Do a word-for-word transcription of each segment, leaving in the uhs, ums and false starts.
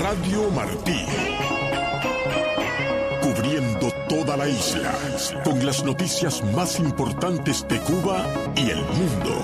Radio Martí. Cubriendo toda la isla, con las noticias más importantes de Cuba y el mundo.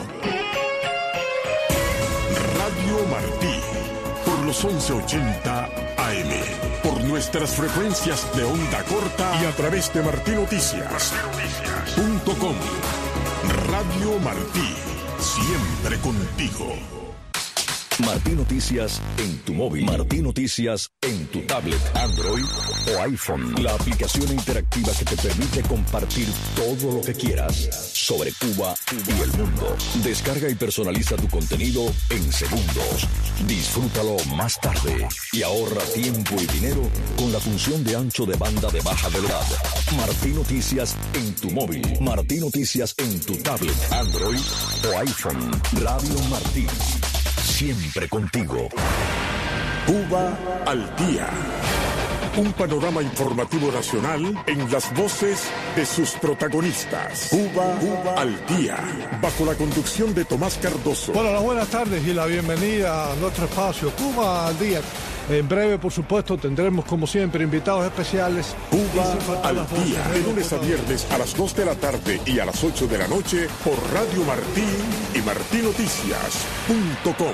Radio Martí, por los once ochenta A M, por nuestras frecuencias de onda corta y a través de martí noticias punto com. Radio Martí, siempre contigo. Martí Noticias en tu móvil. Martí Noticias en tu tablet, Android o iPhone. La aplicación interactiva que te permite compartir todo lo que quieras sobre Cuba y el mundo. Descarga y personaliza tu contenido en segundos. Disfrútalo más tarde y ahorra tiempo y dinero con la función de ancho de banda de baja velocidad. Martí Noticias en tu móvil. Martí Noticias en tu tablet, Android o iPhone. Radio Martí. Siempre contigo. Cuba al día. Un panorama informativo nacional en las voces de sus protagonistas. Cuba, Cuba al día. Bajo la conducción de Tomás Cardoso. Bueno, las buenas tardes y la bienvenida a nuestro espacio Cuba al día. En breve, por supuesto, tendremos como siempre invitados especiales. Cuba al día. De lunes a viernes a las dos de la tarde y a las ocho de la noche por Radio Martí y martí noticias punto com.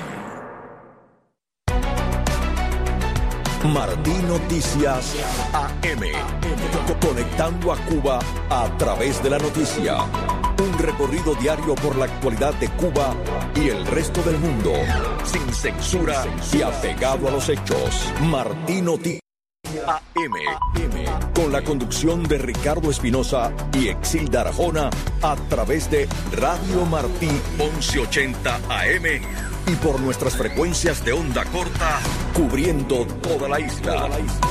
Martí Noticias A M, conectando a Cuba a través de la noticia. Un recorrido diario por la actualidad de Cuba y el resto del mundo, sin censura y apegado a los hechos. Martí Noticias A M, con la conducción de Ricardo Espinosa y Exilda Arjona a través de Radio Martí once ochenta A M y por nuestras frecuencias de onda corta, cubriendo toda la isla.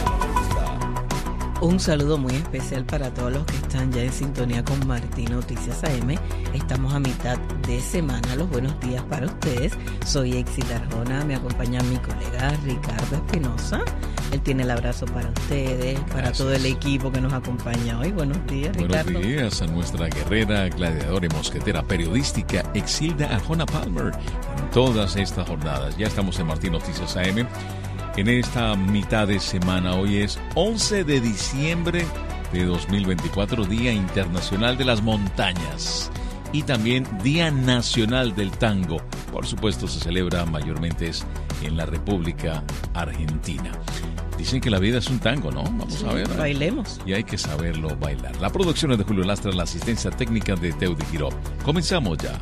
Un saludo muy especial para todos los que están ya en sintonía con Martí Noticias A M. Estamos a mitad de semana. Los buenos días para ustedes. Soy Exilda Arjona, me acompaña mi colega Ricardo Espinosa. Él tiene el abrazo para ustedes, para Gracias. Todo el equipo que nos acompaña hoy. Buenos días, Ricardo. Buenos días a nuestra guerrera, gladiadora y mosquetera periodística Exilda Arjona Palmer. En todas estas jornadas, ya estamos en Martí Noticias A M. En esta mitad de semana, hoy es once de diciembre de dos mil veinticuatro, Día Internacional de las Montañas y también Día Nacional del Tango. Por supuesto, se celebra mayormente en la República Argentina. Dicen que la vida es un tango, ¿no? Vamos sí, a ver. Bailemos. Y hay que saberlo bailar. La producción es de Julio Lastra, la asistencia técnica de Teudi Giró. Comenzamos ya.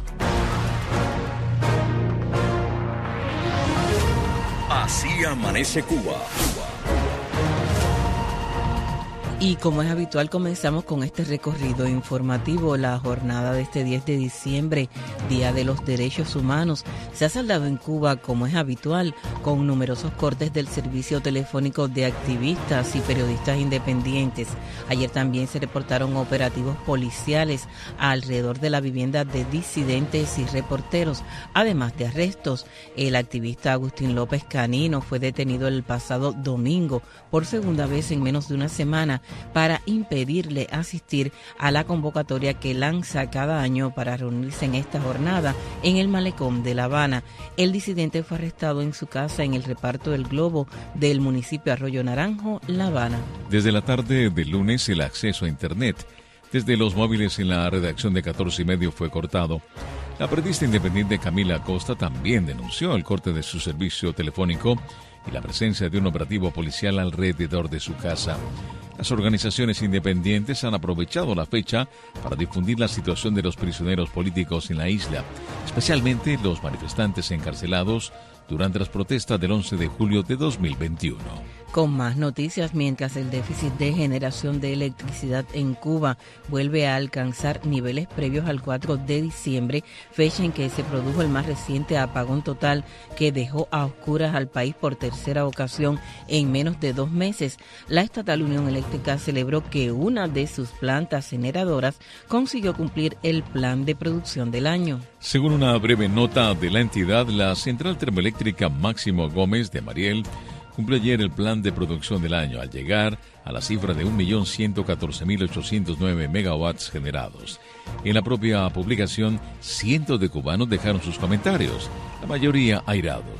Así amanece Cuba. Y como es habitual, comenzamos con este recorrido informativo. La jornada de este diez de diciembre, Día de los Derechos Humanos, se ha saldado en Cuba, como es habitual, con numerosos cortes del servicio telefónico de activistas y periodistas independientes. Ayer también se reportaron operativos policiales alrededor de la vivienda de disidentes y reporteros, además de arrestos. El activista Agustín López Canino fue detenido el pasado domingo por segunda vez en menos de una semana para impedirle asistir a la convocatoria que lanza cada año para reunirse en esta jornada en el malecón de La Habana. El disidente fue arrestado en su casa en el reparto del Globo del municipio Arroyo Naranjo, La Habana. Desde la tarde del lunes, el acceso a Internet desde los móviles en la redacción de catorce y medio fue cortado. La periodista independiente Camila Acosta también denunció el corte de su servicio telefónico y la presencia de un operativo policial alrededor de su casa. Las organizaciones independientes han aprovechado la fecha para difundir la situación de los prisioneros políticos en la isla, especialmente los manifestantes encarcelados durante las protestas del once de julio de dos mil veintiuno. Con más noticias, mientras el déficit de generación de electricidad en Cuba vuelve a alcanzar niveles previos al cuatro de diciembre, fecha en que se produjo el más reciente apagón total que dejó a oscuras al país por tercera ocasión en menos de dos meses, la estatal Unión Eléctrica celebró que una de sus plantas generadoras consiguió cumplir el plan de producción del año. Según una breve nota de la entidad, la central termoeléctrica Máximo Gómez de Mariel cumplió ayer el plan de producción del año al llegar a la cifra de un millón ciento catorce mil ochocientos nueve megawatts generados. En la propia publicación, cientos de cubanos dejaron sus comentarios, la mayoría airados.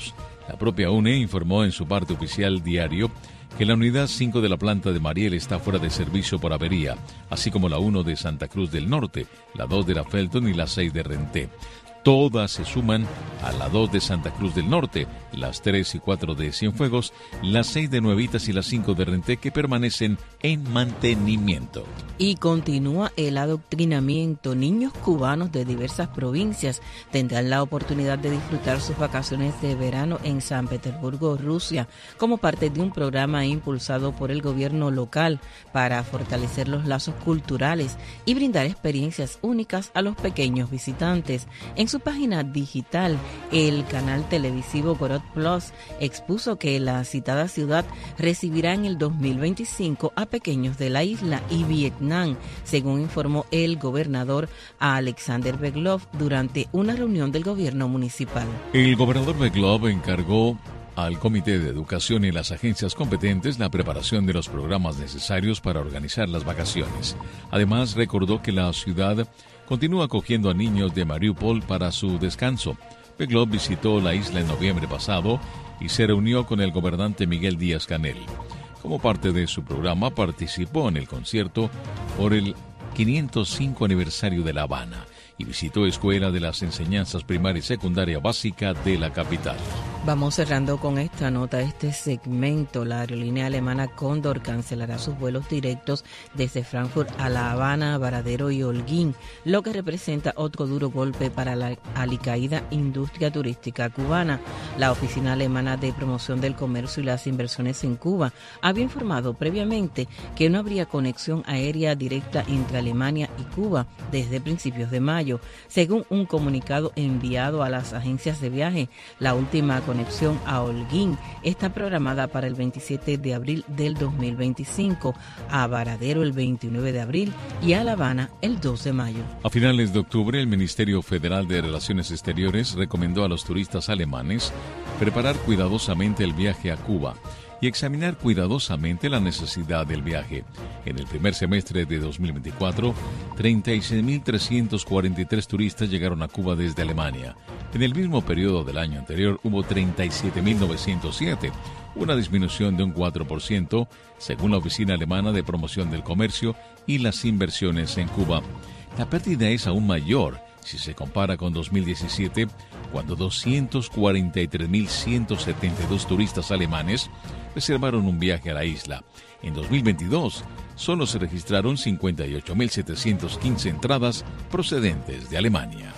La propia U N E informó en su parte oficial diario que la unidad cinco de la planta de Mariel está fuera de servicio por avería, así como la uno de Santa Cruz del Norte, la dos de la Felton y la seis de Renté. Todas se suman a la dos de Santa Cruz del Norte, las tres y cuatro de Cienfuegos, las seis de Nuevitas y las cinco de Renté, que permanecen en mantenimiento. Y continúa el adoctrinamiento. Niños cubanos de diversas provincias tendrán la oportunidad de disfrutar sus vacaciones de verano en San Petersburgo, Rusia, como parte de un programa impulsado por el gobierno local para fortalecer los lazos culturales y brindar experiencias únicas a los pequeños visitantes. En su página digital, el canal televisivo Gorod Plus expuso que la citada ciudad recibirá en el dos mil veinticinco a pequeños de la isla y Vietnam, según informó el gobernador Alexander Beglov durante una reunión del gobierno municipal. El gobernador Beglov encargó al Comité de Educación y las agencias competentes la preparación de los programas necesarios para organizar las vacaciones. Además, recordó que la ciudad continúa acogiendo a niños de Mariupol para su descanso. Beglov visitó la isla en noviembre pasado y se reunió con el gobernante Miguel Díaz-Canel. Como parte de su programa, participó en el concierto por el quinientos cinco aniversario de La Habana y visitó escuela de las enseñanzas primaria y secundaria básica de la capital. Vamos cerrando con esta nota, este segmento. La aerolínea alemana Condor cancelará sus vuelos directos desde Frankfurt a La Habana, Varadero y Holguín, lo que representa otro duro golpe para la alicaída industria turística cubana. La Oficina Alemana de Promoción del Comercio y las Inversiones en Cuba había informado previamente que no habría conexión aérea directa entre Alemania y Cuba desde principios de mayo. Según un comunicado enviado a las agencias de viaje, la última conexión a Holguín está programada para el veintisiete de abril del dos mil veinticinco, a Varadero el veintinueve de abril y a La Habana el dos de mayo. A finales de octubre, el Ministerio Federal de Relaciones Exteriores recomendó a los turistas alemanes preparar cuidadosamente el viaje a Cuba y examinar cuidadosamente la necesidad del viaje. En el primer semestre de dos mil veinticuatro, treinta y seis mil trescientos cuarenta y tres turistas llegaron a Cuba desde Alemania. En el mismo periodo del año anterior hubo treinta y siete mil novecientos siete, una disminución de un cuatro por ciento, según la Oficina Alemana de Promoción del Comercio y las Inversiones en Cuba. La pérdida es aún mayor si se compara con dos mil diecisiete, cuando doscientos cuarenta y tres mil ciento setenta y dos turistas alemanes reservaron un viaje a la isla. En dos mil veintidós, solo se registraron cincuenta y ocho mil setecientas quince entradas procedentes de Alemania.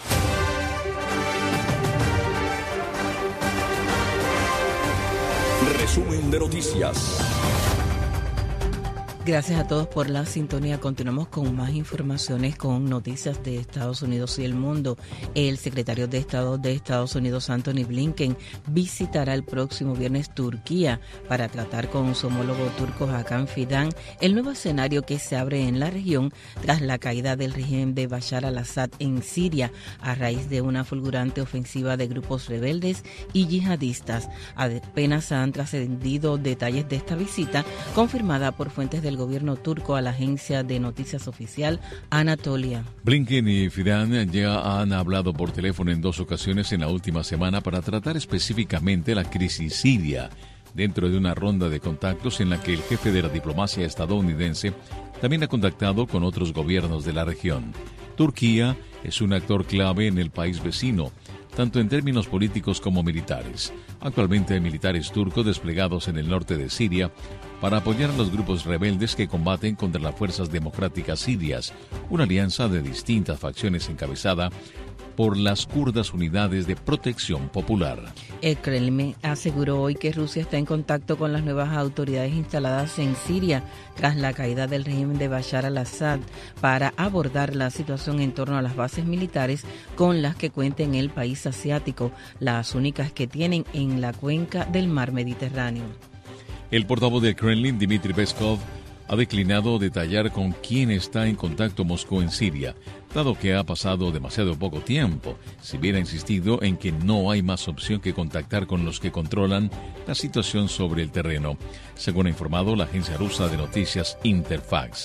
Resumen de noticias. Gracias a todos por la sintonía. Continuamos con más informaciones, con noticias de Estados Unidos y el mundo. El secretario de Estado de Estados Unidos, Anthony Blinken, visitará el próximo viernes Turquía para tratar con su homólogo turco Hakan Fidan el nuevo escenario que se abre en la región tras la caída del régimen de Bashar al-Assad en Siria a raíz de una fulgurante ofensiva de grupos rebeldes y yihadistas. Apenas han trascendido detalles de esta visita, confirmada por fuentes del gobierno turco a la agencia de noticias oficial Anatolia. Blinken y Fidan ya han hablado por teléfono en dos ocasiones en la última semana para tratar específicamente la crisis siria, dentro de una ronda de contactos en la que el jefe de la diplomacia estadounidense también ha contactado con otros gobiernos de la región. Turquía es un actor clave en el país vecino, tanto en términos políticos como militares. Actualmente hay militares turcos desplegados en el norte de Siria para apoyar a los grupos rebeldes que combaten contra las fuerzas democráticas sirias, una alianza de distintas facciones encabezada por las kurdas Unidades de Protección Popular. El Kremlin aseguró hoy que Rusia está en contacto con las nuevas autoridades instaladas en Siria tras la caída del régimen de Bashar al-Assad para abordar la situación en torno a las bases militares con las que cuenta en el país asiático, las únicas que tienen en la cuenca del mar Mediterráneo. El portavoz del Kremlin, Dmitry Peskov, ha declinado detallar con quién está en contacto Moscú en Siria, dado que ha pasado demasiado poco tiempo, si bien ha insistido en que no hay más opción que contactar con los que controlan la situación sobre el terreno, según ha informado la agencia rusa de noticias Interfax.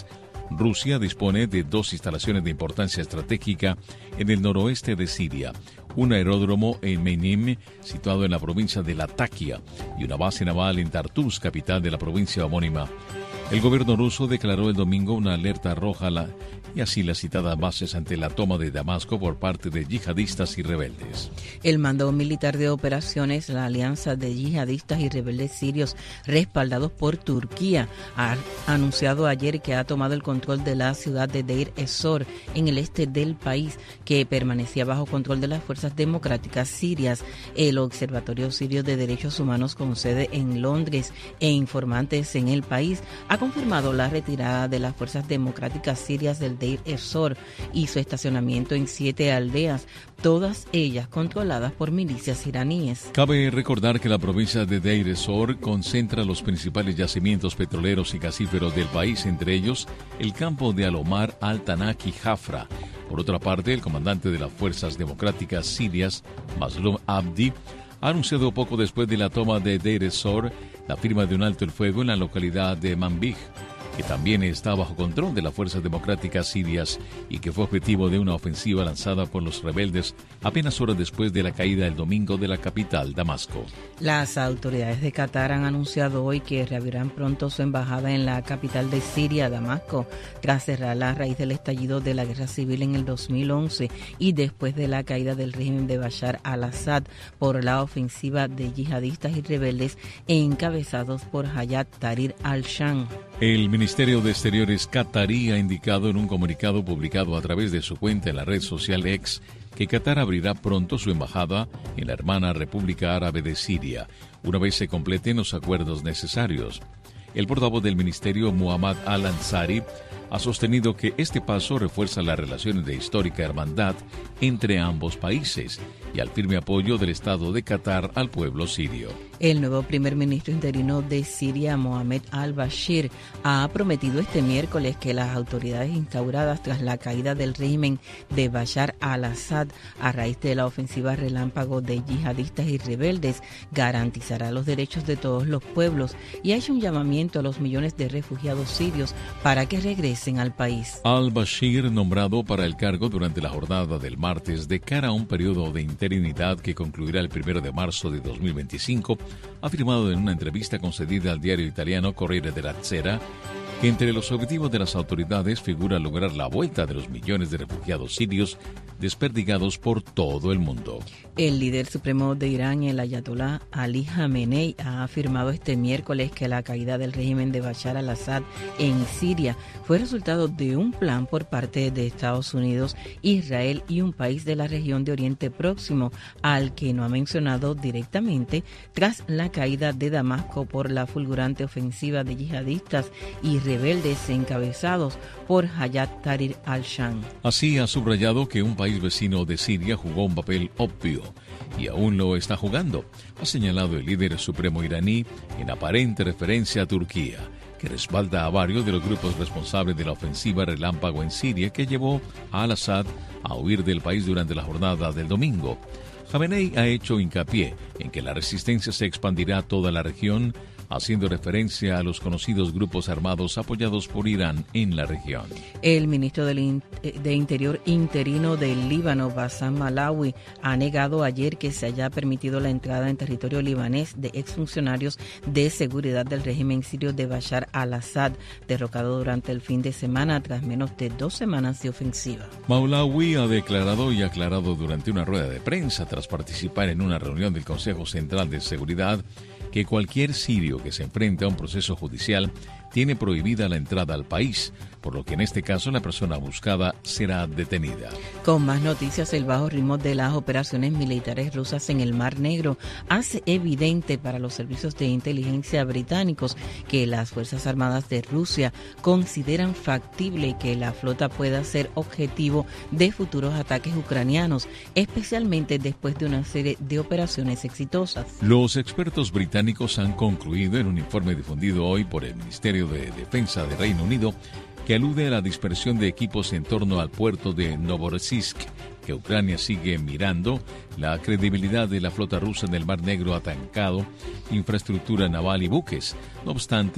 Rusia dispone de dos instalaciones de importancia estratégica en el noroeste de Siria, un aeródromo en Meynim, situado en la provincia de Latakia, y una base naval en Tartus, capital de la provincia homónima. El gobierno ruso declaró el domingo una alerta roja la, y así las citadas bases ante la toma de Damasco por parte de yihadistas y rebeldes. El mando militar de operaciones, la alianza de yihadistas y rebeldes sirios respaldados por Turquía, ha anunciado ayer que ha tomado el control de la ciudad de Deir ez-Zor, en el este del país, que permanecía bajo control de las fuerzas democráticas sirias. El Observatorio Sirio de Derechos Humanos, con sede en Londres e informantes en el país, ha confirmado la retirada de las fuerzas democráticas sirias del Deir ez-Zor y su estacionamiento en siete aldeas, todas ellas controladas por milicias iraníes. Cabe recordar que la provincia de Deir ez-Zor concentra los principales yacimientos petroleros y gasíferos del país, entre ellos el campo de Alomar, Al-Tanaki, Jafra. Por otra parte, el comandante de las fuerzas democráticas sirias, Mazloum Abdi, ha anunciado poco después de la toma de Deir ez-Zor la firma de un alto el fuego en la localidad de Manbij, que también está bajo control de las fuerzas democráticas sirias y que fue objetivo de una ofensiva lanzada por los rebeldes apenas horas después de la caída el domingo de la capital, Damasco. Las autoridades de Qatar han anunciado hoy que reabrirán pronto su embajada en la capital de Siria, Damasco, tras cerrarla a raíz del estallido de la guerra civil en el dos mil once y después de la caída del régimen de Bashar al-Assad por la ofensiva de yihadistas y rebeldes encabezados por Hayat Tahrir al-Sham. El Ministerio de Exteriores qatarí ha indicado en un comunicado publicado a través de su cuenta en la red social X que Qatar abrirá pronto su embajada en la hermana República Árabe de Siria, una vez se completen los acuerdos necesarios. El portavoz del ministerio, Muhammad Al-Ansari, ha sostenido que este paso refuerza las relaciones de histórica hermandad entre ambos países y al firme apoyo del Estado de Qatar al pueblo sirio. El nuevo primer ministro interino de Siria, Mohamed al-Bashir, ha prometido este miércoles que las autoridades instauradas tras la caída del régimen de Bashar al-Assad a raíz de la ofensiva relámpago de yihadistas y rebeldes garantizará los derechos de todos los pueblos y ha hecho un llamamiento a los millones de refugiados sirios para que regresen al país. Al-Bashir, nombrado para el cargo durante la jornada del martes de cara a un periodo de interinidad que concluirá el primero de marzo de dos mil veinticinco, ha afirmado en una entrevista concedida al diario italiano Corriere della Sera que entre los objetivos de las autoridades figura lograr la vuelta de los millones de refugiados sirios desperdigados por todo el mundo. El líder supremo de Irán, el ayatolá Ali Jamenei, ha afirmado este miércoles que la caída del régimen de Bashar al-Assad en Siria fue resultado de un plan por parte de Estados Unidos, Israel y un país de la región de Oriente Próximo, al que no ha mencionado directamente, tras la caída de Damasco por la fulgurante ofensiva de yihadistas y rebeldes encabezados por Hayat Tahrir al-Sham. Así ha subrayado que un país vecino de Siria jugó un papel obvio y aún lo está jugando, ha señalado el líder supremo iraní en aparente referencia a Turquía, que respalda a varios de los grupos responsables de la ofensiva relámpago en Siria que llevó a al-Assad a huir del país durante la jornada del domingo. Jamenei ha hecho hincapié en que la resistencia se expandirá a toda la región, haciendo referencia a los conocidos grupos armados apoyados por Irán en la región. El ministro del in- de Interior interino del Líbano, Bassam Malawi, ha negado ayer que se haya permitido la entrada en territorio libanés de exfuncionarios de seguridad del régimen sirio de Bashar al-Assad, derrocado durante el fin de semana tras menos de dos semanas de ofensiva. Malawi ha declarado y aclarado durante una rueda de prensa tras participar en una reunión del Consejo Central de Seguridad que cualquier sirio que se enfrente a un proceso judicial tiene prohibida la entrada al país, por lo que en este caso la persona buscada será detenida. Con más noticias, el bajo ritmo de las operaciones militares rusas en el Mar Negro hace evidente para los servicios de inteligencia británicos que las Fuerzas Armadas de Rusia consideran factible que la flota pueda ser objetivo de futuros ataques ucranianos, especialmente después de una serie de operaciones exitosas. Los expertos británicos han concluido en un informe difundido hoy por el Ministerio de Defensa de Reino Unido que alude a la dispersión de equipos en torno al puerto de Novorossiysk, que Ucrania sigue mirando la credibilidad de la flota rusa en el Mar Negro atancado, infraestructura naval y buques. No obstante,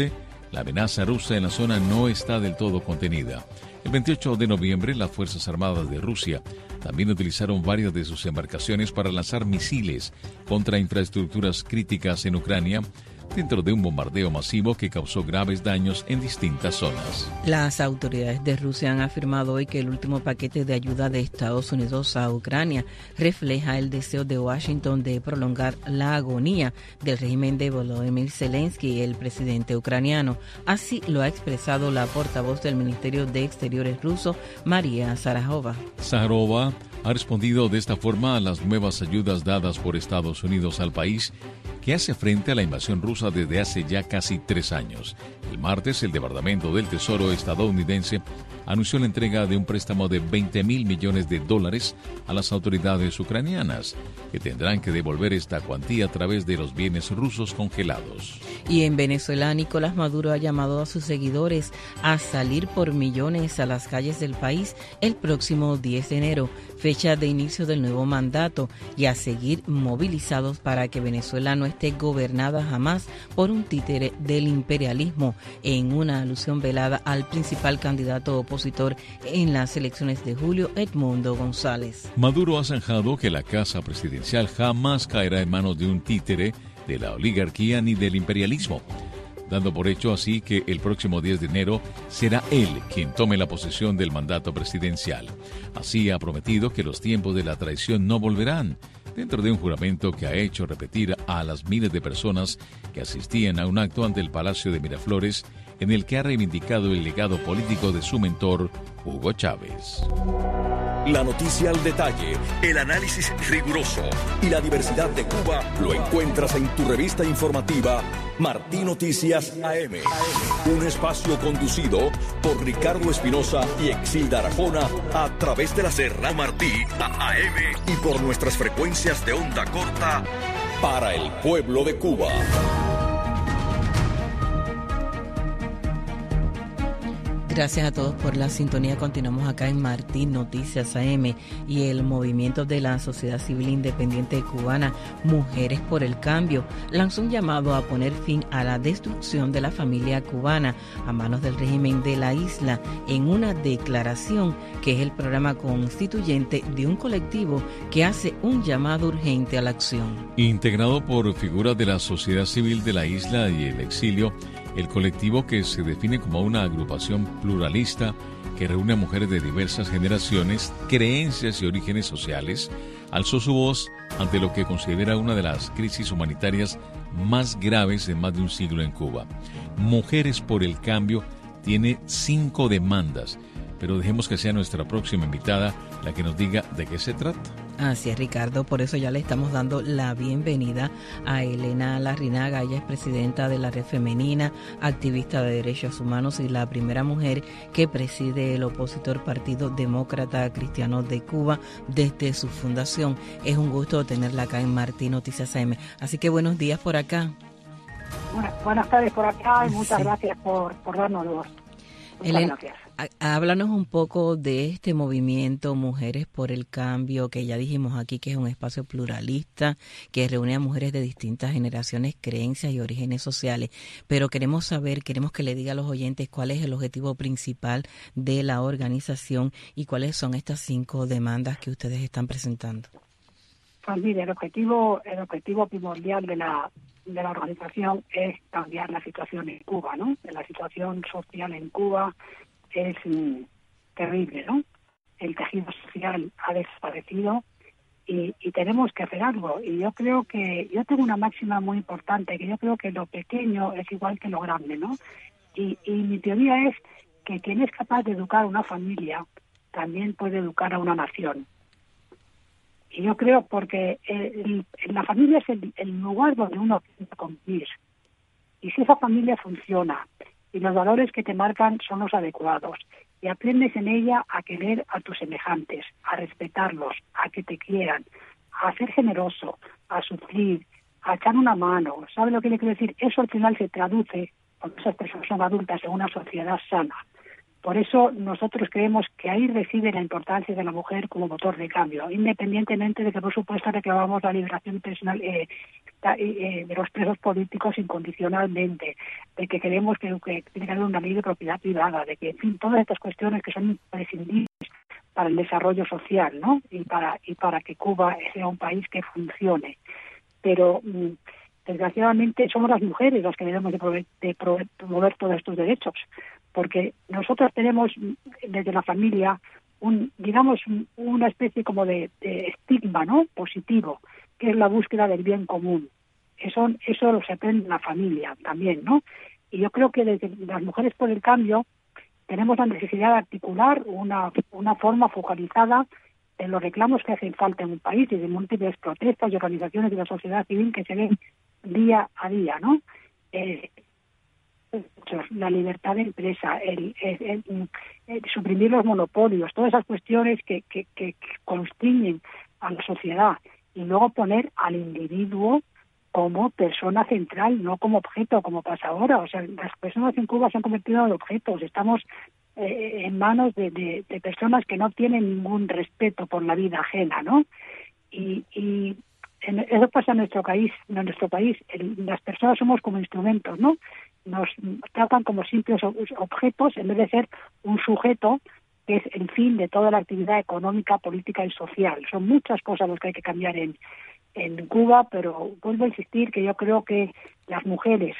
la amenaza rusa en la zona no está del todo contenida. El veintiocho de noviembre, las Fuerzas Armadas de Rusia también utilizaron varias de sus embarcaciones para lanzar misiles contra infraestructuras críticas en Ucrania, dentro de un bombardeo masivo que causó graves daños en distintas zonas. Las autoridades de Rusia han afirmado hoy que el último paquete de ayuda de Estados Unidos a Ucrania refleja el deseo de Washington de prolongar la agonía del régimen de Volodymyr Zelensky, el presidente ucraniano. Así lo ha expresado la portavoz del Ministerio de Exteriores ruso, María Zakharova. Zakharova ha respondido de esta forma a las nuevas ayudas dadas por Estados Unidos al país, que hace frente a la invasión rusa desde hace ya casi tres años. El martes, el Departamento del Tesoro estadounidense anunció la entrega de un préstamo de veinte mil millones de dólares a las autoridades ucranianas, que tendrán que devolver esta cuantía a través de los bienes rusos congelados. Y en Venezuela, Nicolás Maduro ha llamado a sus seguidores a salir por millones a las calles del país el próximo diez de enero, fecha de inicio del nuevo mandato, y a seguir movilizados para que Venezuela no esté gobernada jamás por un títere del imperialismo, en una alusión velada al principal candidato opositor en las elecciones de julio, Edmundo González. Maduro ha zanjado que la casa presidencial jamás caerá en manos de un títere de la oligarquía ni del imperialismo, dando por hecho así que el próximo diez de enero será él quien tome la posesión del mandato presidencial. Así ha prometido que los tiempos de la traición no volverán, dentro de un juramento que ha hecho repetir a las miles de personas que asistían a un acto ante el Palacio de Miraflores, en el que ha reivindicado el legado político de su mentor, Hugo Chávez. La noticia al detalle, el análisis riguroso y la diversidad de Cuba lo encuentras en tu revista informativa Martí Noticias A M. Un espacio conducido por Ricardo Espinosa y Exilda Arjona a través de la Serra Martí A M y por nuestras frecuencias de onda corta para el pueblo de Cuba. Gracias a todos por la sintonía. Continuamos acá en Martí Noticias A M, y el movimiento de la sociedad civil independiente cubana Mujeres por el Cambio lanzó un llamado a poner fin a la destrucción de la familia cubana a manos del régimen de la isla, en una declaración que es el programa constituyente de un colectivo que hace un llamado urgente a la acción. Integrado por figuras de la sociedad civil de la isla y el exilio, el colectivo, que se define como una agrupación pluralista que reúne a mujeres de diversas generaciones, creencias y orígenes sociales, alzó su voz ante lo que considera una de las crisis humanitarias más graves en más de un siglo en Cuba. Mujeres por el Cambio tiene cinco demandas, pero dejemos que sea nuestra próxima invitada la que nos diga de qué se trata. Así es, Ricardo, por eso ya le estamos dando la bienvenida a Elena Larrinaga. Ella es presidenta de la Red Femenina, activista de derechos humanos y la primera mujer que preside el opositor Partido Demócrata Cristiano de Cuba desde su fundación. Es un gusto tenerla acá en Martí Noticias A M. Así que buenos días por acá. Bueno, buenas tardes por acá y muchas sí. gracias por, por darnos voz. Muchas Elena, gracias. Háblanos un poco de este movimiento Mujeres por el Cambio, que ya dijimos aquí que es un espacio pluralista, que reúne a mujeres de distintas generaciones, creencias y orígenes sociales. Pero queremos saber, queremos que le diga a los oyentes cuál es el objetivo principal de la organización y cuáles son estas cinco demandas que ustedes están presentando. Pues mire, el objetivo, el objetivo primordial de la de la organización es cambiar la situación en Cuba, ¿no? La situación social en Cuba es mm, terrible, ¿no? El tejido social ha desaparecido y, y tenemos que hacer algo. Y yo creo que, yo tengo una máxima muy importante, que yo creo que lo pequeño es igual que lo grande, ¿no? Y, y mi teoría es que quien es capaz de educar a una familia también puede educar a una nación. Y yo creo porque el, el, la familia es el, el lugar donde uno tiene que convivir. Y si esa familia funciona y los valores que te marcan son los adecuados y aprendes en ella a querer a tus semejantes, a respetarlos, a que te quieran, a ser generoso, a sufrir, a echar una mano, ¿sabe lo que le quiero decir? Eso al final se traduce, cuando esas personas son adultas, en una sociedad sana. Por eso nosotros creemos que ahí reside la importancia de la mujer como motor de cambio, independientemente de que, por supuesto, reclamamos la liberación personal, eh, eh, de los presos políticos incondicionalmente, de que queremos que, que tiene que haber una ley de propiedad privada, de que, en fin, todas estas cuestiones que son imprescindibles para el desarrollo social, ¿no? Y para y para que Cuba sea un país que funcione. Pero mmm, desgraciadamente somos las mujeres las que debemos de promover, de promover todos estos derechos, porque nosotros tenemos desde la familia un, digamos, una especie como de, de estigma, ¿no? Positivo, que es la búsqueda del bien común. Eso, eso lo se aprende en la familia también, ¿no? Y yo creo que desde las Mujeres por el Cambio tenemos la necesidad de articular una, una forma focalizada en los reclamos que hacen falta en un país, y de múltiples protestas y organizaciones de la sociedad civil que se ven día a día, ¿no? Eh, la libertad de empresa, el, el, el, el suprimir los monopolios, todas esas cuestiones que, que, que constriñen a la sociedad, y luego poner al individuo como persona central, no como objeto, como pasa ahora. O sea, las personas en Cuba se han convertido en objetos. Estamos eh, en manos de, de, de personas que no tienen ningún respeto por la vida ajena, ¿no? Y, y en, eso pasa en nuestro país. En nuestro país, el, las personas somos como instrumentos, ¿no? Nos tratan como simples objetos en vez de ser un sujeto que es el fin de toda la actividad económica, política y social. Son muchas cosas las que hay que cambiar en en Cuba, pero vuelvo a insistir que yo creo que las mujeres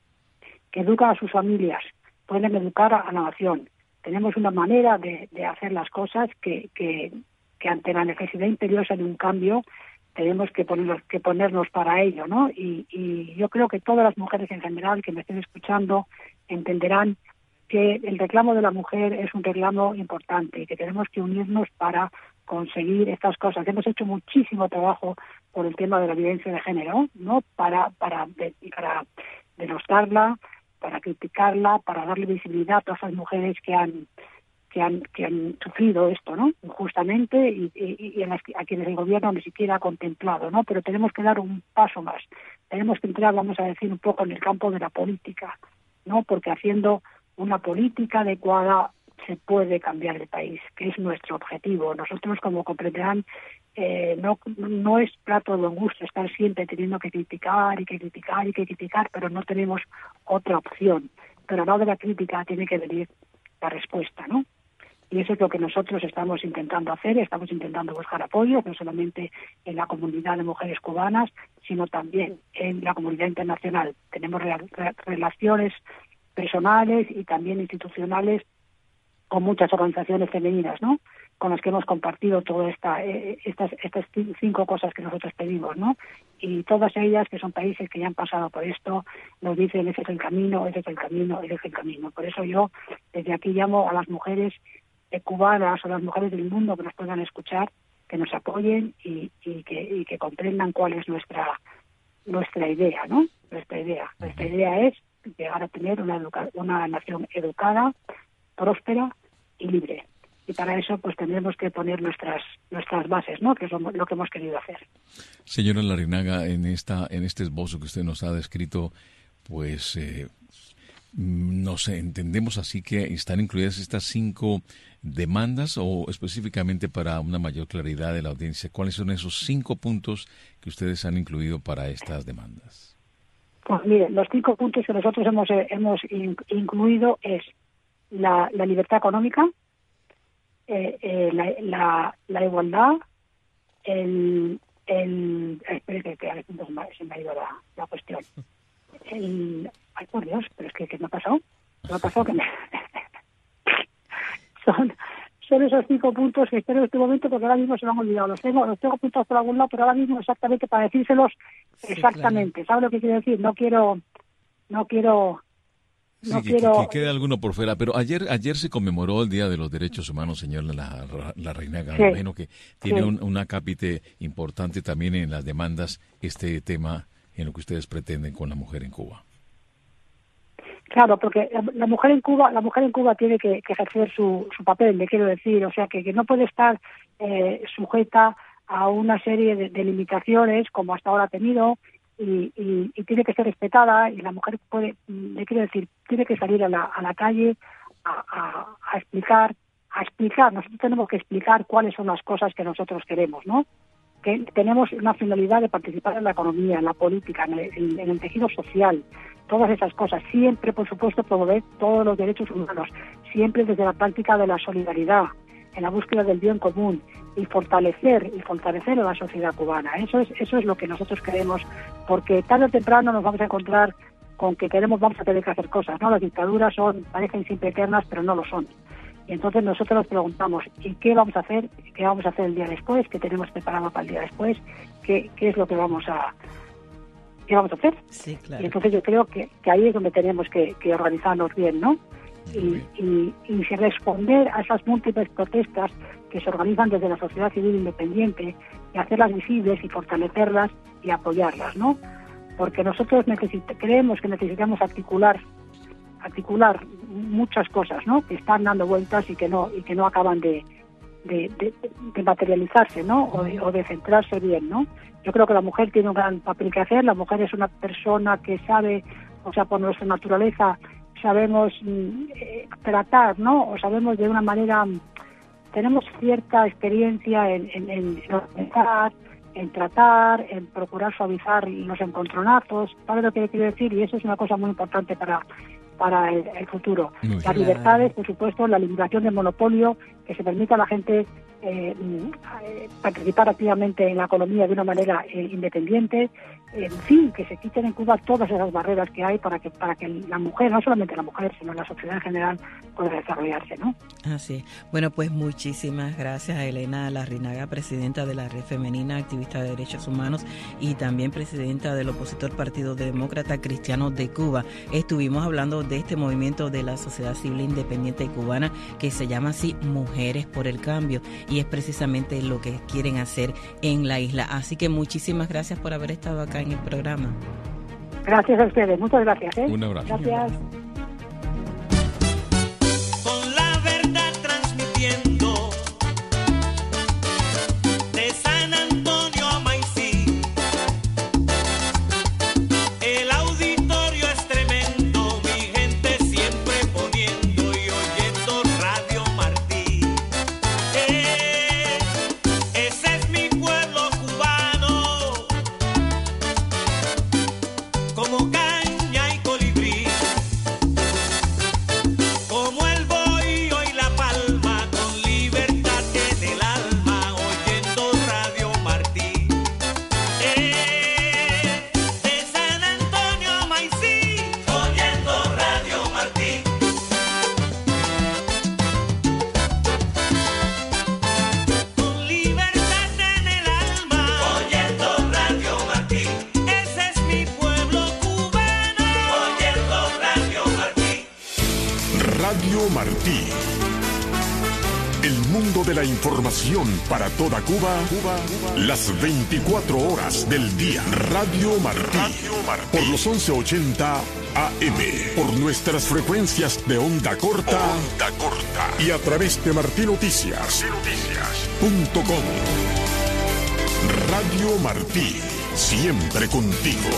que educan a sus familias pueden educar a la nación. Tenemos una manera de, de hacer las cosas que, que, que ante la necesidad imperiosa de un cambio tenemos que ponernos, que ponernos para ello, ¿no? Y, y yo creo que todas las mujeres en general que me estén escuchando entenderán que el reclamo de la mujer es un reclamo importante y que tenemos que unirnos para conseguir estas cosas. Hemos hecho muchísimo trabajo por el tema de la violencia de género, ¿no? Para para de, para denostarla, para criticarla, para darle visibilidad a todas las mujeres que han que han que han sufrido esto, ¿no? Injustamente, y, y, y a, las, a quienes el gobierno ni siquiera ha contemplado, ¿no? Pero tenemos que dar un paso más. Tenemos que entrar, vamos a decir, un poco en el campo de la política, ¿no? Porque haciendo una política adecuada se puede cambiar el país, que es nuestro objetivo. Nosotros, como comprenderán, eh, no no es plato de buen gusto estar siempre teniendo que criticar y que criticar y que criticar, pero no tenemos otra opción. Pero al lado de la crítica tiene que venir la respuesta, ¿no? Y eso es lo que nosotros estamos intentando hacer. Estamos intentando buscar apoyo, no solamente en la comunidad de mujeres cubanas, sino también en la comunidad internacional. Tenemos re- re- relaciones personales y también institucionales con muchas organizaciones femeninas, ¿no? Con las que hemos compartido todas esta, eh, estas estas cinco cosas que nosotros pedimos, ¿no? Y todas ellas, que son países que ya han pasado por esto, nos dicen ese es el camino, ese es el camino, ese es el camino. Por eso yo desde aquí llamo a las mujeres eh, cubanas o a las mujeres del mundo que nos puedan escuchar, que nos apoyen y, y que y que comprendan cuál es nuestra nuestra idea, ¿no? Nuestra idea. Nuestra idea es llegar a tener una educa- una nación educada, próspera y libre. Y para eso pues tendremos que poner nuestras nuestras bases, ¿no? Que es lo, lo que hemos querido hacer. Señora Larrinaga, en esta en este esbozo que usted nos ha descrito, pues eh, no sé, entendemos así que están incluidas estas cinco demandas, o específicamente para una mayor claridad de la audiencia, ¿cuáles son esos cinco puntos que ustedes han incluido para estas demandas? Pues mire, los cinco puntos que nosotros hemos eh, hemos in, incluido es la, la libertad económica, eh, eh, la, la, la igualdad, el... el espere que, que se me ha ido la, la cuestión. El, ay, por Dios, pero es que, que me ha pasado. Me ha pasado que me... son, son esos cinco puntos que espero en este momento porque ahora mismo se me han olvidado. Los tengo, los tengo puntados por algún lado, pero ahora mismo exactamente para decírselos sí, exactamente. Claro. ¿Sabes lo que quiero decir? No quiero... No quiero... No sí, que, quiero... que quede alguno por fuera, pero ayer ayer se conmemoró el Día de los Derechos Humanos, señor La, la, la Reinaga. Sí. Me imagino que tiene sí. un, un acápite importante también en las demandas, este tema en lo que ustedes pretenden con la mujer en Cuba. Claro, porque la, la mujer en Cuba la mujer en Cuba tiene que, que ejercer su, su papel, le quiero decir, o sea, que, que no puede estar eh, sujeta a una serie de, de limitaciones como hasta ahora ha tenido. Y, y, y tiene que ser respetada, y la mujer puede, le quiero decir, tiene que salir a la, a la calle a, a, a explicar, a explicar, nosotros tenemos que explicar cuáles son las cosas que nosotros queremos, ¿no? que tenemos una finalidad de participar en la economía, en la política, en el, en el tejido social, todas esas cosas. Siempre, por supuesto, promover todos los derechos humanos, siempre desde la práctica de la solidaridad, en la búsqueda del bien común y fortalecer y fortalecer a la sociedad cubana. Eso es eso es lo que nosotros queremos, porque tarde o temprano nos vamos a encontrar con que queremos vamos a tener que hacer cosas, ¿no? Las dictaduras son parecen siempre eternas, pero no lo son. Y entonces nosotros nos preguntamos, ¿y qué vamos a hacer? ¿Qué vamos a hacer el día después? ¿Qué tenemos preparado para el día después? ¿Qué, qué es lo que vamos a qué vamos a hacer? Sí, claro. Y entonces yo creo que, que ahí es donde tenemos que, que organizarnos bien, ¿no? Y, y, y responder a esas múltiples protestas que se organizan desde la sociedad civil independiente y hacerlas visibles y fortalecerlas y apoyarlas, ¿no? Porque nosotros necesit- creemos que necesitamos articular articular muchas cosas, ¿no? Que están dando vueltas y que no y que no acaban de, de, de, de materializarse, ¿no? O de, o de centrarse bien, ¿no? Yo creo que la mujer tiene un gran papel que hacer. La mujer es una persona que sabe, o sea, por nuestra naturaleza sabemos eh, tratar, ¿no? O sabemos de una manera, tenemos cierta experiencia en, en, en, en organizar, en tratar, en procurar suavizar los encontronazos, ¿sabes lo que quiero decir? Y eso es una cosa muy importante para para el, el futuro. Muy Las claro. libertades, por supuesto, la eliminación del monopolio, que se permita a la gente eh, eh, participar activamente en la economía de una manera eh, independiente, en fin, que se quiten en Cuba todas esas barreras que hay para que para que la mujer, no solamente la mujer, sino la sociedad en general, pueda desarrollarse, ¿no? Así es. Bueno, pues muchísimas gracias a Elena Larrinaga, presidenta de la Red Femenina, activista de derechos humanos y también presidenta del opositor Partido Demócrata Cristiano de Cuba. Estuvimos hablando de este movimiento de la sociedad civil independiente cubana que se llama así Mujeres por el Cambio, y es precisamente lo que quieren hacer en la isla. Así que muchísimas gracias por haber estado acá en el programa. Gracias a ustedes, muchas gracias. ¿eh? Un abrazo. Gracias. Con la verdad transmitiendo de San Antonio a Maicí. El auditorio es tremendo, mi gente siempre poniendo y oyendo Radio Martí. Eh, ese es mi pueblo cubano, como caña y colibrí. Como el bohío y la palma, con libertad en el alma, oyendo Radio Martí. Eh, de San Antonio a Maicí, oyendo Radio Martí. Con libertad en el alma, oyendo Radio Martí. Ese es mi pueblo cubano, oyendo Radio Martí. Radio Martí. El mundo de la información para toda Cuba, Cuba, las veinticuatro horas del día. Radio Martí. Por los once ochenta A M. Por nuestras frecuencias de onda corta. Onda corta. Y a través de Martí Noticias. Punto com. Radio Martí. Siempre contigo.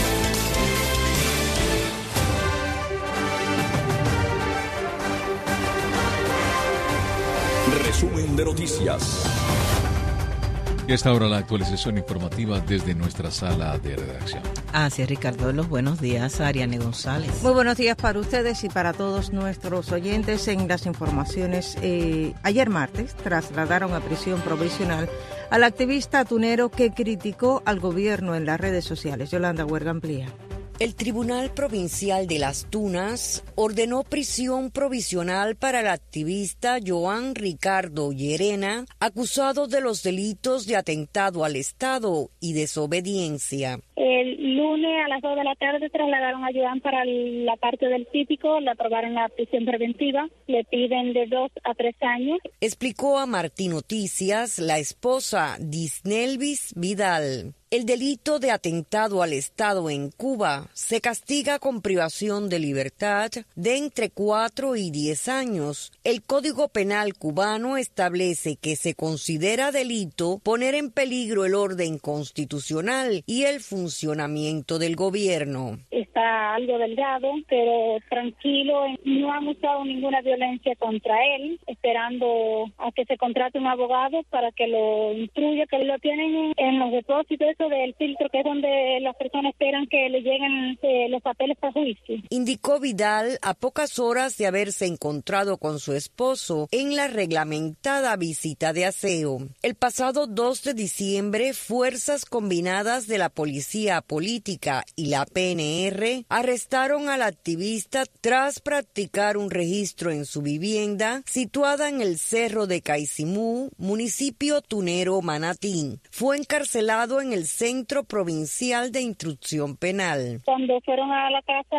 Resumen de noticias. Y hasta ahora la actualización informativa desde nuestra sala de redacción. Así es, Ricardo. Los buenos días, Ariane González. Muy buenos días para ustedes y para todos nuestros oyentes. En las informaciones, eh, ayer martes trasladaron a prisión provisional al activista tunero que criticó al gobierno en las redes sociales. Yolanda Huerga amplía. El Tribunal Provincial de Las Tunas ordenó prisión provisional para el activista Joan Ricardo Llerena, acusado de los delitos de atentado al Estado y desobediencia. El lunes a las dos de la tarde trasladaron a Joan para la parte del típico, le aprobaron la prisión preventiva, le piden de dos a tres años. Explicó a Martí Noticias la esposa Disnelvis Vidal. El delito de atentado al Estado en Cuba se castiga con privación de libertad de entre cuatro y diez años. El Código Penal cubano establece que se considera delito poner en peligro el orden constitucional y el funcionamiento del gobierno. Está está algo delgado, pero tranquilo. No han usado ninguna violencia contra él, esperando a que se contrate un abogado para que lo instruya, que lo tienen en los depósitos, eso del filtro, que es donde las personas esperan que le lleguen eh, los papeles para juicio. Indicó Vidal a pocas horas de haberse encontrado con su esposo en la reglamentada visita de aseo. El pasado dos de diciembre, fuerzas combinadas de la Policía Política y la P N R arrestaron al activista tras practicar un registro en su vivienda situada en el Cerro de Caicimú, municipio tunero Manatín. Fue encarcelado en el Centro Provincial de Instrucción Penal. Cuando fueron a la casa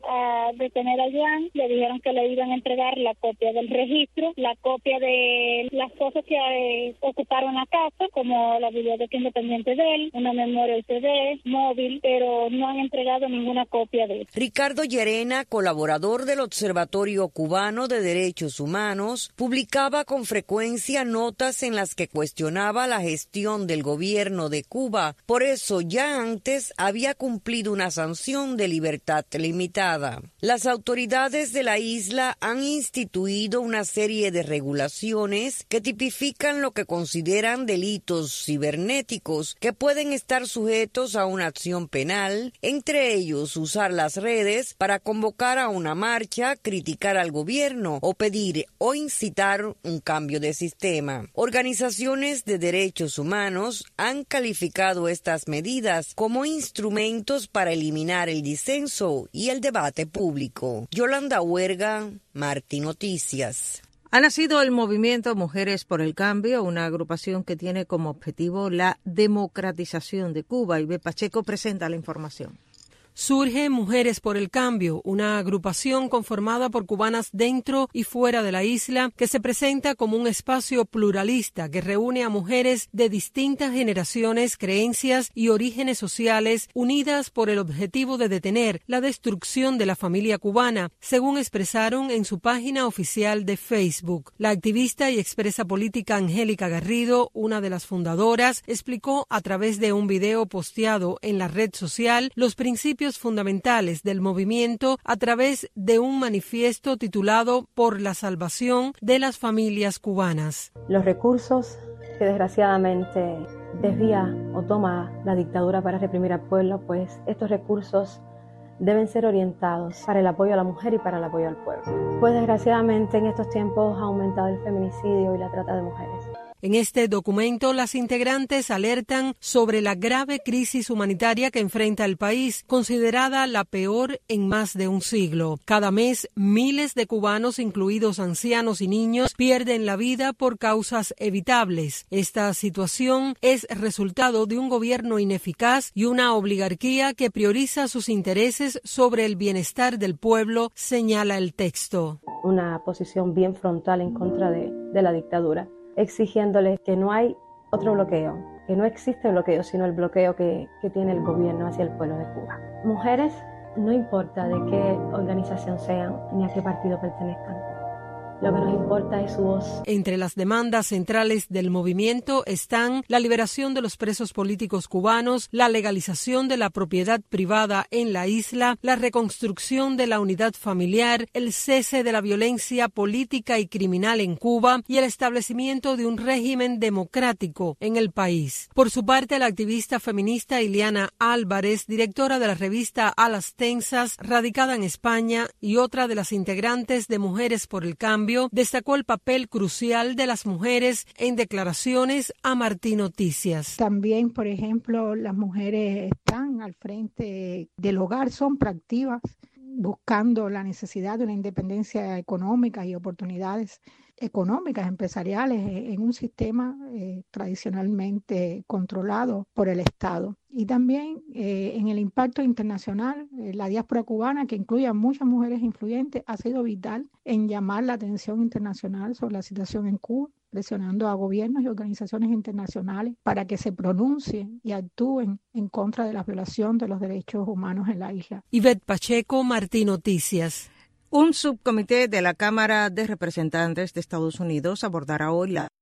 a detener a Jan, le dijeron que le iban a entregar la copia del registro, la copia de las cosas que eh, ocuparon la casa, como la biblioteca independiente de él, una memoria U S B, móvil, pero no han entregado ninguna copia de él. Ricardo Llerena, colaborador del Observatorio Cubano de Derechos Humanos, publicaba con frecuencia notas en las que cuestionaba la gestión del gobierno de Cuba. Por eso ya antes había cumplido una sanción de libertad limitada. Las autoridades de la isla han instituido una serie de regulaciones que tipifican lo que consideran delitos cibernéticos que pueden estar sujetos a una acción penal, entre ellos usar las redes para convocar a una marcha, criticar al gobierno o pedir o incitar un cambio de sistema. Organizaciones de derechos humanos han calificado estas medidas como instrumentos para eliminar el disenso y el debate público. Yolanda Huerga, Martí Noticias. Ha nacido el movimiento Mujeres por el Cambio, una agrupación que tiene como objetivo la democratización de Cuba. Ivette Pacheco presenta la información. Surge Mujeres por el Cambio, una agrupación conformada por cubanas dentro y fuera de la isla que se presenta como un espacio pluralista que reúne a mujeres de distintas generaciones, creencias y orígenes sociales unidas por el objetivo de detener la destrucción de la familia cubana, según expresaron en su página oficial de Facebook. La activista y expresa política Angélica Garrido, una de las fundadoras, explicó a través de un video posteado en la red social los principios fundamentales del movimiento a través de un manifiesto titulado Por la salvación de las familias cubanas. Los recursos que desgraciadamente desvía o toma la dictadura para reprimir al pueblo, pues estos recursos deben ser orientados para el apoyo a la mujer y para el apoyo al pueblo. Pues desgraciadamente en estos tiempos ha aumentado el feminicidio y la trata de mujeres. En este documento, las integrantes alertan sobre la grave crisis humanitaria que enfrenta el país, considerada la peor en más de un siglo. Cada mes, miles de cubanos, incluidos ancianos y niños, pierden la vida por causas evitables. Esta situación es resultado de un gobierno ineficaz y una oligarquía que prioriza sus intereses sobre el bienestar del pueblo, señala el texto. Una posición bien frontal en contra de, de la dictadura, exigiéndole que no hay otro bloqueo, que no existe bloqueo, sino el bloqueo que, que tiene el gobierno hacia el pueblo de Cuba. Mujeres, no importa de qué organización sean ni a qué partido pertenezcan. Lo que nos importa es su voz. Entre las demandas centrales del movimiento están la liberación de los presos políticos cubanos, la legalización de la propiedad privada en la isla, la reconstrucción de la unidad familiar, el cese de la violencia política y criminal en Cuba y el establecimiento de un régimen democrático en el país. Por su parte, la activista feminista Ileana Álvarez, directora de la revista A las Tensas, radicada en España, y otra de las integrantes de Mujeres por el Cambio, destacó el papel crucial de las mujeres en declaraciones a Martí Noticias. También, por ejemplo, las mujeres están al frente del hogar, son proactivas, buscando la necesidad de una independencia económica y oportunidades económicas, empresariales, en un sistema eh, tradicionalmente controlado por el Estado. Y también eh, en el impacto internacional, eh, la diáspora cubana, que incluye a muchas mujeres influyentes, ha sido vital en llamar la atención internacional sobre la situación en Cuba, presionando a gobiernos y organizaciones internacionales para que se pronuncien y actúen en contra de la violación de los derechos humanos en la isla. Ivette Pacheco, Martí Noticias. Un subcomité de la Cámara de Representantes de Estados Unidos abordará hoy la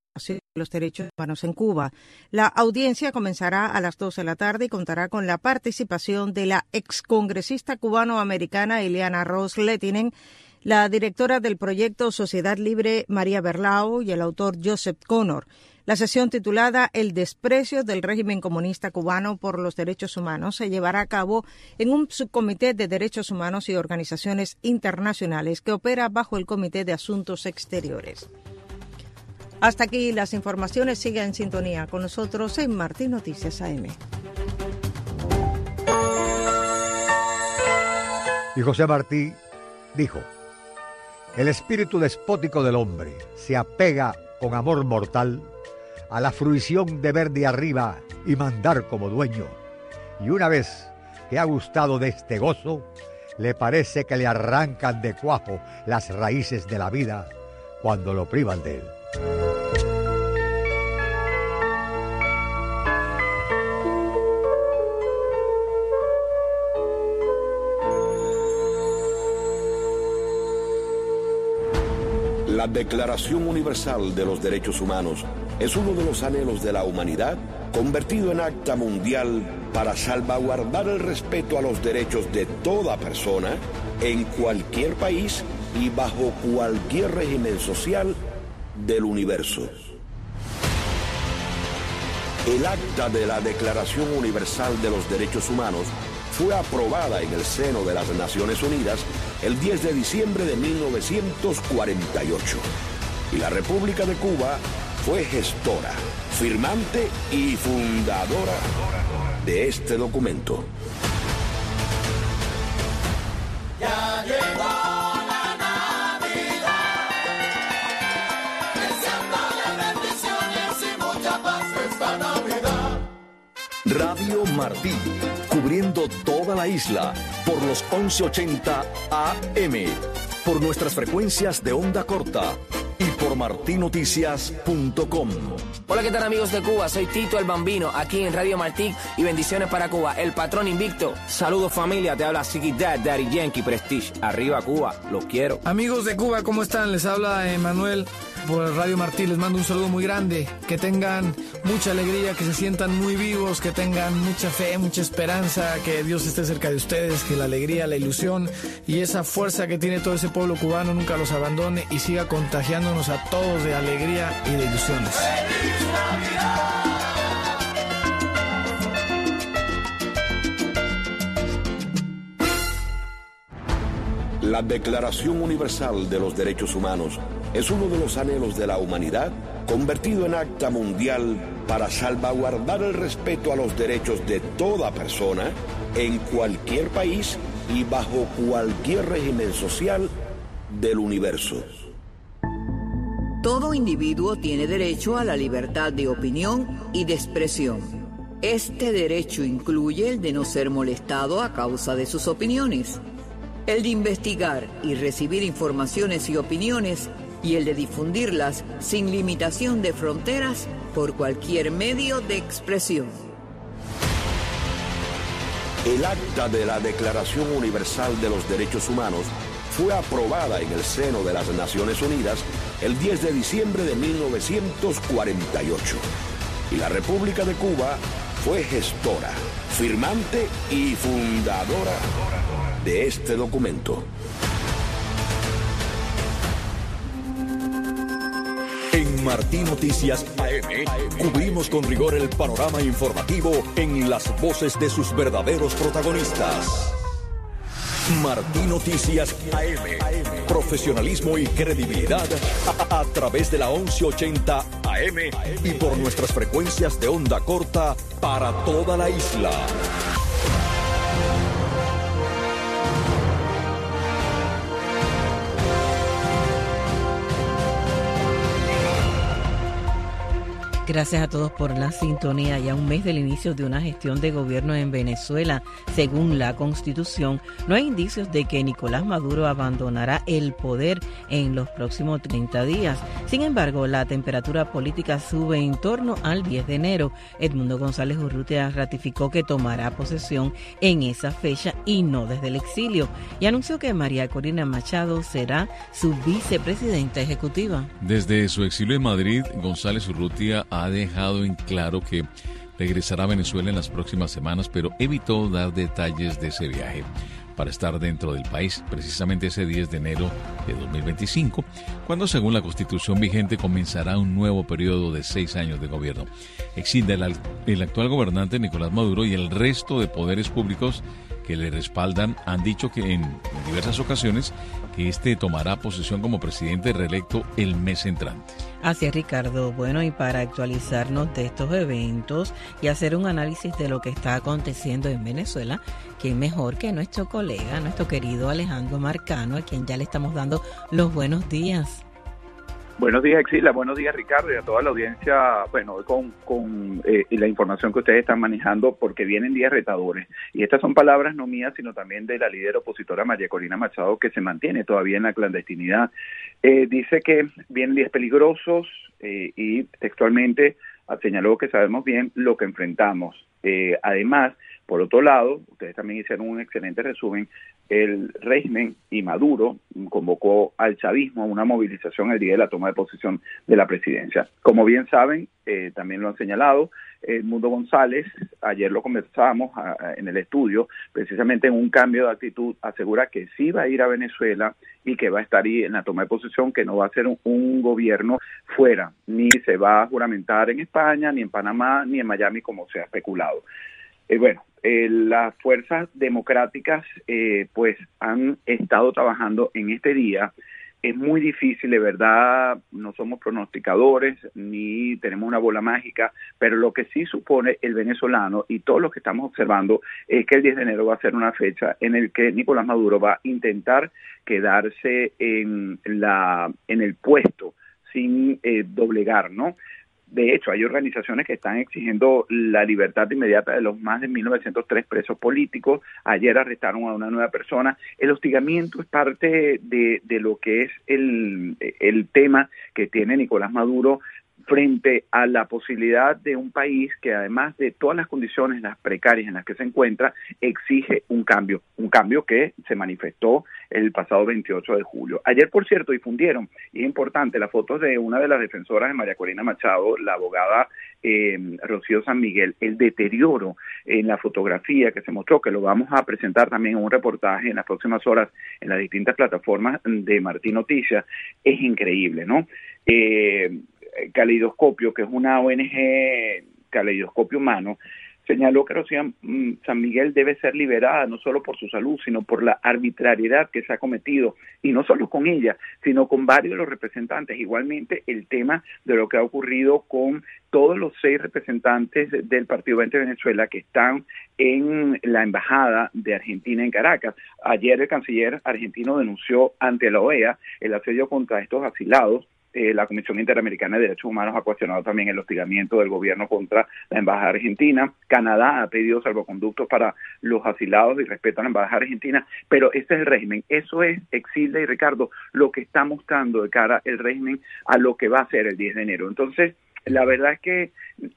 los derechos humanos en Cuba. La audiencia comenzará a las dos de la tarde y contará con la participación de la excongresista cubano-americana Ileana Ros-Lehtinen, la directora del proyecto Sociedad Libre María Berlao y el autor Joseph Connor. La sesión titulada El desprecio del régimen comunista cubano por los derechos humanos se llevará a cabo en un subcomité de derechos humanos y organizaciones internacionales que opera bajo el Comité de Asuntos Exteriores. Hasta aquí las informaciones. Siga en sintonía con nosotros en Martín Noticias A M. Y José Martí dijo: el espíritu despótico del hombre se apega con amor mortal a la fruición de ver de arriba y mandar como dueño, y una vez que ha gustado de este gozo, le parece que le arrancan de cuajo las raíces de la vida cuando lo privan de él. La Declaración Universal de los Derechos Humanos es uno de los anhelos de la humanidad convertido en acta mundial para salvaguardar el respeto a los derechos de toda persona en cualquier país y bajo cualquier régimen social del universo. El acta de la Declaración Universal de los Derechos Humanos fue aprobada en el seno de las Naciones Unidas el diez de diciembre de mil novecientos cuarenta y ocho. Y la República de Cuba fue gestora, firmante y fundadora de este documento. Ya llegó la Navidad, deseándole bendiciones y mucha paz esta Navidad. Radio Martí, cubriendo toda la isla por los once ochenta A M, por nuestras frecuencias de onda corta y por martín noticias punto com. Hola, ¿qué tal, amigos de Cuba? Soy Tito el Bambino, aquí en Radio Martí, y bendiciones para Cuba, el patrón invicto. Saludos, familia, te habla Ziggy Dad, Daddy Yankee Prestige. Arriba Cuba, los quiero. Amigos de Cuba, ¿cómo están? Les habla Emanuel por Radio Martí, les mando un saludo muy grande, que tengan mucha alegría, que se sientan muy vivos, que tengan mucha fe, mucha esperanza, que Dios esté cerca de ustedes, que la alegría, la ilusión y esa fuerza que tiene todo ese pueblo cubano nunca los abandone y siga contagiándonos a todos de alegría y de ilusiones. ¡Feliz Navidad! La Declaración Universal de los Derechos Humanos es uno de los anhelos de la humanidad convertido en acta mundial para salvaguardar el respeto a los derechos de toda persona en cualquier país y bajo cualquier régimen social del universo. Todo individuo tiene derecho a la libertad de opinión y de expresión. Este derecho incluye el de no ser molestado a causa de sus opiniones, el de investigar y recibir informaciones y opiniones, y el de difundirlas sin limitación de fronteras por cualquier medio de expresión. El acta de la Declaración Universal de los Derechos Humanos fue aprobada en el seno de las Naciones Unidas el diez de diciembre de mil novecientos cuarenta y ocho. Y la República de Cuba fue gestora, firmante y fundadora de este documento. En Martín Noticias A M cubrimos con rigor el panorama informativo en las voces de sus verdaderos protagonistas. Martín Noticias A M, profesionalismo y credibilidad a, a través de la once ochenta A M y por nuestras frecuencias de onda corta para toda la isla. Gracias a todos por la sintonía. Ya un mes del inicio de una gestión de gobierno en Venezuela, según la Constitución, no hay indicios de que Nicolás Maduro abandonará el poder en los próximos treinta días. Sin embargo, la temperatura política sube en torno al diez de enero. Edmundo González Urrutia ratificó que tomará posesión en esa fecha y no desde el exilio, y anunció que María Corina Machado será su vicepresidenta ejecutiva. Desde su exilio en Madrid, González Urrutia ha dejado en claro que regresará a Venezuela en las próximas semanas, pero evitó dar detalles de ese viaje para estar dentro del país, precisamente ese diez de enero de dos mil veinticinco, cuando según la Constitución vigente comenzará un nuevo periodo de seis años de gobierno. Exilda el, el actual gobernante Nicolás Maduro y el resto de poderes públicos que le respaldan han dicho que en diversas ocasiones que este tomará posesión como presidente reelecto el mes entrante. Así es, Ricardo. Bueno, y para actualizarnos de estos eventos y hacer un análisis de lo que está aconteciendo en Venezuela, ¿quién mejor que nuestro colega, nuestro querido Alejandro Marcano, a quien ya le estamos dando los buenos días? Buenos días, Exila. Buenos días, Ricardo, y a toda la audiencia. Bueno, con, con eh, la información que ustedes están manejando, porque vienen días retadores. Y estas son palabras no mías, sino también de la líder opositora María Corina Machado, que se mantiene todavía en la clandestinidad. Eh, dice que vienen días peligrosos eh, y textualmente señaló que sabemos bien lo que enfrentamos. Eh, además, por otro lado, ustedes también hicieron un excelente resumen, el régimen y Maduro convocó al chavismo a una movilización el día de la toma de posesión de la presidencia. Como bien saben, eh, también lo han señalado, Edmundo González, ayer lo conversábamos a, a, en el estudio, precisamente en un cambio de actitud, asegura que sí va a ir a Venezuela y que va a estar ahí en la toma de posesión, que no va a ser un, un gobierno fuera, ni se va a juramentar en España, ni en Panamá, ni en Miami, como se ha especulado. Eh, bueno, eh, las fuerzas democráticas eh, pues han estado trabajando en este día. Es muy difícil, de verdad, no somos pronosticadores ni tenemos una bola mágica, pero lo que sí supone el venezolano y todo lo que estamos observando es que el diez de enero va a ser una fecha en el que Nicolás Maduro va a intentar quedarse en la en el puesto sin eh, doblegar, ¿no? De hecho, hay organizaciones que están exigiendo la libertad inmediata de los más de mil novecientos tres presos políticos. Ayer arrestaron a una nueva persona. El hostigamiento es parte de, de lo que es el, el tema que tiene Nicolás Maduro frente a la posibilidad de un país que, además de todas las condiciones las precarias en las que se encuentra, exige un cambio, un cambio que se manifestó el pasado veintiocho de julio. Ayer, por cierto, difundieron, y es importante, las fotos de una de las defensoras de María Corina Machado, la abogada eh, Rocío San Miguel. El deterioro en la fotografía que se mostró, que lo vamos a presentar también en un reportaje en las próximas horas en las distintas plataformas de Martín Noticias, es increíble, ¿no? Eh, Caleidoscopio, que es una O N G, Caleidoscopio Humano, señaló que Rocío San Miguel debe ser liberada no solo por su salud, sino por la arbitrariedad que se ha cometido, y no solo con ella, sino con varios de los representantes. Igualmente, el tema de lo que ha ocurrido con todos los seis representantes del Partido veinte de Venezuela que están en la embajada de Argentina en Caracas. Ayer el canciller argentino denunció ante la O E A el asedio contra estos asilados. Eh, la Comisión Interamericana de Derechos Humanos ha cuestionado también el hostigamiento del gobierno contra la embajada argentina. Canadá ha pedido salvoconductos para los asilados y respeto a la embajada argentina, pero ese es el régimen. Eso es, Exilda y Ricardo, lo que está mostrando de cara el régimen a lo que va a ser el diez de enero. Entonces, la verdad es que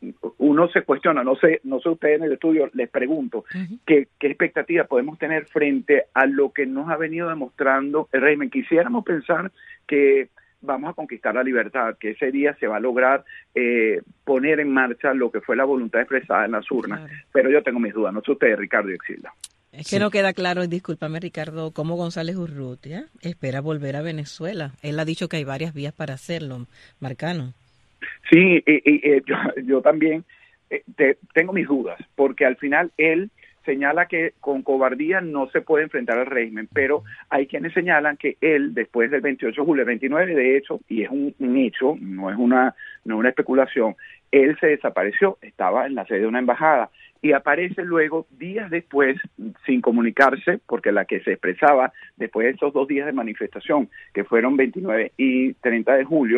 uno se cuestiona, no sé, no sé ustedes en el estudio, les pregunto, uh-huh. ¿qué, qué expectativa podemos tener frente a lo que nos ha venido demostrando el régimen? Quisiéramos pensar que vamos a conquistar la libertad, que ese día se va a lograr eh, poner en marcha lo que fue la voluntad expresada en las urnas, claro. Pero yo tengo mis dudas, no sé ustedes, Ricardo y Exilda. Es que sí. No queda claro, discúlpame Ricardo, cómo González Urrutia espera volver a Venezuela. Él ha dicho que hay varias vías para hacerlo, Marcano. Sí, y, y, y yo, yo también eh, te, tengo mis dudas, porque al final él señala que con cobardía no se puede enfrentar al régimen, pero hay quienes señalan que él, después del veintiocho de julio, el veintinueve de hecho, y es un, un hecho, no es una, no es una especulación, él se desapareció, estaba en la sede de una embajada, y aparece luego, días después, sin comunicarse, porque la que se expresaba después de esos dos días de manifestación, que fueron veintinueve y treinta de julio,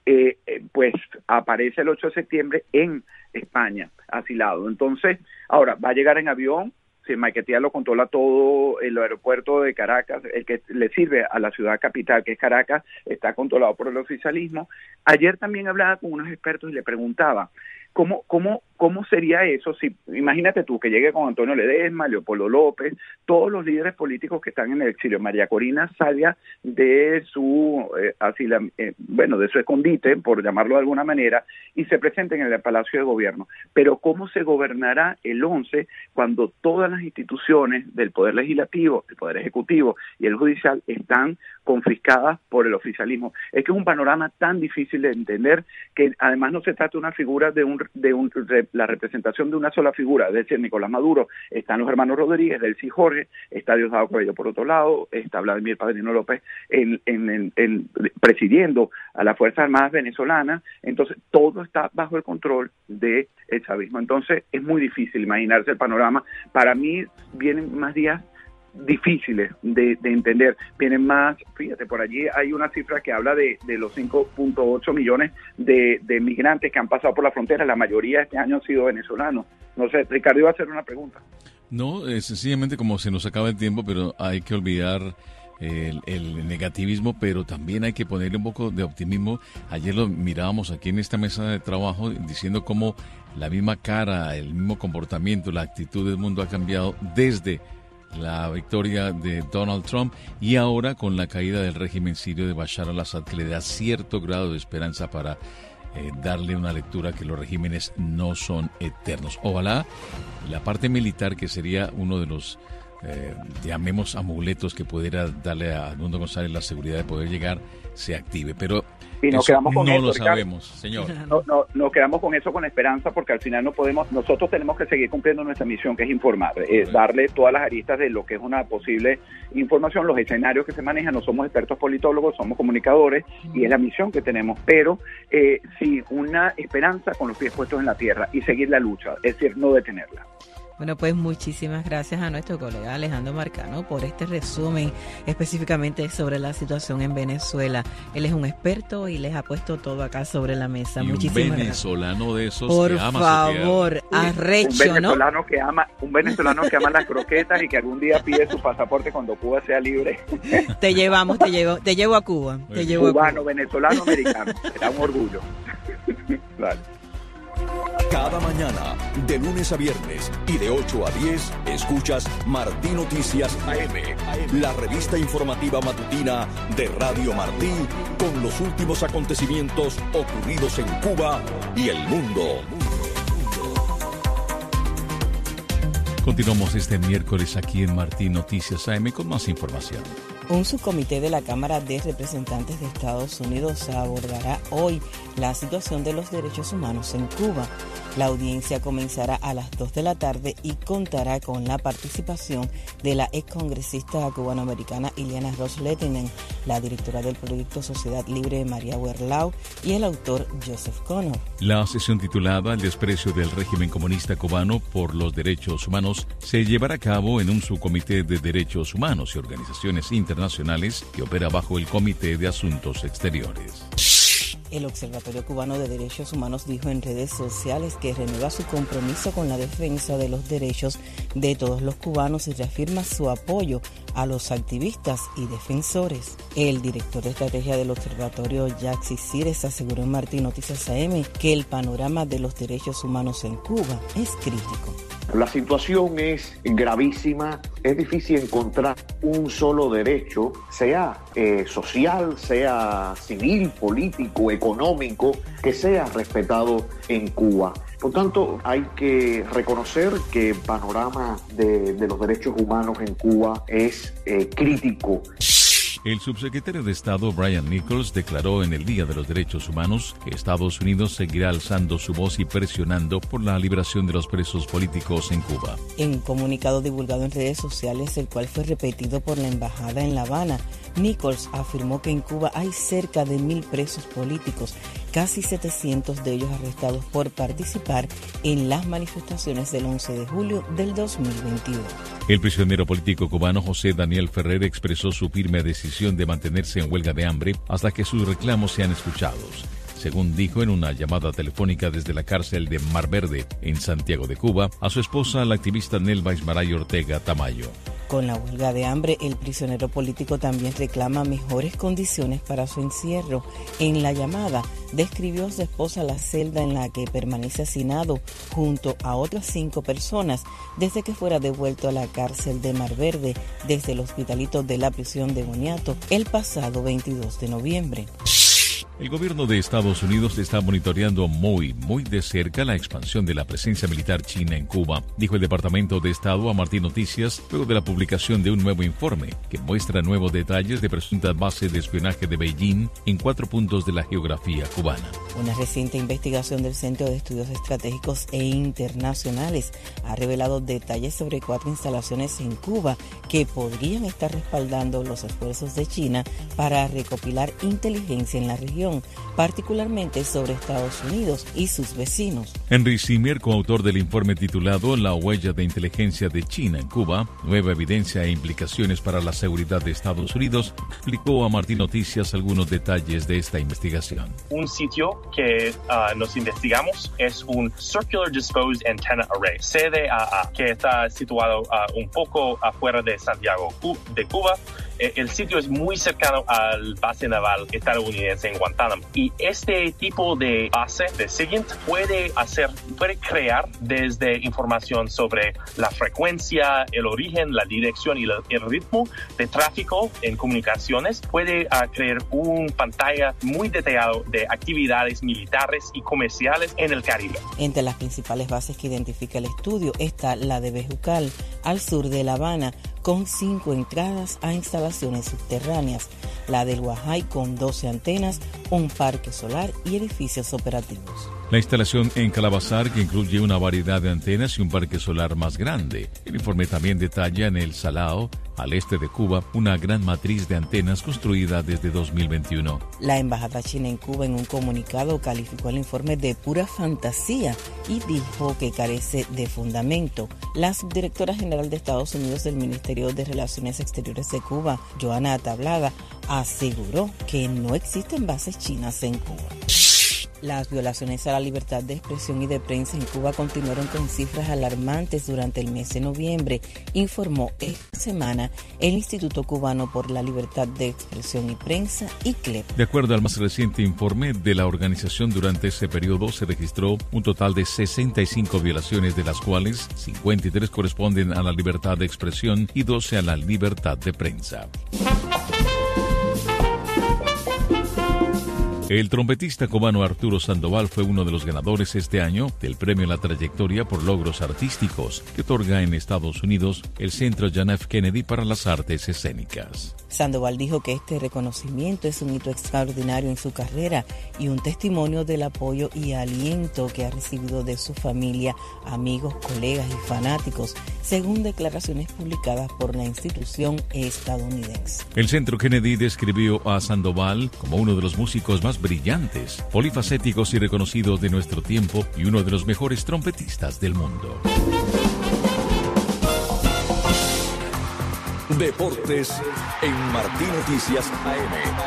eh, eh, pues aparece el ocho de septiembre en España, asilado. Entonces, ahora va a llegar en avión. Si Maiquetía lo controla todo, el aeropuerto de Caracas, el que le sirve a la ciudad capital, que es Caracas, está controlado por el oficialismo. Ayer también hablaba con unos expertos y le preguntaba, ¿cómo, cómo, cómo sería eso? Si, imagínate tú que llegue con Antonio Ledesma, Leopoldo López, todos los líderes políticos que están en el exilio. María Corina salga de su, eh, asila, eh, bueno, de su escondite, por llamarlo de alguna manera, y se presenten en el Palacio de Gobierno. Pero ¿cómo se gobernará el once cuando todas las instituciones del Poder Legislativo, el Poder Ejecutivo y el Judicial están confiscadas por el oficialismo? Es que es un panorama tan difícil de entender que además no se trata de una figura de un de un de la representación de una sola figura, es decir, Nicolás Maduro, están los hermanos Rodríguez, Delcy Jorge, está Diosdado Cabello por otro lado, está Vladimir Padrino López en, en, en, en presidiendo a las Fuerzas Armadas venezolanas. Entonces todo está bajo el control del chavismo. Entonces es muy difícil imaginarse el panorama. Para mí vienen más días difíciles de, de entender, vienen más, fíjate, por allí hay una cifra que habla de, de los cinco punto ocho millones de, de migrantes que han pasado por la frontera, la mayoría este año han sido venezolanos. No sé, Ricardo iba a hacer una pregunta. No, eh, sencillamente como se nos acaba el tiempo, pero hay que olvidar el, el negativismo, pero también hay que ponerle un poco de optimismo. Ayer lo mirábamos aquí en esta mesa de trabajo diciendo cómo la misma cara, el mismo comportamiento, la actitud del mundo ha cambiado desde la victoria de Donald Trump y ahora con la caída del régimen sirio de Bashar al-Assad, que le da cierto grado de esperanza para eh, darle una lectura que los regímenes no son eternos. Ojalá la parte militar, que sería uno de los eh, llamemos amuletos que pudiera darle a Edmundo González la seguridad de poder llegar, se active, pero y nos quedamos con no eso, lo Ricardo. sabemos, señor. No, no, nos quedamos con eso con esperanza, porque al final no podemos, nosotros tenemos que seguir cumpliendo nuestra misión, que es informar, eh, darle todas las aristas de lo que es una posible información, los escenarios que se manejan. No somos expertos politólogos, somos comunicadores y es la misión que tenemos, pero eh, sí, una esperanza con los pies puestos en la tierra y seguir la lucha, es decir, no detenerla. Bueno, pues muchísimas gracias a nuestro colega Alejandro Marcano por este resumen específicamente sobre la situación en Venezuela. Él es un experto y les ha puesto todo acá sobre la mesa. Y muchísimas un venezolano gracias. de esos por que ama favor, su tierra. arrecho, un venezolano ¿no? que ama, un venezolano que ama las croquetas y que algún día pide su pasaporte cuando Cuba sea libre. Te llevamos, te llevo, te llevo a Cuba. Te llevo Cubano, a Cuba. venezolano, americano. Será un orgullo. Vale. Cada mañana, de lunes a viernes y de ocho a diez, escuchas Martí Noticias A M, la revista informativa matutina de Radio Martí, con los últimos acontecimientos ocurridos en Cuba y el mundo. Continuamos este miércoles aquí en Martí Noticias A M con más información. Un subcomité de la Cámara de Representantes de Estados Unidos abordará hoy la situación de los derechos humanos en Cuba. La audiencia comenzará a las dos de la tarde y contará con la participación de la excongresista cubanoamericana Ileana Ros-Lehtinen, la directora del proyecto Sociedad Libre María Werlau y el autor Joseph Connor. La sesión titulada El desprecio del régimen comunista cubano por los derechos humanos se llevará a cabo en un subcomité de derechos humanos y organizaciones internacionales que opera bajo el Comité de Asuntos Exteriores. El Observatorio Cubano de Derechos Humanos dijo en redes sociales que renueva su compromiso con la defensa de los derechos de todos los cubanos y reafirma su apoyo a los activistas y defensores. El director de estrategia del observatorio, Yaxi Cires, aseguró en Martí Noticias A M que el panorama de los derechos humanos en Cuba es crítico. La situación es gravísima, es difícil encontrar un solo derecho, sea eh, social, sea civil, político, económico, que sea respetado en Cuba. Por tanto, hay que reconocer que el panorama de, de los derechos humanos en Cuba es eh, crítico. El subsecretario de Estado Brian Nichols declaró en el Día de los Derechos Humanos que Estados Unidos seguirá alzando su voz y presionando por la liberación de los presos políticos en Cuba. En un comunicado divulgado en redes sociales, el cual fue repetido por la embajada en La Habana, Nichols afirmó que en Cuba hay cerca de mil presos políticos, casi setecientos de ellos arrestados por participar en las manifestaciones del once de julio del dos mil veintiuno. El prisionero político cubano José Daniel Ferrer expresó su firme decisión de mantenerse en huelga de hambre hasta que sus reclamos sean escuchados. según dijo en una llamada telefónica desde la cárcel de Mar Verde, en Santiago de Cuba, a su esposa, la activista Nelva Ismaray Ortega Tamayo. Con la huelga de hambre, el prisionero político también reclama mejores condiciones para su encierro. En la llamada, describió a su esposa la celda en la que permanece hacinado junto a otras cinco personas desde que fuera devuelto a la cárcel de Mar Verde desde el hospitalito de la prisión de Boniato el pasado veintidós de noviembre. El gobierno de Estados Unidos está monitoreando muy, muy de cerca la expansión de la presencia militar china en Cuba, dijo el Departamento de Estado a Martín Noticias luego de la publicación de un nuevo informe que muestra nuevos detalles de presuntas bases de espionaje de Beijing en cuatro puntos de la geografía cubana. Una reciente investigación del Centro de Estudios Estratégicos e Internacionales ha revelado detalles sobre cuatro instalaciones en Cuba que podrían estar respaldando los esfuerzos de China para recopilar inteligencia en la región, particularmente sobre Estados Unidos y sus vecinos. Henry Zimmer, coautor del informe titulado La huella de inteligencia de China en Cuba, nueva evidencia e implicaciones para la seguridad de Estados Unidos, explicó a Martín Noticias algunos detalles de esta investigación. Un sitio que uh, nos investigamos es un Circular Disposed Antenna Array, C D A A, que está situado uh, un poco afuera de Santiago de Cuba. El sitio es muy cercano al base naval estadounidense en Guantánamo. Y este tipo de base de SIGINT puede hacer, puede crear desde información sobre la frecuencia, el origen, la dirección y la, el ritmo de tráfico en comunicaciones. Puede uh, crear una pantalla muy detallada de actividades militares y comerciales en el Caribe. Entre las principales bases que identifica el estudio está la de Bejucal, al sur de La Habana, con cinco entradas a instalaciones subterráneas, la del Guajay con doce antenas, un parque solar y edificios operativos. La instalación en Calabazar, que incluye una variedad de antenas y un parque solar más grande. El informe también detalla en el Salao, al este de Cuba, una gran matriz de antenas construida desde dos mil veintiuno. La embajada china en Cuba, en un comunicado, calificó el informe de pura fantasía y dijo que carece de fundamento. La subdirectora general de Estados Unidos del Ministerio de Relaciones Exteriores de Cuba, Joana Tablada, aseguró que no existen bases chinas en Cuba. Las violaciones a la libertad de expresión y de prensa en Cuba continuaron con cifras alarmantes durante el mes de noviembre, informó esta semana el Instituto Cubano por la Libertad de Expresión y Prensa, I C L E P. De acuerdo al más reciente informe de la organización, durante ese periodo se registró un total de sesenta y cinco violaciones, de las cuales cincuenta y tres corresponden a la libertad de expresión y doce a la libertad de prensa. El trompetista cubano Arturo Sandoval fue uno de los ganadores este año del Premio a la Trayectoria por Logros Artísticos que otorga en Estados Unidos el Centro John F. Kennedy para las Artes Escénicas. Sandoval dijo que este reconocimiento es un hito extraordinario en su carrera y un testimonio del apoyo y aliento que ha recibido de su familia, amigos, colegas y fanáticos, según declaraciones publicadas por la institución estadounidense. El Centro Kennedy describió a Sandoval como uno de los músicos más brillantes, polifacéticos y reconocidos de nuestro tiempo y uno de los mejores trompetistas del mundo. Deportes en Martín Noticias A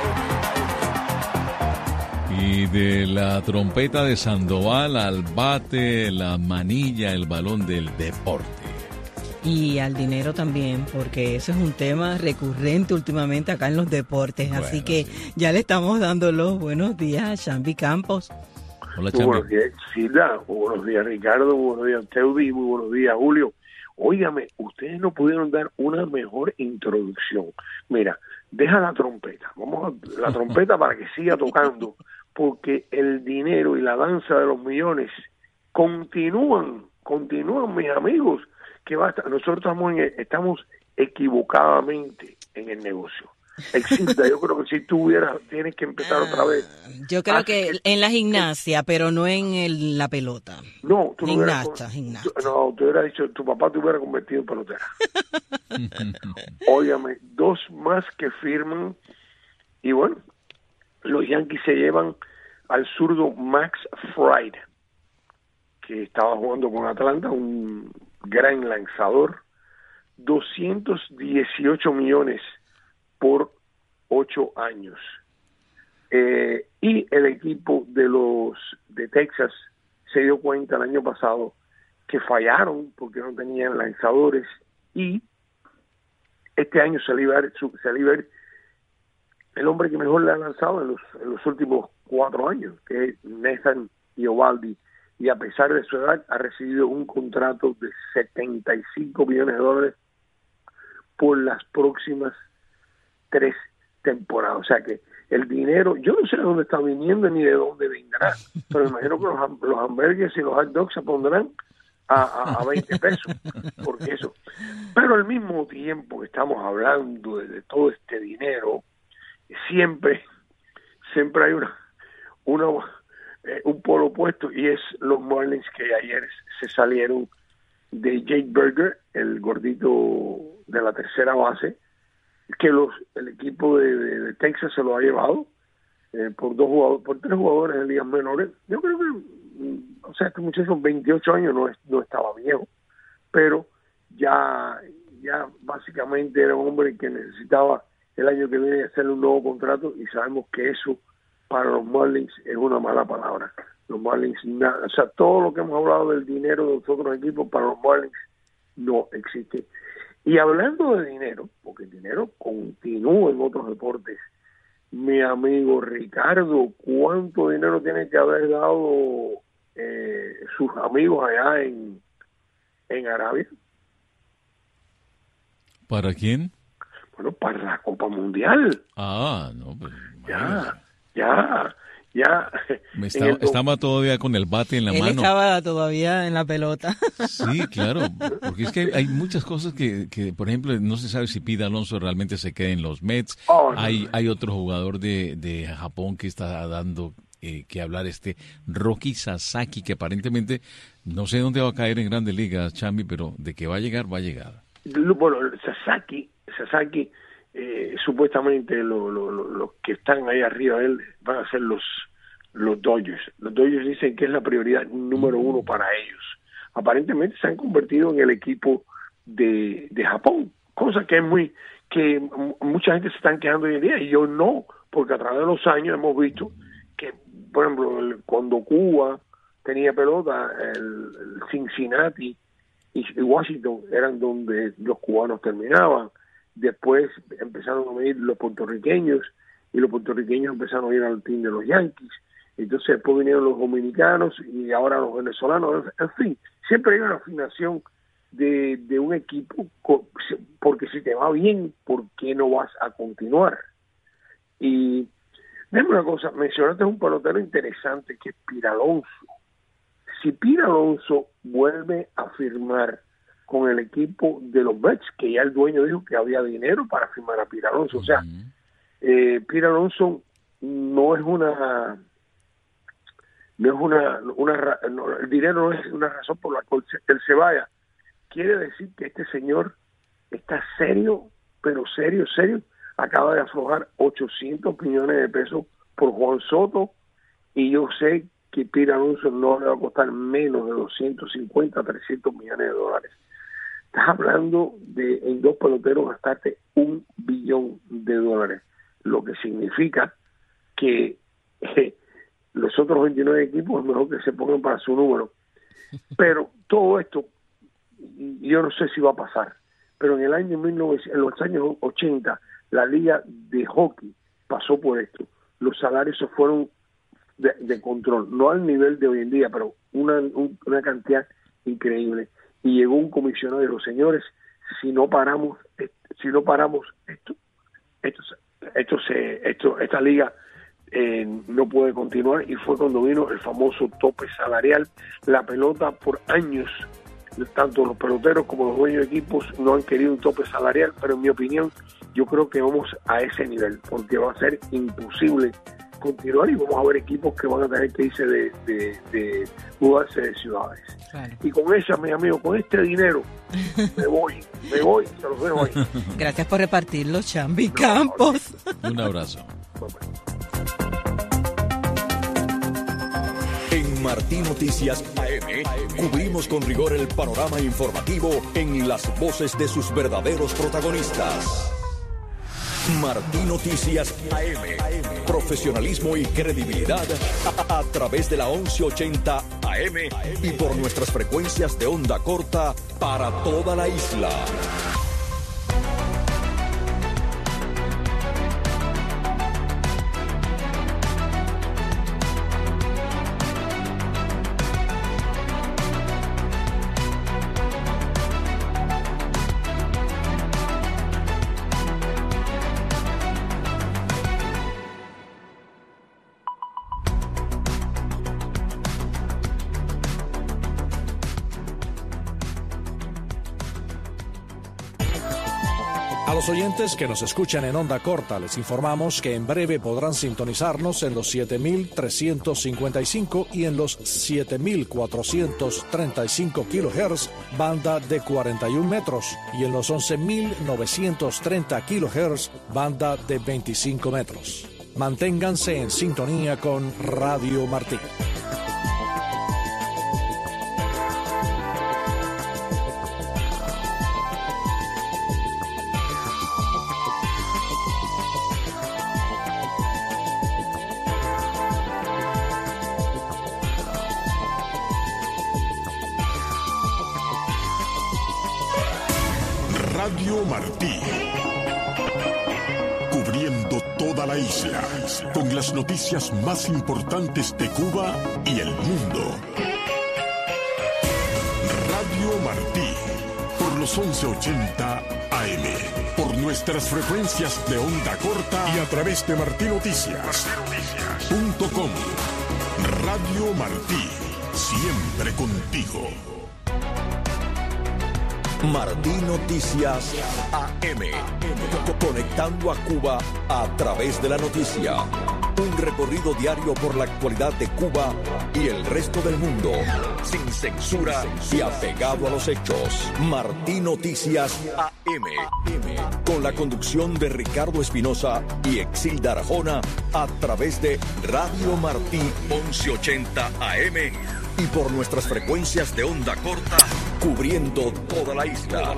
M. Y de la trompeta de Sandoval al bate, la manilla, el balón del deporte. Y al dinero también, porque eso es un tema recurrente últimamente acá en los deportes. Bueno, así que sí, ya le estamos dando los buenos días a Chambi Campos. Hola, Chambi. Muy buenos días, Silda. Muy buenos días, Ricardo. Muy buenos días, Teudi. Muy buenos días, Julio. Óigame, ustedes no pudieron dar una mejor introducción. Mira, deja la trompeta. Vamos a la trompeta para que siga tocando, porque el dinero y la danza de los millones continúan, continúan, mis amigos. Que basta, nosotros estamos, en, estamos equivocadamente en el negocio. Existe, yo creo que si tú hubieras, tienes que empezar otra vez. Yo creo que en la gimnasia, pero no en el, la pelota. No, tú gimnasta, no gimnasta. No, tú hubieras dicho, tu papá te hubiera convertido en pelotera. Óyame, dos más que firman, y bueno, los Yankees se llevan al zurdo Max Fried, que estaba jugando con Atlanta, un gran lanzador, doscientos dieciocho millones por ocho años. Eh, y el equipo de los de Texas se dio cuenta el año pasado que fallaron porque no tenían lanzadores, y este año se iba a ver, se iba a ver el hombre que mejor le ha lanzado en los, en los últimos cuatro años, que es Nathan Eovaldi, y a pesar de su edad ha recibido un contrato de setenta y cinco millones de dólares por las próximas tres temporadas. O sea que el dinero, yo no sé de dónde está viniendo ni de dónde vendrá, pero me imagino que los, los hamburgues y los hot dogs se pondrán a, a, a veinte pesos, porque eso. Pero al mismo tiempo que estamos hablando de, de todo este dinero, siempre, siempre hay una, una eh, un polo opuesto, y es los Marlins, que ayer se salieron de Jake Burger, el gordito de la tercera base, que los el equipo de, de, de Texas se lo ha llevado eh, por dos jugadores, por tres jugadores de ligas menores. Yo creo que, o sea, este muchacho veintiocho años no, es, no estaba viejo, pero ya, ya básicamente era un hombre que necesitaba el año que viene hacerle un nuevo contrato, y sabemos que eso para los Marlins es una mala palabra. Los Marlins, nada, o sea, todo lo que hemos hablado del dinero de los otros equipos, para los Marlins no existe. Y hablando de dinero, porque el dinero continúa en otros deportes, mi amigo Ricardo, ¿cuánto dinero tiene que haber dado eh, sus amigos allá en, en Arabia? ¿Para quién? Bueno, para la Copa Mundial. Ah, no, pues... Ya, ya, ya. Me estaba, el... estaba todavía con el bate en la Él mano. Él estaba todavía en la pelota. Sí, claro, porque es que hay, hay muchas cosas que, que, por ejemplo, no se sabe si Pete Alonso realmente se queda en los Mets. Oh, no. Hay, hay otro jugador de, de Japón que está dando eh, que hablar, este Roki Sasaki, que aparentemente, no sé dónde va a caer en Grandes Ligas, Chambi, pero de que va a llegar, va a llegar. Bueno, Sasaki, Sasaki... Eh, supuestamente los lo, lo, lo que están ahí arriba de él van a ser los los Dodgers. Los Dodgers dicen que es la prioridad número uno para ellos. Aparentemente se han convertido en el equipo de, de Japón, cosa que es muy que mucha gente se están quejando hoy en día, y yo no, porque a través de los años hemos visto que, por ejemplo, el, cuando Cuba tenía pelota, el, el Cincinnati y, y Washington eran donde los cubanos terminaban. Después empezaron a venir los puertorriqueños, y los puertorriqueños empezaron a ir al team de los Yankees. Entonces después vinieron los dominicanos y ahora los venezolanos. En fin, siempre hay una afinación de, de un equipo, porque si te va bien, ¿por qué no vas a continuar? Y déjame una cosa, mencionaste un pelotero interesante que es Pete Alonso. Si Pete Alonso vuelve a firmar con el equipo de los Mets, que ya el dueño dijo que había dinero para firmar a Pete Alonso. O sea, eh, Pete Alonso no es una, no es una, una no, el dinero no es una razón por la cual él se vaya. Quiere decir que este señor está serio, pero serio, serio. Acaba de aflojar ochocientos millones de pesos por Juan Soto, y yo sé que Pete Alonso no le va a costar menos de doscientos cincuenta, trescientos millones de dólares. Estás hablando de en dos peloteros gastarte un billón de dólares, lo que significa que eh, los otros veintinueve equipos es mejor que se pongan para su número. Pero todo esto, yo no sé si va a pasar, pero en el año mil novecientos, en los años ochenta, la liga de hockey pasó por esto. Los salarios se fueron de, de control, no al nivel de hoy en día, pero una, un, una cantidad increíble. Y llegó un comisionado y dijo: señores, si no paramos, si no paramos esto, esto, esto se, esto, esta liga eh, no puede continuar. Y fue cuando vino el famoso tope salarial. La pelota por años, tanto los peloteros como los dueños de equipos no han querido un tope salarial, pero en mi opinión, yo creo que vamos a ese nivel, porque va a ser imposible continuar, y vamos a ver equipos que van a tener que irse de, de, de mudarse de ciudades. Claro. Y con esa, mi amigo, con este dinero, me voy, me voy, se los dejo ahí. Gracias por repartirlo, Chambi Campos. Un abrazo. En Martín Noticias A M, cubrimos con rigor el panorama informativo en las voces de sus verdaderos protagonistas. Martí Noticias A M. Profesionalismo y credibilidad a, a través de la once ochenta A M y por nuestras frecuencias de onda corta para toda la isla. A los oyentes que nos escuchan en onda corta les informamos que en breve podrán sintonizarnos en los siete mil trescientos cincuenta y cinco y en los siete mil cuatrocientos treinta y cinco kilohertz, banda de cuarenta y un metros, y en los once mil novecientos treinta kilohertz, banda de veinticinco metros. Manténganse en sintonía con Radio Martí. Radio Martí, cubriendo toda la isla con las noticias más importantes de Cuba y el mundo. Radio Martí, por los once ochenta A M, por nuestras frecuencias de onda corta y a través de martí noticias punto com. Radio Martí, siempre contigo. Martí Noticias A M, conectando a Cuba a través de la noticia. Un recorrido diario por la actualidad de Cuba y el resto del mundo, sin censura y apegado a los hechos. Martí Noticias A M, con la conducción de Ricardo Espinosa y Exilda Arjona a través de Radio Martí once ochenta A M y por nuestras frecuencias de onda corta, cubriendo toda la isla.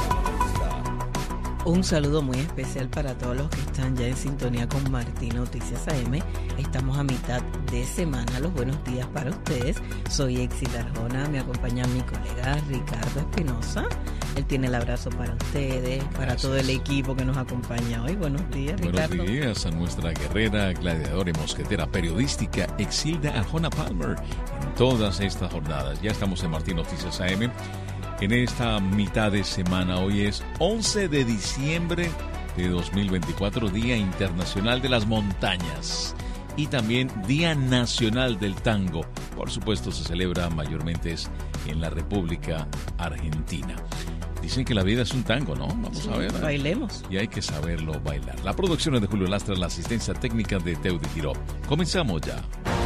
Un saludo muy especial para todos los que están ya en sintonía con Martí Noticias A M. Estamos a mitad de semana. Los buenos días para ustedes. Soy Exilda Arjona, me acompaña mi colega Ricardo Espinosa. Él tiene el abrazo para ustedes, para Gracias. Todo el equipo que nos acompaña hoy. Buenos días, Ricardo. Buenos días a nuestra guerrera, gladiadora y mosquetera periodística Exilda Arjona Palmer en todas estas jornadas. Ya estamos en Martí Noticias A M. En esta mitad de semana, hoy es once de diciembre de dos mil veinticuatro, Día Internacional de las Montañas y también Día Nacional del Tango. Por supuesto, se celebra mayormente en la República Argentina. Dicen que la vida es un tango, ¿no? Vamos sí, a ver. Bailemos. Y hay que saberlo bailar. La producción es de Julio Lastra, la asistencia técnica de Teudi Tiró. Comenzamos ya.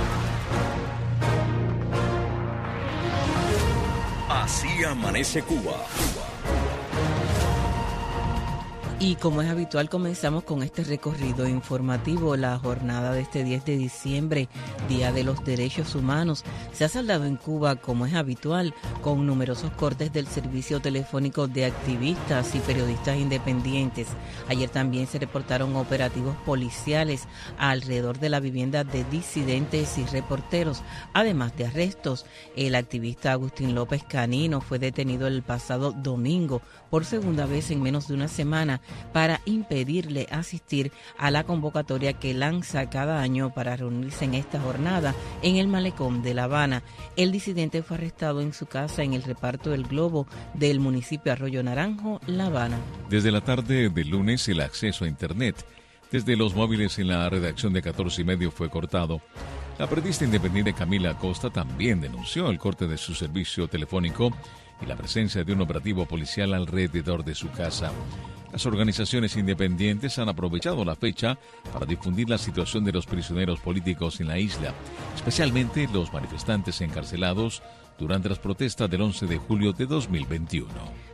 Así amanece Cuba. Y como es habitual, comenzamos con este recorrido informativo. La jornada de este diez de diciembre, Día de los Derechos Humanos, se ha saldado en Cuba, como es habitual, con numerosos cortes del servicio telefónico de activistas y periodistas independientes. Ayer también se reportaron operativos policiales alrededor de la vivienda de disidentes y reporteros, además de arrestos. El activista Agustín López Canino fue detenido el pasado domingo por segunda vez en menos de una semana para impedirle asistir a la convocatoria que lanza cada año para reunirse en esta jornada en el malecón de La Habana. El disidente fue arrestado en su casa en el reparto del Globo del municipio Arroyo Naranjo, La Habana. Desde la tarde del lunes, el acceso a Internet desde los móviles en la redacción de catorce y medio fue cortado. La periodista independiente Camila Acosta también denunció el corte de su servicio telefónico y la presencia de un operativo policial alrededor de su casa. Las organizaciones independientes han aprovechado la fecha para difundir la situación de los prisioneros políticos en la isla, especialmente los manifestantes encarcelados durante las protestas del once de julio de dos mil veintiuno.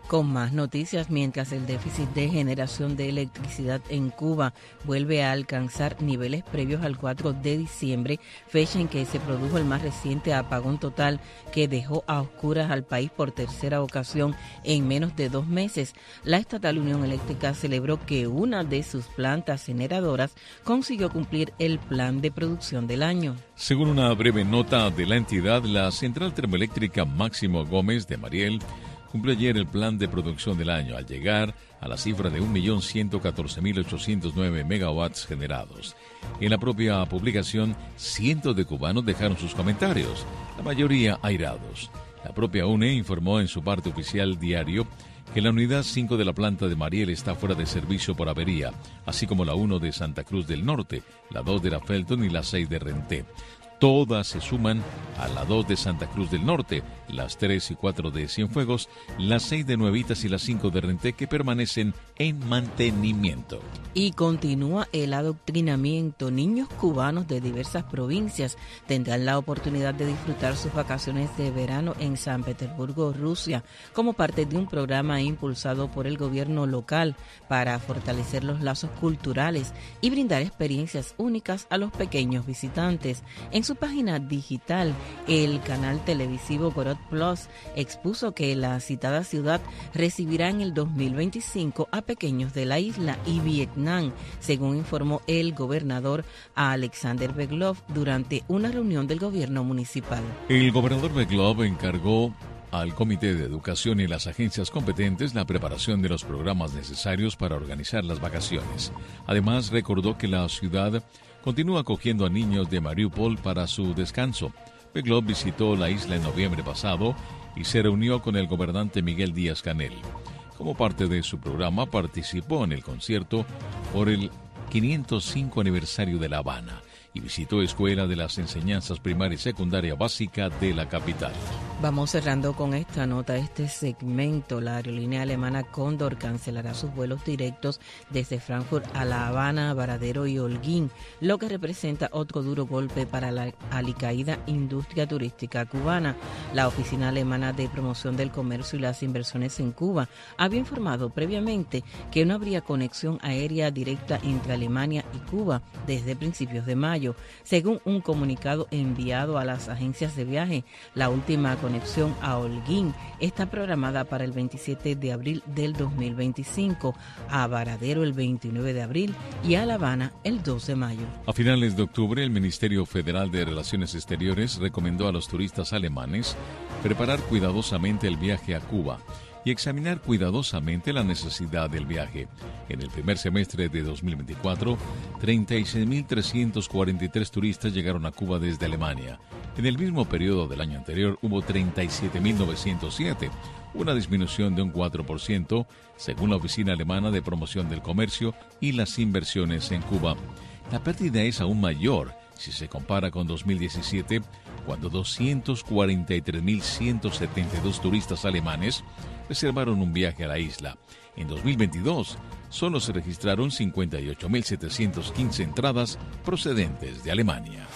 Con más noticias, mientras el déficit de generación de electricidad en Cuba vuelve a alcanzar niveles previos al cuatro de diciembre, fecha en que se produjo el más reciente apagón total que dejó a oscuras al país por tercera ocasión en menos de dos meses, la estatal Unión Eléctrica celebró que una de sus plantas generadoras consiguió cumplir el plan de producción del año. Según una breve nota de la entidad, la central termoeléctrica Máximo Gómez de Mariel cumplió ayer el plan de producción del año al llegar a la cifra de un millón ciento catorce mil ochocientos nueve megawatts generados. En la propia publicación, cientos de cubanos dejaron sus comentarios, la mayoría airados. La propia U N E informó en su parte oficial diario que la unidad cinco de la planta de Mariel está fuera de servicio por avería, así como la uno de Santa Cruz del Norte, la dos de la Felton y la seis de Renté. Todas se suman a la dos de Santa Cruz del Norte, las tres y cuatro de Cienfuegos, las seis de Nuevitas y las cinco de Renté, que permanecen en mantenimiento. Y continúa el adoctrinamiento. Niños cubanos de diversas provincias tendrán la oportunidad de disfrutar sus vacaciones de verano en San Petersburgo, Rusia, como parte de un programa impulsado por el gobierno local para fortalecer los lazos culturales y brindar experiencias únicas a los pequeños visitantes. En su página digital, el canal televisivo Gorod Plus expuso que la citada ciudad recibirá en el dos mil veinticinco a pequeños de la isla y Vietnam, según informó el gobernador Alexander Beglov durante una reunión del gobierno municipal. El gobernador Beglov encargó al Comité de Educación y las agencias competentes la preparación de los programas necesarios para organizar las vacaciones. Además, recordó que la ciudad continúa acogiendo a niños de Mariupol para su descanso. Beglov visitó la isla en noviembre pasado y se reunió con el gobernante Miguel Díaz-Canel. Como parte de su programa, participó en el concierto por el quinientos cinco aniversario de La Habana y visitó escuela de las enseñanzas primaria y secundaria básica de la capital. Vamos cerrando con esta nota, este segmento. La aerolínea alemana Condor cancelará sus vuelos directos desde Frankfurt a La Habana, Varadero y Holguín, lo que representa otro duro golpe para la alicaída industria turística cubana. La Oficina Alemana de Promoción del Comercio y las Inversiones en Cuba había informado previamente que no habría conexión aérea directa entre Alemania y Cuba desde principios de mayo. Según un comunicado enviado a las agencias de viaje, la última conexión a Holguín está programada para el veintisiete de abril del dos mil veinticinco, a Varadero el veintinueve de abril y a La Habana el dos de mayo. A finales de octubre, el Ministerio Federal de Relaciones Exteriores recomendó a los turistas alemanes preparar cuidadosamente el viaje a Cuba y examinar cuidadosamente la necesidad del viaje. En el primer semestre de dos mil veinticuatro, treinta y seis mil trescientos cuarenta y tres turistas llegaron a Cuba desde Alemania. En el mismo periodo del año anterior hubo treinta y siete mil novecientos siete, una disminución de un cuatro por ciento, según la Oficina Alemana de Promoción del Comercio y las Inversiones en Cuba. La pérdida es aún mayor si se compara con dos mil diecisiete, cuando doscientos cuarenta y tres mil ciento setenta y dos turistas alemanes reservaron un viaje a la isla. En dos mil veintidós, solo se registraron cincuenta y ocho mil setecientas quince entradas procedentes de Alemania.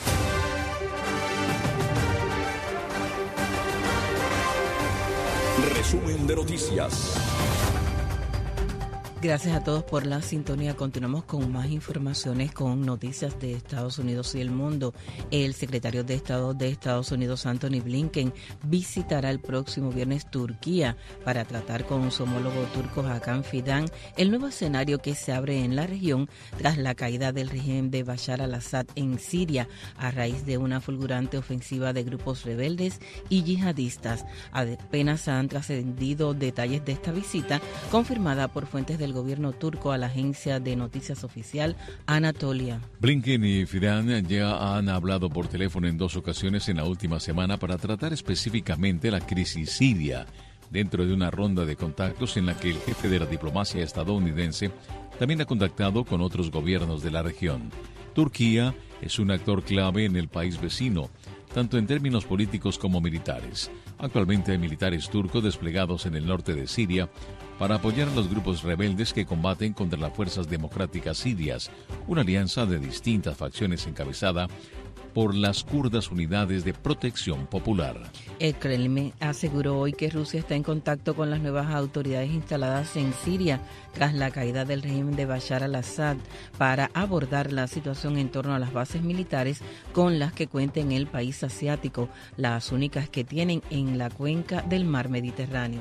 Resumen de noticias. Gracias a todos por la sintonía. Continuamos con más informaciones, con noticias de Estados Unidos y el mundo. El secretario de Estado de Estados Unidos, Anthony Blinken, visitará el próximo viernes Turquía para tratar con su homólogo turco Hakan Fidan el nuevo escenario que se abre en la región tras la caída del régimen de Bashar al-Assad en Siria a raíz de una fulgurante ofensiva de grupos rebeldes y yihadistas. Apenas han trascendido detalles de esta visita, confirmada por fuentes del gobierno turco a la agencia de noticias oficial Anatolia. Blinken y Fidan ya han hablado por teléfono en dos ocasiones en la última semana para tratar específicamente la crisis siria, dentro de una ronda de contactos en la que el jefe de la diplomacia estadounidense también ha contactado con otros gobiernos de la región. Turquía es un actor clave en el país vecino, tanto en términos políticos como militares. Actualmente hay militares turcos desplegados en el norte de Siria para apoyar a los grupos rebeldes que combaten contra las fuerzas democráticas sirias, una alianza de distintas facciones encabezada por las kurdas Unidades de Protección Popular. El Kremlin aseguró hoy que Rusia está en contacto con las nuevas autoridades instaladas en Siria tras la caída del régimen de Bashar al-Assad para abordar la situación en torno a las bases militares con las que cuenta en el país asiático, las únicas que tienen en la cuenca del mar Mediterráneo.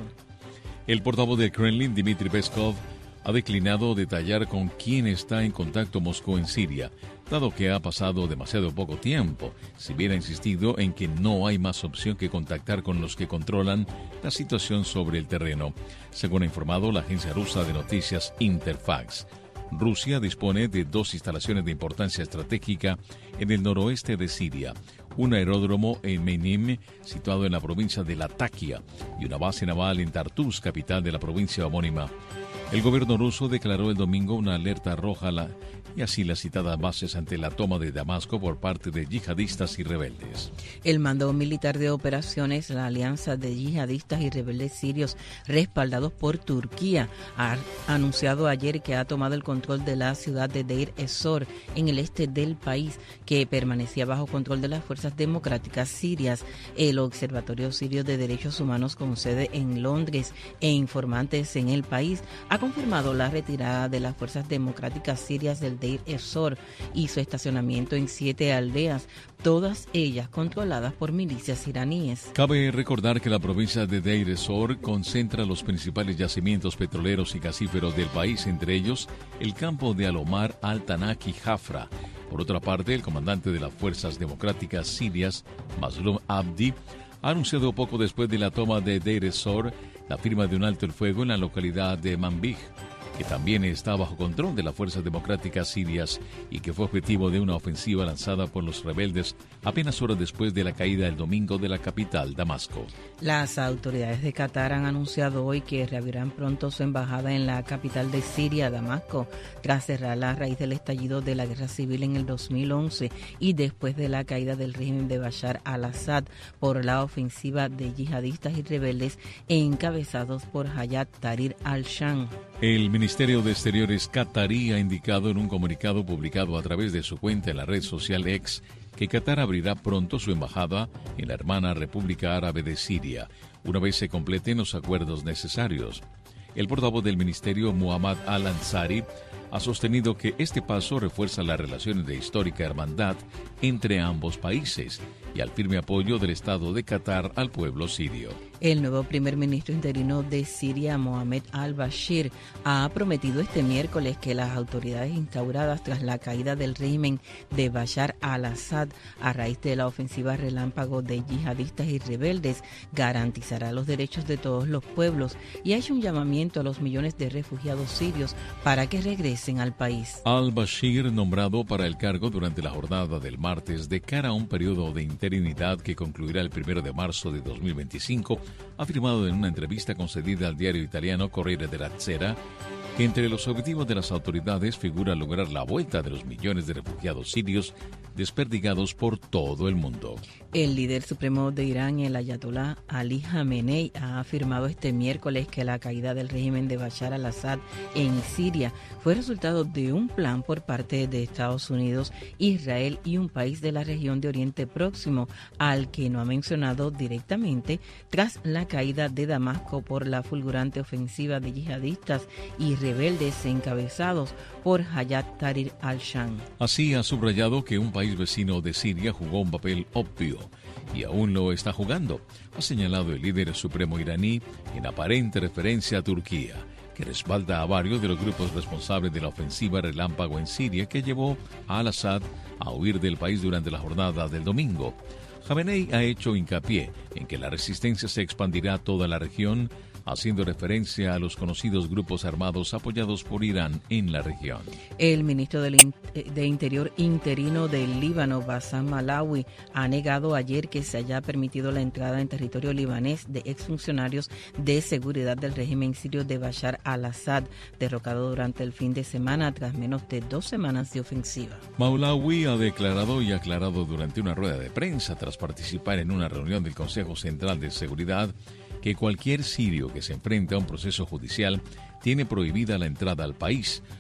El portavoz del Kremlin, Dmitry Peskov, ha declinado detallar con quién está en contacto Moscú en Siria, dado que ha pasado demasiado poco tiempo, si bien ha insistido en que no hay más opción que contactar con los que controlan la situación sobre el terreno, según ha informado la agencia rusa de noticias Interfax. Rusia dispone de dos instalaciones de importancia estratégica en el noroeste de Siria, un aeródromo en Meynim, situado en la provincia de Latakia, y una base naval en Tartus, capital de la provincia homónima. El gobierno ruso declaró el domingo una alerta roja a la, y así las citadas bases ante la toma de Damasco por parte de yihadistas y rebeldes. El mando militar de operaciones, la alianza de yihadistas y rebeldes sirios respaldados por Turquía, ha anunciado ayer que ha tomado el control de la ciudad de Deir ez-Zor en el este del país, que permanecía bajo control de las fuerzas democráticas sirias. El Observatorio Sirio de Derechos Humanos, con sede en Londres e informantes en el país, ha confirmado la retirada de las fuerzas democráticas sirias del Deir ez-Zor y su estacionamiento en siete aldeas, todas ellas controladas por milicias iraníes. Cabe recordar que la provincia de Deir ez-Zor concentra los principales yacimientos petroleros y gasíferos del país, entre ellos el campo de Alomar al-Tanaki Jafra. Por otra parte, el comandante de las fuerzas democráticas sirias, Mazloum Abdi, ha anunciado poco después de la toma de Deir ez-Zor la firma de un alto el fuego en la localidad de Manbij, que también está bajo control de las fuerzas democráticas sirias y que fue objetivo de una ofensiva lanzada por los rebeldes apenas horas después de la caída el domingo de la capital, Damasco. Las autoridades de Qatar han anunciado hoy que reabrirán pronto su embajada en la capital de Siria, Damasco, tras cerrarla a raíz del estallido de la guerra civil en el dos mil once y después de la caída del régimen de Bashar al-Assad por la ofensiva de yihadistas y rebeldes encabezados por Hayat Tahrir al-Sham. El Ministerio de Exteriores qatarí ha indicado en un comunicado publicado a través de su cuenta en la red social X que Qatar abrirá pronto su embajada en la hermana República Árabe de Siria, una vez se completen los acuerdos necesarios. El portavoz del ministerio, Muhammad Al-Ansari, ha sostenido que este paso refuerza las relaciones de histórica hermandad entre ambos países y al firme apoyo del Estado de Qatar al pueblo sirio. El nuevo primer ministro interino de Siria, Mohamed al-Bashir, ha prometido este miércoles que las autoridades instauradas tras la caída del régimen de Bashar al-Assad a raíz de la ofensiva relámpago de yihadistas y rebeldes garantizará los derechos de todos los pueblos y ha hecho un llamamiento a los millones de refugiados sirios para que regresen al país. Al-Bashir, nombrado para el cargo durante la jornada del martes de cara a un periodo de interinidad que concluirá el primero de marzo de dos mil veinticinco, ha afirmado en una entrevista concedida al diario italiano Corriere della Sera que entre los objetivos de las autoridades figura lograr la vuelta de los millones de refugiados sirios desperdigados por todo el mundo. El líder supremo de Irán, el ayatolá Ali Jamenei, ha afirmado este miércoles que la caída del régimen de Bashar al-Assad en Siria fue resultado de un plan por parte de Estados Unidos, Israel y un país de la región de Oriente Próximo, al que no ha mencionado directamente, tras la caída de Damasco por la fulgurante ofensiva de yihadistas y rebeldes encabezados por Hayat Tahrir al-Sham. Así ha subrayado que un país vecino de Siria jugó un papel obvio y aún lo está jugando, ha señalado el líder supremo iraní en aparente referencia a Turquía, que respalda a varios de los grupos responsables de la ofensiva relámpago en Siria que llevó a al-Assad a huir del país durante la jornada del domingo. Jamenei ha hecho hincapié en que la resistencia se expandirá a toda la región, haciendo referencia a los conocidos grupos armados apoyados por Irán en la región. El ministro del in- de Interior interino del Líbano, Bassam Malawi, ha negado ayer que se haya permitido la entrada en territorio libanés de exfuncionarios de seguridad del régimen sirio de Bashar al-Assad, derrocado durante el fin de semana tras menos de dos semanas de ofensiva. Malawi ha declarado y aclarado durante una rueda de prensa tras participar en una reunión del Consejo Central de Seguridad que cualquier sirio que se enfrente a un proceso judicial tiene prohibida la entrada al país,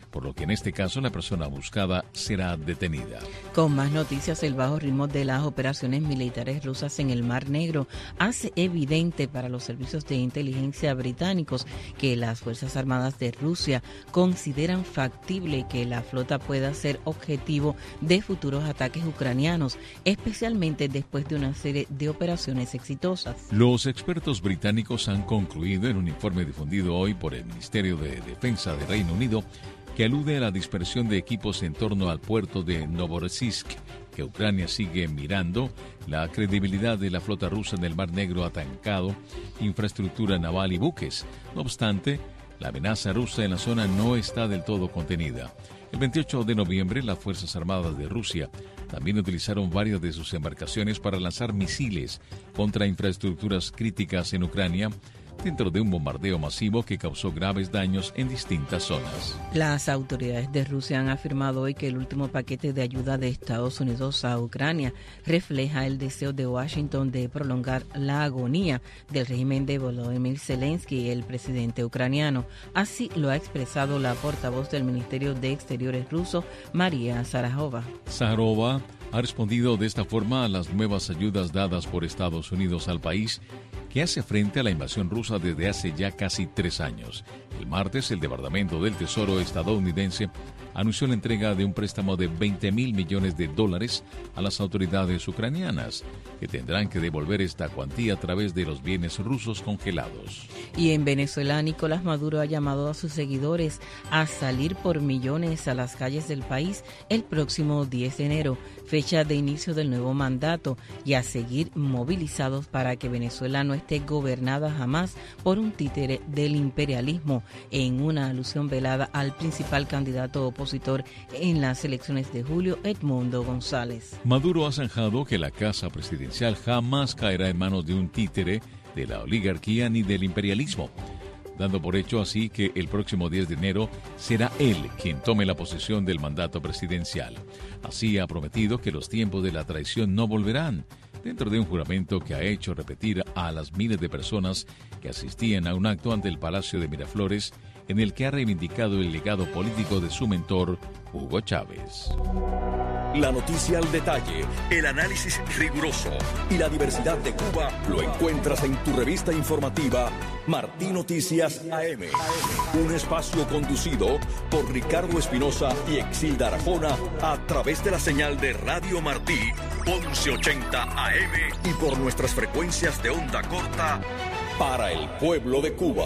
por lo que en este caso la persona buscada será detenida. Con más noticias, el bajo ritmo de las operaciones militares rusas en el Mar Negro hace evidente para los servicios de inteligencia británicos que las Fuerzas Armadas de Rusia consideran factible que la flota pueda ser objetivo de futuros ataques ucranianos, especialmente después de una serie de operaciones exitosas. Los expertos británicos han concluido en un informe difundido hoy por el Ministerio de Defensa de Reino Unido que alude a la dispersión de equipos en torno al puerto de Novorossiysk, que Ucrania sigue mirando la credibilidad de la flota rusa en el Mar Negro atancado, infraestructura naval y buques. No obstante, la amenaza rusa en la zona no está del todo contenida. El veintiocho de noviembre, las Fuerzas Armadas de Rusia también utilizaron varias de sus embarcaciones para lanzar misiles contra infraestructuras críticas en Ucrania, dentro de un bombardeo masivo que causó graves daños en distintas zonas. Las autoridades de Rusia han afirmado hoy que el último paquete de ayuda de Estados Unidos a Ucrania refleja el deseo de Washington de prolongar la agonía del régimen de Volodymyr Zelensky, el presidente ucraniano. Así lo ha expresado la portavoz del Ministerio de Exteriores ruso, María Zakharova. Zakharova ha respondido de esta forma a las nuevas ayudas dadas por Estados Unidos al país, que hace frente a la invasión rusa desde hace ya casi tres años. El martes, el Departamento del Tesoro estadounidense anunció la entrega de un préstamo de veinte mil millones de dólares a las autoridades ucranianas, que tendrán que devolver esta cuantía a través de los bienes rusos congelados. Y en Venezuela, Nicolás Maduro ha llamado a sus seguidores a salir por millones a las calles del país el próximo diez de enero, fecha de inicio del nuevo mandato, y a seguir movilizados para que Venezuela no esté gobernada jamás por un títere del imperialismo, en una alusión velada al principal candidato opositor en las elecciones de julio, Edmundo González. Maduro ha zanjado que la casa presidencial jamás caerá en manos de un títere de la oligarquía ni del imperialismo, dando por hecho así que el próximo diez de enero será él quien tome la posesión del mandato presidencial. Así ha prometido que los tiempos de la traición no volverán, dentro de un juramento que ha hecho repetir a las miles de personas que asistían a un acto ante el Palacio de Miraflores, en el que ha reivindicado el legado político de su mentor, Hugo Chávez. La noticia al detalle, el análisis riguroso y la diversidad de Cuba lo encuentras en tu revista informativa Martí Noticias A M. Un espacio conducido por Ricardo Espinosa y Exilda Arjona a través de la señal de Radio Martí once ochenta A M y por nuestras frecuencias de onda corta para el pueblo de Cuba.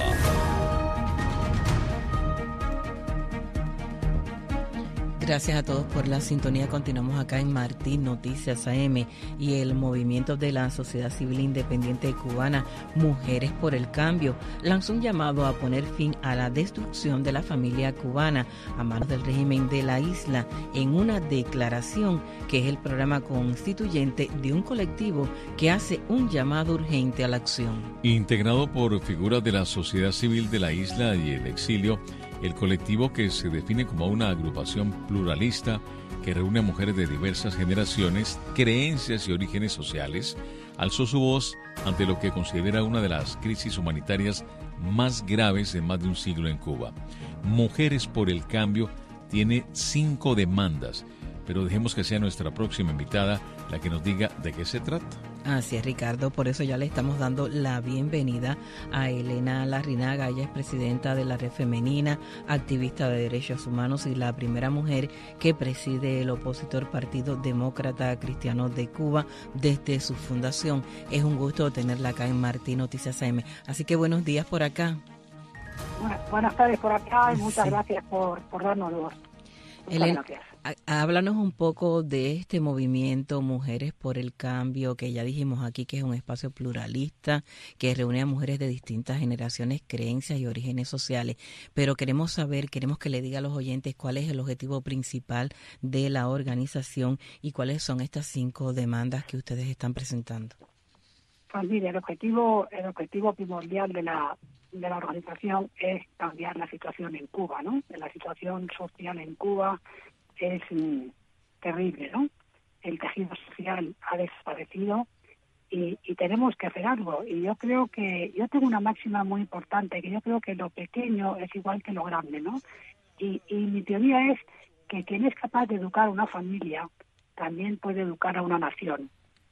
Gracias a todos por la sintonía. Continuamos acá en Martí Noticias A M, y el movimiento de la sociedad civil independiente cubana Mujeres por el Cambio lanzó un llamado a poner fin a la destrucción de la familia cubana a manos del régimen de la isla, en una declaración que es el programa constituyente de un colectivo que hace un llamado urgente a la acción. Integrado por figuras de la sociedad civil de la isla y el exilio, el colectivo, que se define como una agrupación pluralista que reúne a mujeres de diversas generaciones, creencias y orígenes sociales, alzó su voz ante lo que considera una de las crisis humanitarias más graves en más de un siglo en Cuba. Mujeres por el Cambio tiene cinco demandas, pero dejemos que sea nuestra próxima invitada la que nos diga de qué se trata. Así es, Ricardo, por eso ya le estamos dando la bienvenida a Elena Larrinaga. Ella es presidenta de la Red Femenina, activista de derechos humanos y la primera mujer que preside el opositor Partido Demócrata Cristiano de Cuba desde su fundación. Es un gusto tenerla acá en Martí Noticias A M. Así que buenos días por acá. Buenas, buenas tardes por acá y muchas sí. gracias por, por darnos voz. Elena, háblanos un poco de este movimiento Mujeres por el Cambio, que ya dijimos aquí que es un espacio pluralista, que reúne a mujeres de distintas generaciones, creencias y orígenes sociales. Pero queremos saber, queremos que le diga a los oyentes cuál es el objetivo principal de la organización y cuáles son estas cinco demandas que ustedes están presentando. Pues mire, el objetivo, el objetivo primordial de la de la organización es cambiar la situación en Cuba, ¿no? La situación social en Cuba es mm, terrible, ¿no? El tejido social ha desaparecido y, y tenemos que hacer algo. Y yo creo que, yo tengo una máxima muy importante, que yo creo que lo pequeño es igual que lo grande, ¿no? Y, y mi teoría es que quien es capaz de educar a una familia también puede educar a una nación.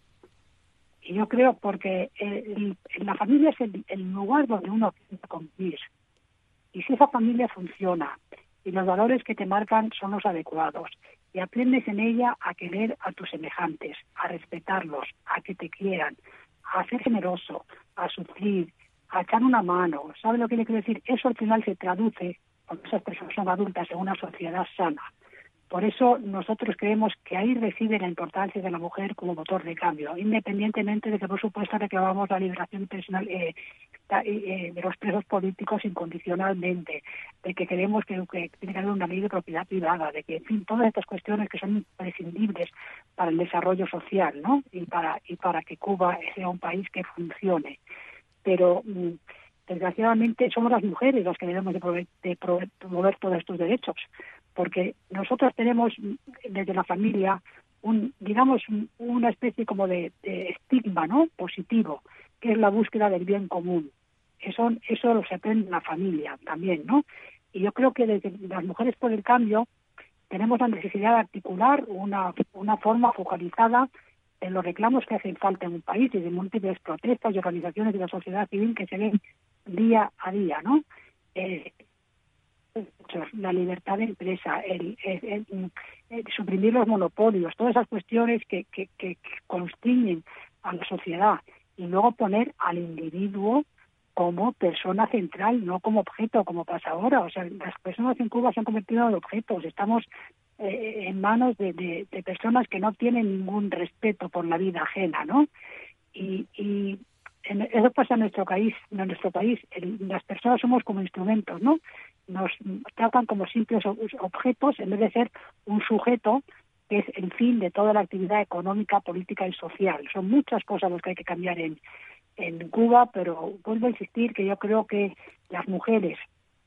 Y yo creo porque el, el, la familia es el, el lugar donde uno tiene que convivir. Y si esa familia funciona y los valores que te marcan son los adecuados y aprendes en ella a querer a tus semejantes, a respetarlos, a que te quieran, a ser generoso, a sufrir, a echar una mano, ¿sabes lo que le quiero decir? Eso al final se traduce, cuando esas personas son adultas, en una sociedad sana. Por eso nosotros creemos que ahí reside la importancia de la mujer como motor de cambio, independientemente de que, por supuesto, reclamamos la liberación personal eh, eh, de los presos políticos incondicionalmente, de que queremos que, que tiene que haber una ley de propiedad privada, de que, en fin, todas estas cuestiones que son imprescindibles para el desarrollo social, ¿no? Y para, y para que Cuba sea un país que funcione. Pero mmm, desgraciadamente somos las mujeres las que debemos de promover, de promover todos estos derechos, porque nosotros tenemos desde la familia un, digamos, una especie como de, de estigma, ¿no?, positivo, que es la búsqueda del bien común. Eso, eso lo se aprende en la familia también, ¿no? Y yo creo que desde las Mujeres por el Cambio tenemos la necesidad de articular una, una forma focalizada en los reclamos que hacen falta en un país, y de múltiples protestas y organizaciones de la sociedad civil que se ven día a día, ¿no? Eh, la libertad de empresa, el, el, el, el suprimir los monopolios, todas esas cuestiones que, que, que constriñen a la sociedad, y luego poner al individuo como persona central, no como objeto, como pasa ahora. O sea, las personas en Cuba se han convertido en objetos. Estamos eh, en manos de, de, de personas que no tienen ningún respeto por la vida ajena, ¿no? Y, y en, eso pasa en nuestro país. En nuestro país, el, las personas somos como instrumentos, ¿no? Nos tratan como simples objetos en vez de ser un sujeto que es el fin de toda la actividad económica, política y social. Son muchas cosas las que hay que cambiar en, en Cuba, pero vuelvo a insistir que yo creo que las mujeres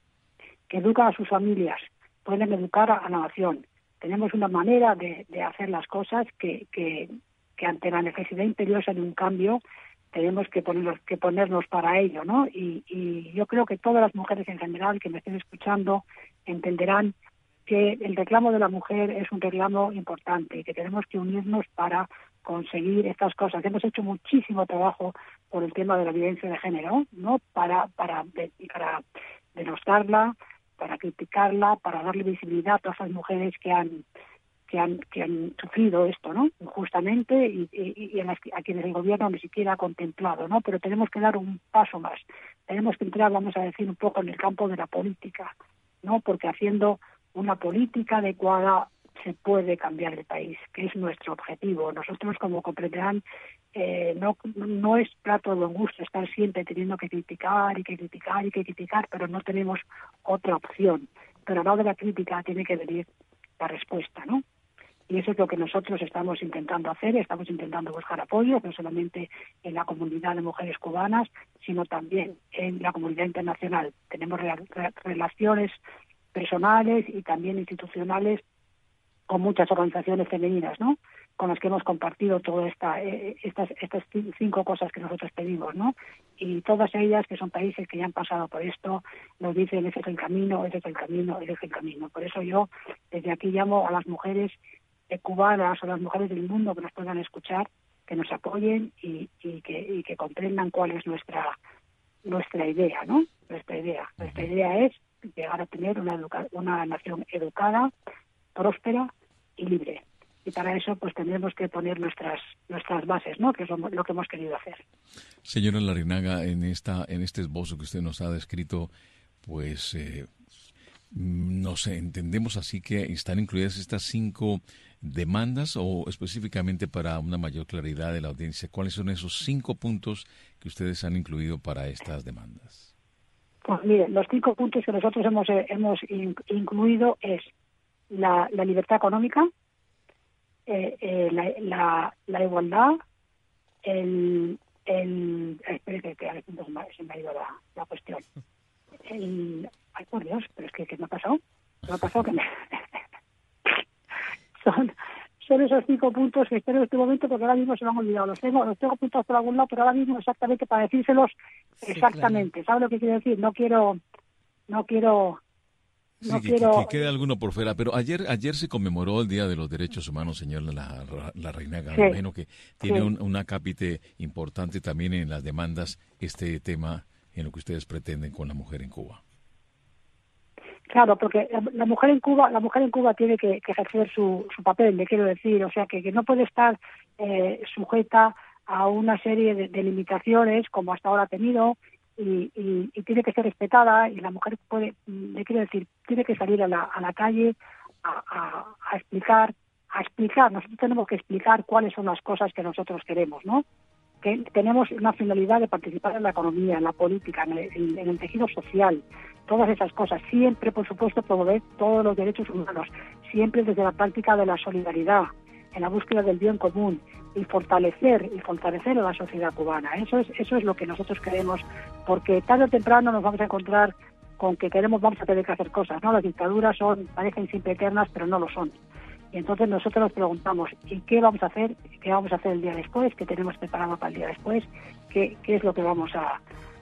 que educan a sus familias pueden educar a la nación. Tenemos una manera de, de hacer las cosas que, que, que ante la necesidad imperiosa de un cambio tenemos que ponernos, que ponernos para ello, ¿no? Y, y yo creo que todas las mujeres en general que me estén escuchando entenderán que el reclamo de la mujer es un reclamo importante y que tenemos que unirnos para conseguir estas cosas. Hemos hecho muchísimo trabajo por el tema de la violencia de género, ¿no? Para, para, para denostarla, para criticarla, para darle visibilidad a todas las mujeres que han que han que han sufrido esto, ¿no?, injustamente, y, y, y a, las, a quienes el gobierno ni siquiera ha contemplado, ¿no? Pero tenemos que dar un paso más. Tenemos que entrar, vamos a decir, un poco en el campo de la política, ¿no? Porque haciendo una política adecuada se puede cambiar el país, que es nuestro objetivo. Nosotros, como comprenderán, eh, no no es plato de buen gusto estar siempre teniendo que criticar y que criticar y que criticar, pero no tenemos otra opción. Pero al lado de la crítica tiene que venir la respuesta, ¿no? Y eso es lo que nosotros estamos intentando hacer. Estamos intentando buscar apoyo, no solamente en la comunidad de mujeres cubanas, sino también en la comunidad internacional. Tenemos re- re- relaciones personales y también institucionales con muchas organizaciones femeninas, ¿no?, con las que hemos compartido todas esta, eh, estas estas cinco cosas que nosotros pedimos, ¿no? Y todas ellas, que son países que ya han pasado por esto, nos dicen: ese es el camino, ese es el camino, ese es el camino. Por eso yo desde aquí llamo a las mujeres eh, cubanas o a las mujeres del mundo que nos puedan escuchar, que nos apoyen y, y, que, y que comprendan cuál es nuestra nuestra idea, ¿no? Nuestra idea. Nuestra idea es llegar a tener una, educa- una nación educada, próspera y libre. Y para eso pues tendremos que poner nuestras nuestras bases, ¿no?, que es lo, lo que hemos querido hacer. Señora Larrinaga, en esta en este esbozo que usted nos ha descrito, pues eh, no sé, entendemos así que están incluidas estas cinco demandas, o específicamente para una mayor claridad de la audiencia, ¿cuáles son esos cinco puntos que ustedes han incluido para estas demandas? Pues mire, los cinco puntos que nosotros hemos eh, hemos in, incluido es la, la libertad económica, eh, eh, la, la, la igualdad, el... el espere que a veces se me ha ido la, la cuestión. El, ay, por Dios, pero es que ¿qué me ha pasado? ¿Qué me ha pasado? Que me... son, son esos cinco puntos que espero en este momento, porque ahora mismo se me han olvidado. Los tengo, los tengo puntos por algún lado, pero ahora mismo exactamente para decírselos exactamente. Sí, claro. ¿Sabe lo que quiero decir? No quiero... no quiero no sí, quiero... que, que quede alguno por fuera, pero ayer ayer se conmemoró el Día de los Derechos Humanos, señor La, la Reinaga. Sí. Imagino que tiene sí. un, un acápite importante también en las demandas, este tema en lo que ustedes pretenden con la mujer en Cuba. Claro, porque la mujer en Cuba, la mujer en Cuba tiene que, que ejercer su, su papel, le quiero decir, o sea, que, que no puede estar eh, sujeta a una serie de, de limitaciones como hasta ahora ha tenido. Y, y, y tiene que ser respetada, y la mujer puede, le quiero decir, tiene que salir a la, a la calle a, a, a explicar, a explicar, nosotros tenemos que explicar cuáles son las cosas que nosotros queremos, ¿no? Que tenemos una finalidad de participar en la economía, en la política, en el, en el tejido social, todas esas cosas, siempre, por supuesto, promover todos los derechos humanos, siempre desde la práctica de la solidaridad, en la búsqueda del bien común, y fortalecer y fortalecer a la sociedad cubana. Eso es eso es lo que nosotros queremos, porque tarde o temprano nos vamos a encontrar con que queremos, vamos a tener que hacer cosas, ¿no? Las dictaduras son parecen siempre eternas, pero no lo son. Y entonces nosotros nos preguntamos, ¿y qué vamos a hacer? ¿Qué vamos a hacer el día después? ¿Qué tenemos preparado para el día después? ¿Qué, qué es lo que vamos a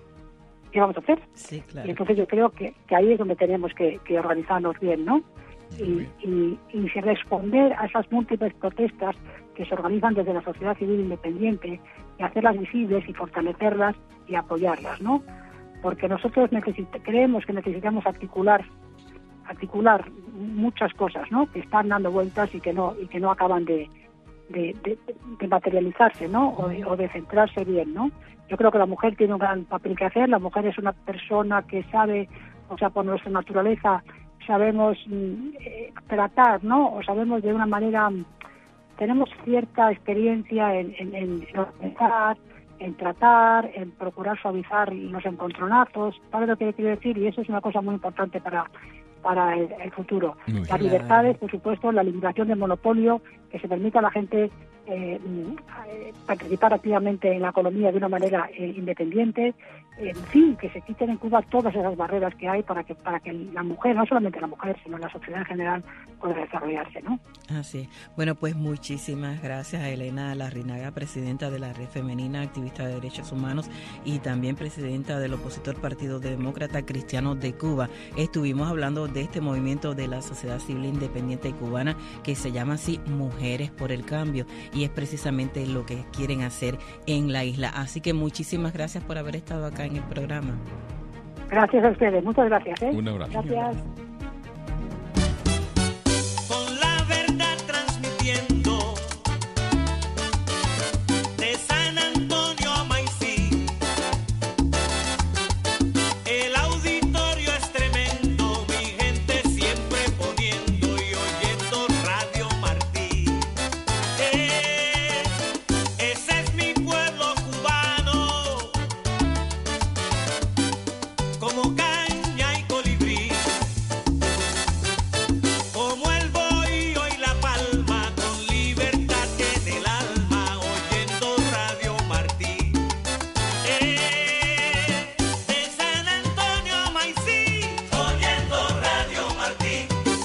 qué vamos a hacer? Sí, claro. Y entonces yo creo que, que ahí es donde tenemos que, que organizarnos bien, ¿no? Y, y, y responder a esas múltiples protestas que se organizan desde la sociedad civil independiente, y hacerlas visibles y fortalecerlas y apoyarlas, ¿no? Porque nosotros necesit- creemos que necesitamos articular articular muchas cosas, ¿no? Que están dando vueltas y que no y que no acaban de, de, de, de materializarse, ¿no? O de, o de centrarse bien, ¿no? Yo creo que la mujer tiene un gran papel que hacer. La mujer es una persona que sabe, o sea, por nuestra naturaleza sabemos eh, tratar, ¿no? O sabemos de una manera, tenemos cierta experiencia en, en, en, en organizar, en tratar, en procurar suavizar los encontronazos, ¿sabes lo que quiero decir? Y eso es una cosa muy importante para para el, el futuro. Muy Las claro. libertades, por supuesto, la eliminación del monopolio, que se permita a la gente eh, participar activamente en la economía de una manera eh, independiente, en fin, que se quiten en Cuba todas esas barreras que hay para que para que la mujer, no solamente la mujer, sino la sociedad en general, pueda desarrollarse, ¿no? Así. Bueno, pues muchísimas gracias a Elena Larrinaga, presidenta de la Red Femenina, activista de derechos humanos y también presidenta del opositor Partido Demócrata Cristiano de Cuba. Estuvimos hablando de este movimiento de la sociedad civil independiente cubana que se llama así Mujeres por el Cambio, y es precisamente lo que quieren hacer en la isla. Así que muchísimas gracias por haber estado acá en el programa. Gracias a ustedes, muchas gracias. ¿eh? Un abrazo. Gracias. Con la verdad transmitiendo de San Antonio a Maicí, el auditorio es tremendo, mi gente siempre poniendo y oyendo Radio Martí. Eh, ese es mi pueblo cubano, como caña y colibrí, como el bohío y la palma, con libertad en el alma, oyendo Radio Martí. Eh, de San Antonio a Maicí, oyendo Radio Martí.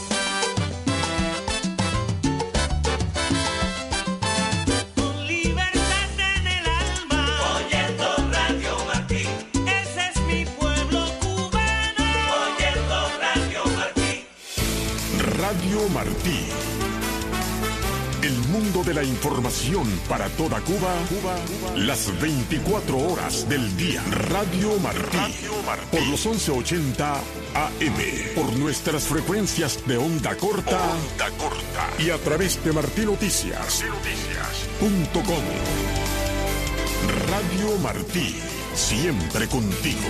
Con libertad en el alma, oyendo Radio Martí. Ese es mi pueblo cubano, oyendo Radio Martí. Radio Martí. El mundo de la información para toda Cuba, Cuba, las veinticuatro horas del día. Radio Martí. Por los once ochenta A M. Por nuestras frecuencias de onda corta. Onda corta. Y a través de Martí Noticias. Punto com. Radio Martí. Siempre contigo.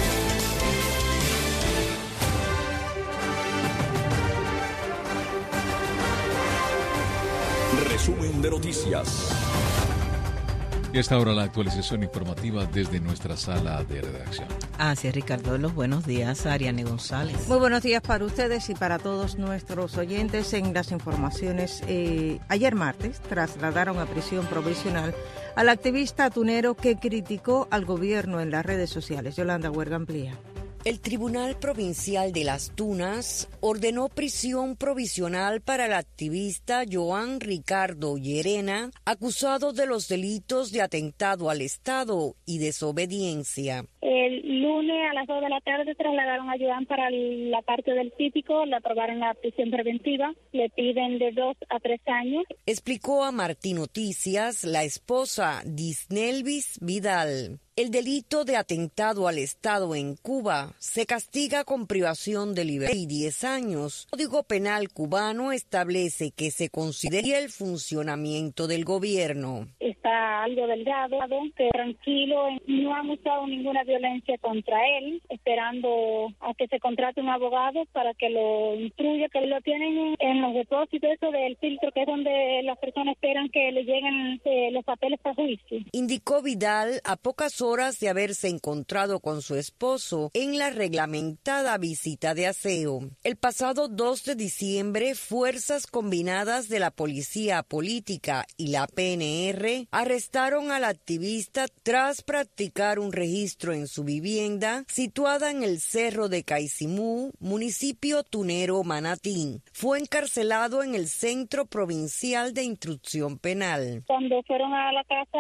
Resumen de noticias. Y esta hora la actualización informativa desde nuestra sala de redacción. Así es, Ricardo. Los buenos días, Ariane González. Muy buenos días para ustedes y para todos nuestros oyentes. En las informaciones, eh, ayer martes trasladaron a prisión provisional al activista atunero que criticó al gobierno en las redes sociales. Yolanda Huerga amplía. El Tribunal Provincial de Las Tunas ordenó prisión provisional para el activista Joan Ricardo Llerena, acusado de los delitos de atentado al Estado y desobediencia. El lunes a las dos de la tarde trasladaron a Joan para la parte del típico, le aprobaron la prisión preventiva, le piden de dos a tres años. Explicó a Martín Noticias la esposa Disnelvis Vidal. El delito de atentado al Estado en Cuba se castiga con privación de libertad y diez años. El Código Penal cubano establece que se considera el funcionamiento del gobierno. Está algo delgado, pero tranquilo, no han usado ninguna violencia contra él, esperando a que se contrate un abogado para que lo instruya, que lo tienen en los depósitos, eso del filtro, que es donde las personas esperan que le lleguen eh, los papeles para juicio. Indicó Vidal a pocas horas de haberse encontrado con su esposo en la reglamentada visita de aseo. El pasado dos de diciembre, fuerzas combinadas de la Policía Política y la P N R arrestaron al activista tras practicar un registro en su vivienda situada en el Cerro de Caicimú, municipio tunero Manatín. Fue encarcelado en el Centro Provincial de Instrucción Penal. Cuando fueron a la casa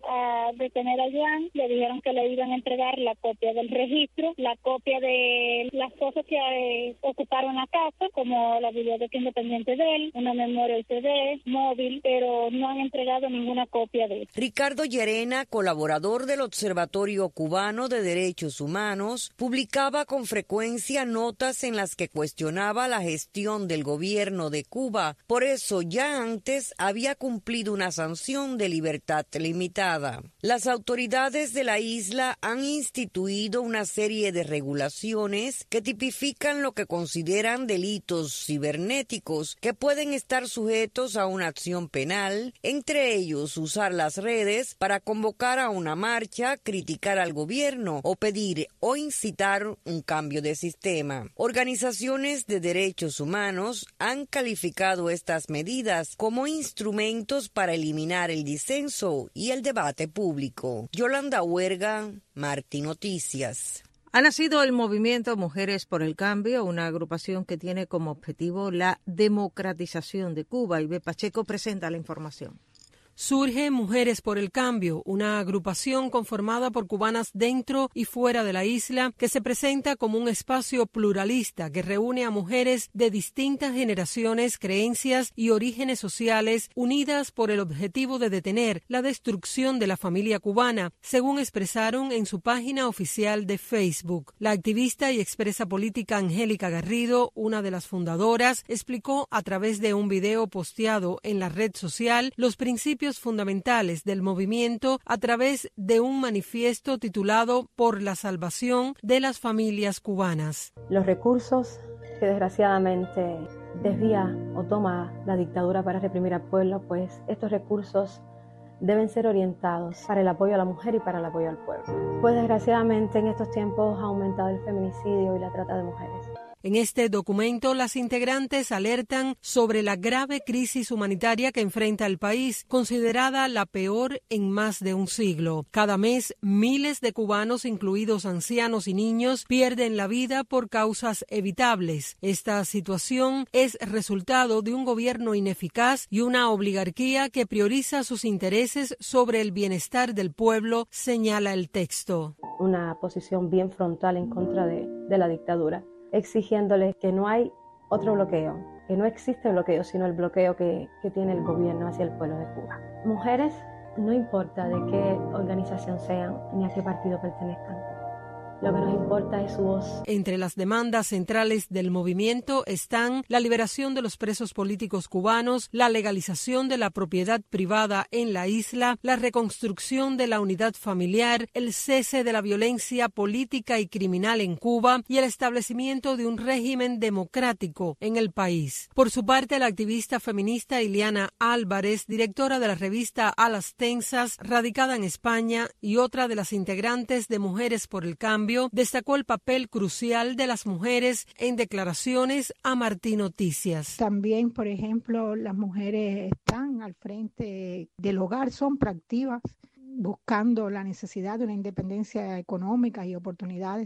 a detener a Joan, le dijeron que le iban a entregar la copia del registro, la copia de las cosas que eh, ocuparon la casa, como la biblioteca independiente de él, una memoria U S B, móvil, pero no han entregado ninguna copia de él. Ricardo Llerena, colaborador del Observatorio Cubano de Derechos Humanos, publicaba con frecuencia notas en las que cuestionaba la gestión del gobierno de Cuba. Por eso ya antes había cumplido una sanción de libertad limitada. Las autoridades de la isla han instituido una serie de regulaciones que tipifican lo que consideran delitos cibernéticos que pueden estar sujetos a una acción penal, entre ellos usar las redes para convocar a una marcha, criticar al gobierno o pedir o incitar un cambio de sistema. Organizaciones de derechos humanos han calificado estas medidas como instrumentos para eliminar el disenso y el debate público. Yolanda Huerga, Martín Noticias. Ha nacido el movimiento Mujeres por el Cambio, una agrupación que tiene como objetivo la democratización de Cuba. Ibe Pacheco presenta la información. Surge Mujeres por el Cambio, una agrupación conformada por cubanas dentro y fuera de la isla que se presenta como un espacio pluralista que reúne a mujeres de distintas generaciones, creencias y orígenes sociales unidas por el objetivo de detener la destrucción de la familia cubana, según expresaron en su página oficial de Facebook. La activista y expresa política Angélica Garrido, una de las fundadoras, explicó a través de un video posteado en la red social los principios fundamentales del movimiento a través de un manifiesto titulado Por la salvación de las familias cubanas. Los recursos que desgraciadamente desvía o toma la dictadura para reprimir al pueblo, pues estos recursos deben ser orientados para el apoyo a la mujer y para el apoyo al pueblo. Pues desgraciadamente en estos tiempos ha aumentado el feminicidio y la trata de mujeres. En este documento, las integrantes alertan sobre la grave crisis humanitaria que enfrenta el país, considerada la peor en más de un siglo. Cada mes, miles de cubanos, incluidos ancianos y niños, pierden la vida por causas evitables. Esta situación es resultado de un gobierno ineficaz y una oligarquía que prioriza sus intereses sobre el bienestar del pueblo, señala el texto. Una posición bien frontal en contra de, de la dictadura, exigiéndoles que no hay otro bloqueo, que no existe bloqueo, sino el bloqueo que, que tiene el gobierno hacia el pueblo de Cuba. Mujeres, no importa de qué organización sean ni a qué partido pertenezcan. Lo que nos importa es su voz. Entre las demandas centrales del movimiento están la liberación de los presos políticos cubanos, la legalización de la propiedad privada en la isla, la reconstrucción de la unidad familiar, el cese de la violencia política y criminal en Cuba y el establecimiento de un régimen democrático en el país. Por su parte, la activista feminista Ileana Álvarez, directora de la revista A las Tensas, radicada en España, y otra de las integrantes de Mujeres por el Cambio, destacó el papel crucial de las mujeres en declaraciones a Martín Noticias. También, por ejemplo, las mujeres están al frente del hogar, son proactivas, buscando la necesidad de una independencia económica y oportunidades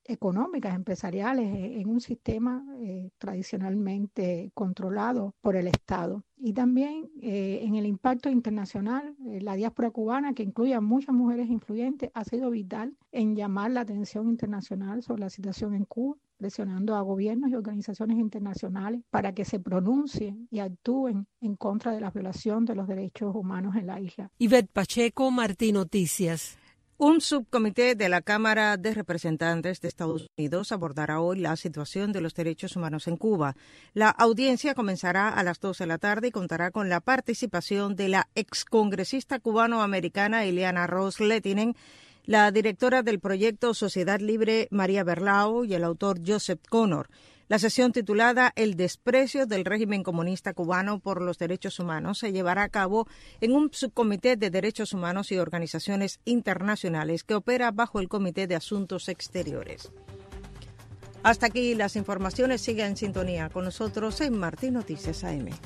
económicas, empresariales, en un sistema eh, tradicionalmente controlado por el Estado. Y también eh, en el impacto internacional, eh, la diáspora cubana, que incluye a muchas mujeres influyentes, ha sido vital en llamar la atención internacional sobre la situación en Cuba, presionando a gobiernos y organizaciones internacionales para que se pronuncien y actúen en contra de la violación de los derechos humanos en la isla. Ivette Pacheco, Martí Noticias. Un subcomité de la Cámara de Representantes de Estados Unidos abordará hoy la situación de los derechos humanos en Cuba. La audiencia comenzará a las dos de la tarde y contará con la participación de la excongresista cubano-americana Ileana Ros-Lehtinen, la directora del proyecto Sociedad Libre María Berlao y el autor Joseph Connor. La sesión titulada El desprecio del régimen comunista cubano por los derechos humanos se llevará a cabo en un subcomité de derechos humanos y organizaciones internacionales que opera bajo el Comité de Asuntos Exteriores. Hasta aquí las informaciones. Siga en sintonía con nosotros en Martí Noticias A M.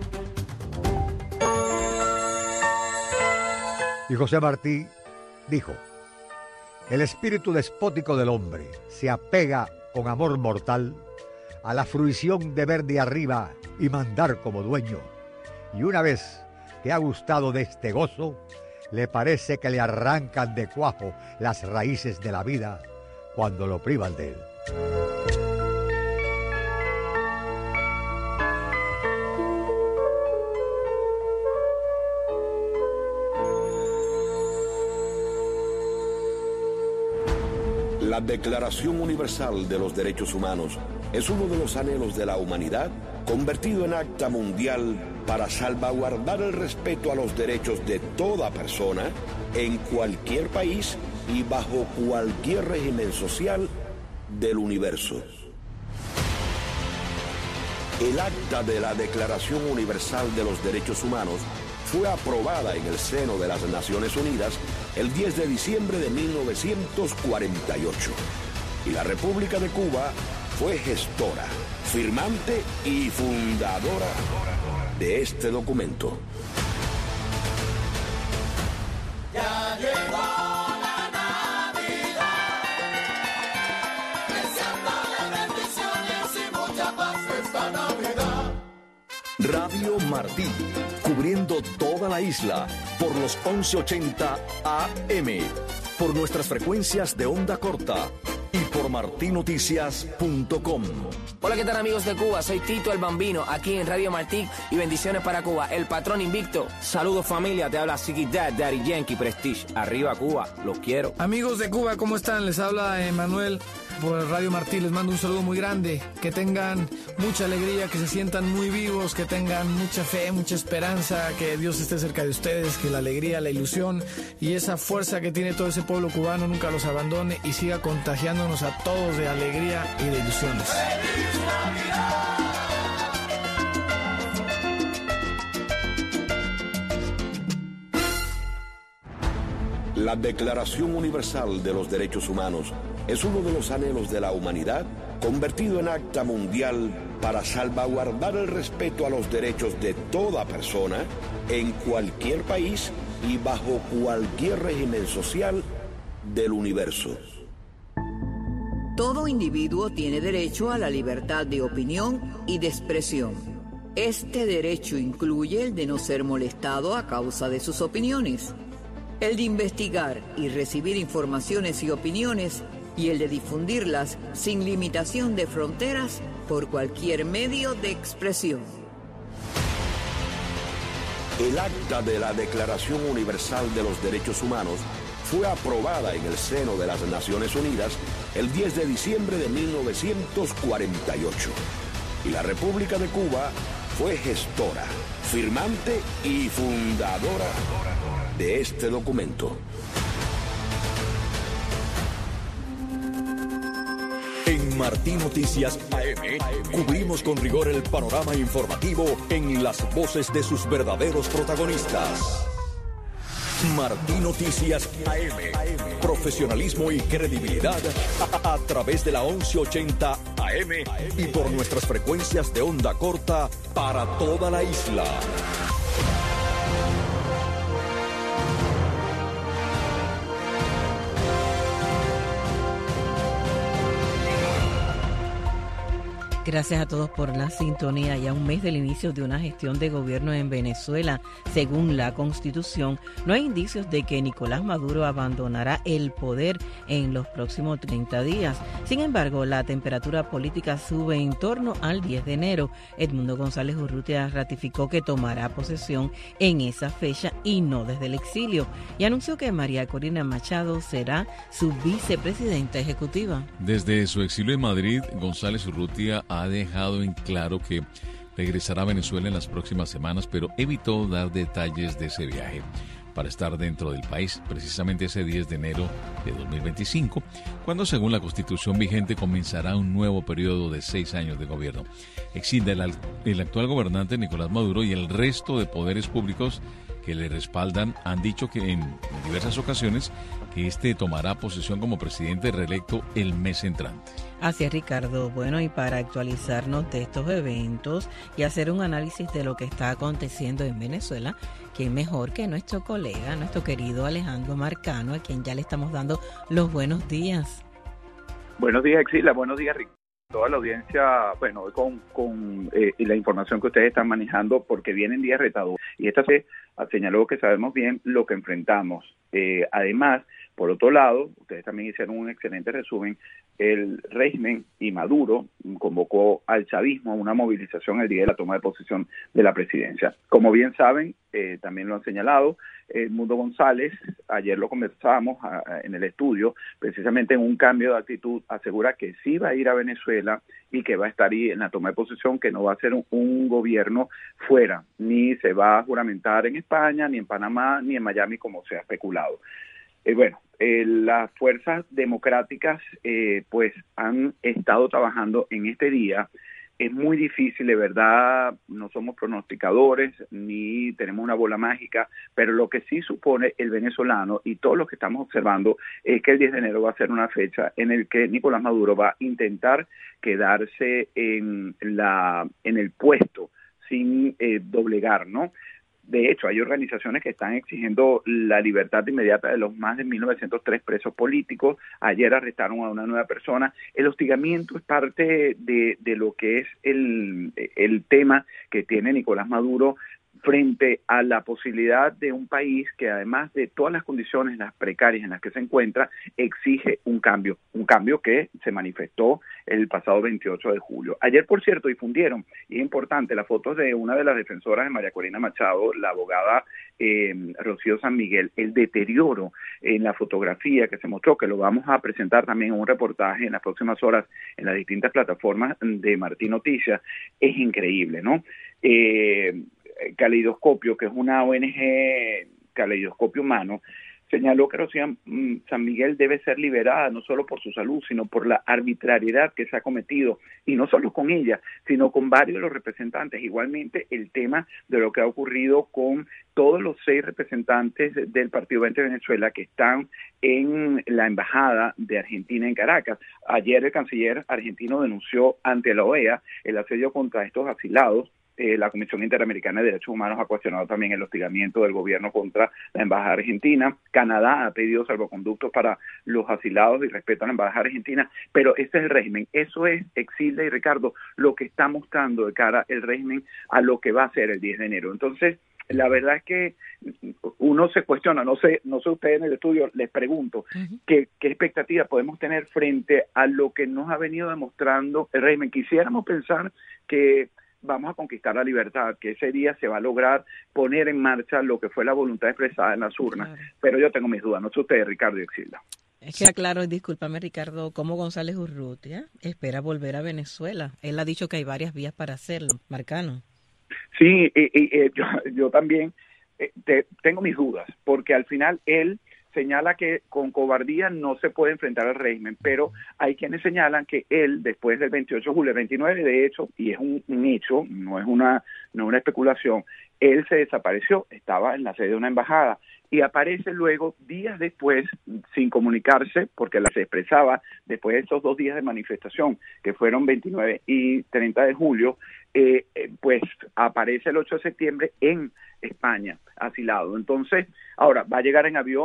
Y José Martí dijo: el espíritu despótico del hombre se apega con amor mortal a la fruición de ver de arriba y mandar como dueño, y una vez que ha gustado de este gozo, le parece que le arrancan de cuajo las raíces de la vida cuando lo privan de él. La Declaración Universal de los Derechos Humanos es uno de los anhelos de la humanidad convertido en acta mundial para salvaguardar el respeto a los derechos de toda persona en cualquier país y bajo cualquier régimen social del universo. El acta de la Declaración Universal de los Derechos Humanos fue aprobada en el seno de las Naciones Unidas el diez de diciembre de mil novecientos cuarenta y ocho. Y la República de Cuba fue gestora, firmante y fundadora de este documento. Ya llegó la Navidad, deseándole bendiciones y mucha paz esta Navidad. Radio Martí, cubriendo toda la isla por los once ochenta A M, por nuestras frecuencias de onda corta y por martí noticias punto com. Hola, ¿qué tal, amigos de Cuba? Soy Tito el Bambino, aquí en Radio Martí, y bendiciones para Cuba, el patrón invicto. Saludos, familia, te habla Ziggy Dad, Daddy Yankee Prestige. Arriba Cuba, los quiero. Amigos de Cuba, ¿cómo están? Les habla Emanuel por Radio Martí, les mando un saludo muy grande, que tengan mucha alegría, que se sientan muy vivos, que tengan mucha fe, mucha esperanza, que Dios esté cerca de ustedes, que la alegría, la ilusión y esa fuerza que tiene todo ese pueblo cubano nunca los abandone y siga contagiándonos a todos de alegría y de ilusiones. La Declaración Universal de los Derechos Humanos es uno de los anhelos de la humanidad convertido en acta mundial para salvaguardar el respeto a los derechos de toda persona en cualquier país y bajo cualquier régimen social del universo. Todo individuo tiene derecho a la libertad de opinión y de expresión. Este derecho incluye el de no ser molestado a causa de sus opiniones, el de investigar y recibir informaciones y opiniones, y el de difundirlas sin limitación de fronteras por cualquier medio de expresión. El acta de la Declaración Universal de los Derechos Humanos fue aprobada en el seno de las Naciones Unidas el diez de diciembre de mil novecientos cuarenta y ocho. Y la República de Cuba fue gestora, firmante y fundadora de este documento. En Martí Noticias A M, cubrimos con rigor el panorama informativo en las voces de sus verdaderos protagonistas. Martí Noticias A M, profesionalismo y credibilidad a, a través de la once ochenta A M y por nuestras frecuencias de onda corta para toda la isla. Gracias a todos por la sintonía. Ya un mes del inicio de una gestión de gobierno en Venezuela, según la Constitución, no hay indicios de que Nicolás Maduro abandonará el poder en los próximos treinta días. Sin embargo, la temperatura política sube en torno al diez de enero. Edmundo González Urrutia ratificó que tomará posesión en esa fecha y no desde el exilio, y anunció que María Corina Machado será su vicepresidenta ejecutiva. Desde su exilio en Madrid, González Urrutia ha dejado en claro que regresará a Venezuela en las próximas semanas, pero evitó dar detalles de ese viaje para estar dentro del país precisamente ese diez de enero de dos mil veinticinco, cuando según la Constitución vigente comenzará un nuevo periodo de seis años de gobierno. Exilda el, el actual gobernante Nicolás Maduro y el resto de poderes públicos que le respaldan han dicho que en diversas ocasiones que este tomará posesión como presidente reelecto el mes entrante. Así es, Ricardo. Bueno, y para actualizarnos de estos eventos y hacer un análisis de lo que está aconteciendo en Venezuela, ¿quién mejor que nuestro colega, nuestro querido Alejandro Marcano, a quien ya le estamos dando los buenos días? Buenos días, Exila. Buenos días, Ricardo. Toda la audiencia, bueno, con, con eh, la información que ustedes están manejando, porque vienen días retadores. Y esta se señaló que sabemos bien lo que enfrentamos. Eh, además, por otro lado, ustedes también hicieron un excelente resumen, el régimen y Maduro convocó al chavismo a una movilización el día de la toma de posesión de la presidencia. Como bien saben, eh, también lo han señalado, Edmundo González, ayer lo conversábamos a, a, en el estudio, precisamente en un cambio de actitud, asegura que sí va a ir a Venezuela y que va a estar ahí en la toma de posesión, que no va a ser un, un gobierno fuera, ni se va a juramentar en España, ni en Panamá, ni en Miami, como se ha especulado. Eh, bueno, eh, las fuerzas democráticas eh, pues han estado trabajando en este día. Es muy difícil, de verdad, no somos pronosticadores ni tenemos una bola mágica, pero lo que sí supone el venezolano y todos los que estamos observando es que el diez de enero va a ser una fecha en el que Nicolás Maduro va a intentar quedarse en, la, en el puesto sin eh, doblegar, ¿no? De hecho, hay organizaciones que están exigiendo la libertad inmediata de los más de mil novecientos tres presos políticos. Ayer arrestaron a una nueva persona. El hostigamiento es parte de, de lo que es el, el tema que tiene Nicolás Maduro frente a la posibilidad de un país que, además de todas las condiciones las precarias en las que se encuentra, exige un cambio, un cambio que se manifestó el pasado veintiocho de julio. Ayer, por cierto, difundieron, y es importante, las fotos de una de las defensoras de María Corina Machado, la abogada eh, Rocío San Miguel. El deterioro en la fotografía que se mostró, que lo vamos a presentar también en un reportaje en las próximas horas en las distintas plataformas de Martín Noticias, es increíble, ¿no? Eh, Caleidoscopio, que es una O N G, Caleidoscopio Humano, señaló que Rocío San Miguel debe ser liberada no solo por su salud, sino por la arbitrariedad que se ha cometido, y no solo con ella, sino con varios de los representantes. Igualmente, el tema de lo que ha ocurrido con todos los seis representantes del Partido veinte de Venezuela que están en la embajada de Argentina en Caracas. Ayer el canciller argentino denunció ante la O E A el asedio contra estos asilados. Eh, la Comisión Interamericana de Derechos Humanos ha cuestionado también el hostigamiento del gobierno contra la embajada argentina. Canadá ha pedido salvoconductos para los asilados y respeto a la embajada argentina, pero ese es el régimen. Eso es, Exilda y Ricardo, lo que está mostrando de cara el régimen a lo que va a ser el diez de enero. Entonces, la verdad es que uno se cuestiona, no sé, no sé ustedes en el estudio, les pregunto, uh-huh. ¿qué, qué expectativa podemos tener frente a lo que nos ha venido demostrando el régimen? Quisiéramos pensar que vamos a conquistar la libertad, que ese día se va a lograr poner en marcha lo que fue la voluntad expresada en las urnas, claro. Pero yo tengo mis dudas, no sé ustedes, Ricardo y Exilda. Es que claro, discúlpame Ricardo, ¿cómo González Urrutia espera volver a Venezuela? Él ha dicho que hay varias vías para hacerlo, Marcano. Sí, y, y, y yo, yo también eh, te, tengo mis dudas, porque al final él señala que con cobardía no se puede enfrentar al régimen, pero hay quienes señalan que él, después del veintiocho de julio, el veintinueve, de hecho, y es un, un hecho, no es una, no es una especulación, él se desapareció, estaba en la sede de una embajada, y aparece luego, días después, sin comunicarse, porque la se expresaba después de esos dos días de manifestación, que fueron veintinueve y treinta de julio, eh, pues aparece el ocho de septiembre en España, asilado. Entonces, ahora, va a llegar en avión,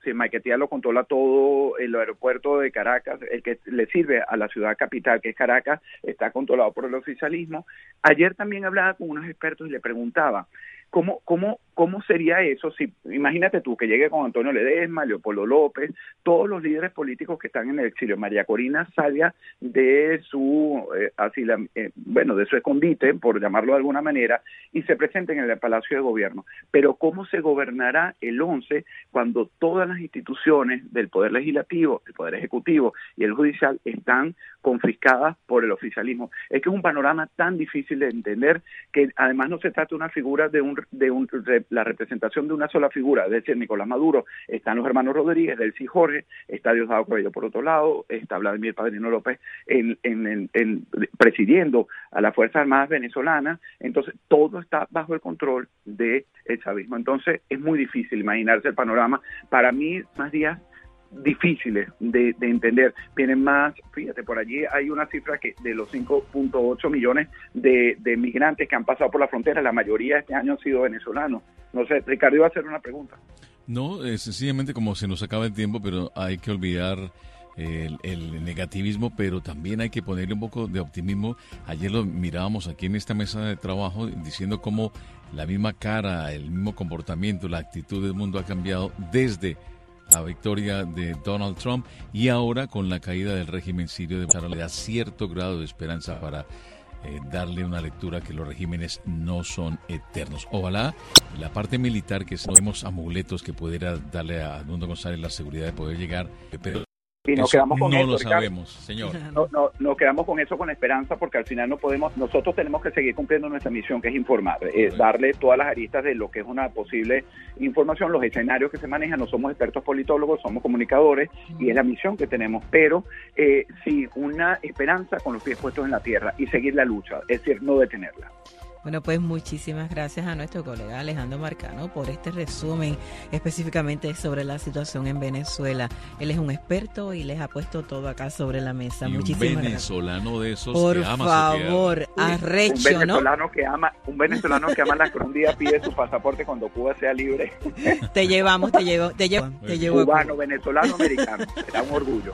si Maiquetía lo controla todo, el aeropuerto de Caracas, el que le sirve a la ciudad capital, que es Caracas, está controlado por el oficialismo. Ayer también hablaba con unos expertos y le preguntaba, ¿Cómo, cómo, ¿Cómo sería eso? Si imagínate tú que llegue con Antonio Ledesma, Leopoldo López, todos los líderes políticos que están en el exilio, María Corina salga de su eh, así la, eh, bueno, de su escondite, por llamarlo de alguna manera, y se presenten en el Palacio de Gobierno. Pero ¿cómo se gobernará el once cuando todas las instituciones del Poder Legislativo, el Poder Ejecutivo y el Judicial están confiscadas por el oficialismo? Es que es un panorama tan difícil de entender que además no se trata de una figura de un de, un, de la representación de una sola figura, es decir, Nicolás Maduro, están los hermanos Rodríguez, Delcy Jorge, está Diosdado Cabello por otro lado, está Vladimir Padrino López en, en, en, en, presidiendo a las Fuerzas Armadas venezolanas, entonces todo está bajo el control del chavismo. Entonces es muy difícil imaginarse el panorama. Para mí, más días difíciles de, de entender. Vienen más, fíjate, por allí hay una cifra que de los cinco punto ocho millones de, de migrantes que han pasado por la frontera, la mayoría este año han sido venezolanos. No sé, Ricardo iba a hacer una pregunta. No, eh, sencillamente como se nos acaba el tiempo, pero hay que olvidar el, el negativismo, pero también hay que ponerle un poco de optimismo. Ayer lo mirábamos aquí en esta mesa de trabajo diciendo cómo la misma cara, el mismo comportamiento, la actitud del mundo ha cambiado desde la victoria de Donald Trump y ahora con la caída del régimen sirio de Bashar, le da cierto grado de esperanza para eh, darle una lectura que los regímenes no son eternos. Ojalá la parte militar, que sabemos amuletos que pudiera darle a Edmundo González la seguridad de poder llegar, pero y nos quedamos con no eso, lo Ricardo. sabemos, señor. No, no, nos quedamos con eso con esperanza porque al final no podemos, nosotros tenemos que seguir cumpliendo nuestra misión, que es informar, es darle todas las aristas de lo que es una posible información, los escenarios que se manejan. No somos expertos politólogos, somos comunicadores y es la misión que tenemos, pero eh, sí, una esperanza con los pies puestos en la tierra y seguir la lucha, es decir, no detenerla. Bueno, pues muchísimas gracias a nuestro colega Alejandro Marcano por este resumen específicamente sobre la situación en Venezuela. Él es un experto y les ha puesto todo acá sobre la mesa. Y muchísimas un venezolano gracias. De esos por que ama favor, su tierra. arrecho, un venezolano ¿no? que ama, un venezolano que ama la que un día pide su pasaporte cuando Cuba sea libre. Te llevamos, te llevo, te llevo, te llevo. Cubano, venezolano, americano. Será un orgullo.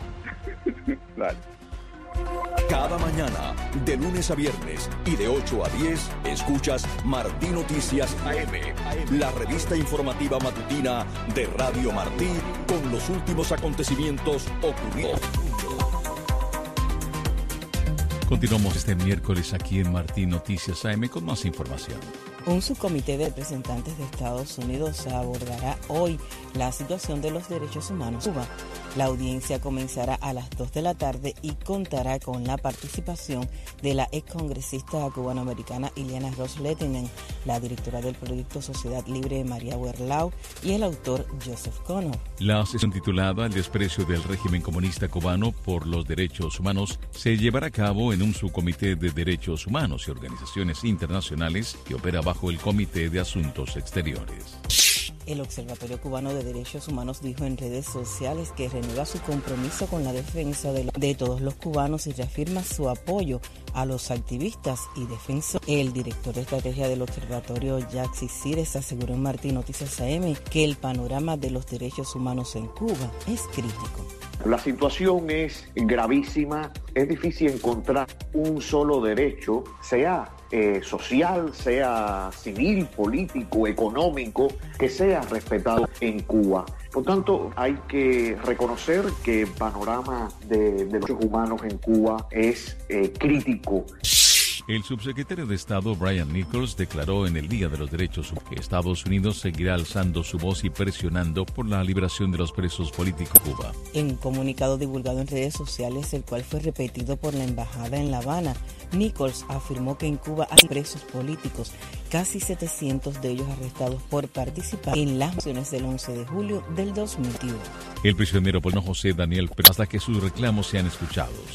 Claro. Cada mañana, de lunes a viernes y de ocho a diez, escuchas Martí Noticias A M, la revista informativa matutina de Radio Martí con los últimos acontecimientos ocurridos. Continuamos este miércoles aquí en Martí Noticias A M con más información. Un subcomité de representantes de Estados Unidos abordará hoy la situación de los derechos humanos en Cuba. La audiencia comenzará a las dos de la tarde y contará con la participación de la excongresista cubanoamericana Ileana Ros-Lehtinen, la directora del proyecto Sociedad Libre María Werlau y el autor Joseph Connor. La sesión titulada El desprecio del régimen comunista cubano por los derechos humanos se llevará a cabo en un subcomité de derechos humanos y organizaciones internacionales que opera bajo el Comité de Asuntos Exteriores. El Observatorio Cubano de Derechos Humanos dijo en redes sociales que renueva su compromiso con la defensa de, lo, de todos los cubanos y reafirma su apoyo a los activistas y defensores. El director de estrategia del observatorio, Jaxi Cires, aseguró en Martí Noticias A M que el panorama de los derechos humanos en Cuba es crítico. La situación es gravísima, es difícil encontrar un solo derecho, sea eh, social, sea civil, político, económico, que sea respetado en Cuba. Por tanto, hay que reconocer que el panorama de, de los derechos humanos en Cuba es eh, crítico. El subsecretario de Estado Brian Nichols declaró en el Día de los Derechos Humanos que Estados Unidos seguirá alzando su voz y presionando por la liberación de los presos políticos de Cuba. En un comunicado divulgado en redes sociales, el cual fue repetido por la embajada en La Habana, Nichols afirmó que en Cuba hay presos políticos, casi setecientos de ellos arrestados por participar en las acciones del once de julio del dos mil veintiuno. El prisionero político José Daniel Pérez, hasta que sus reclamos sean escuchados,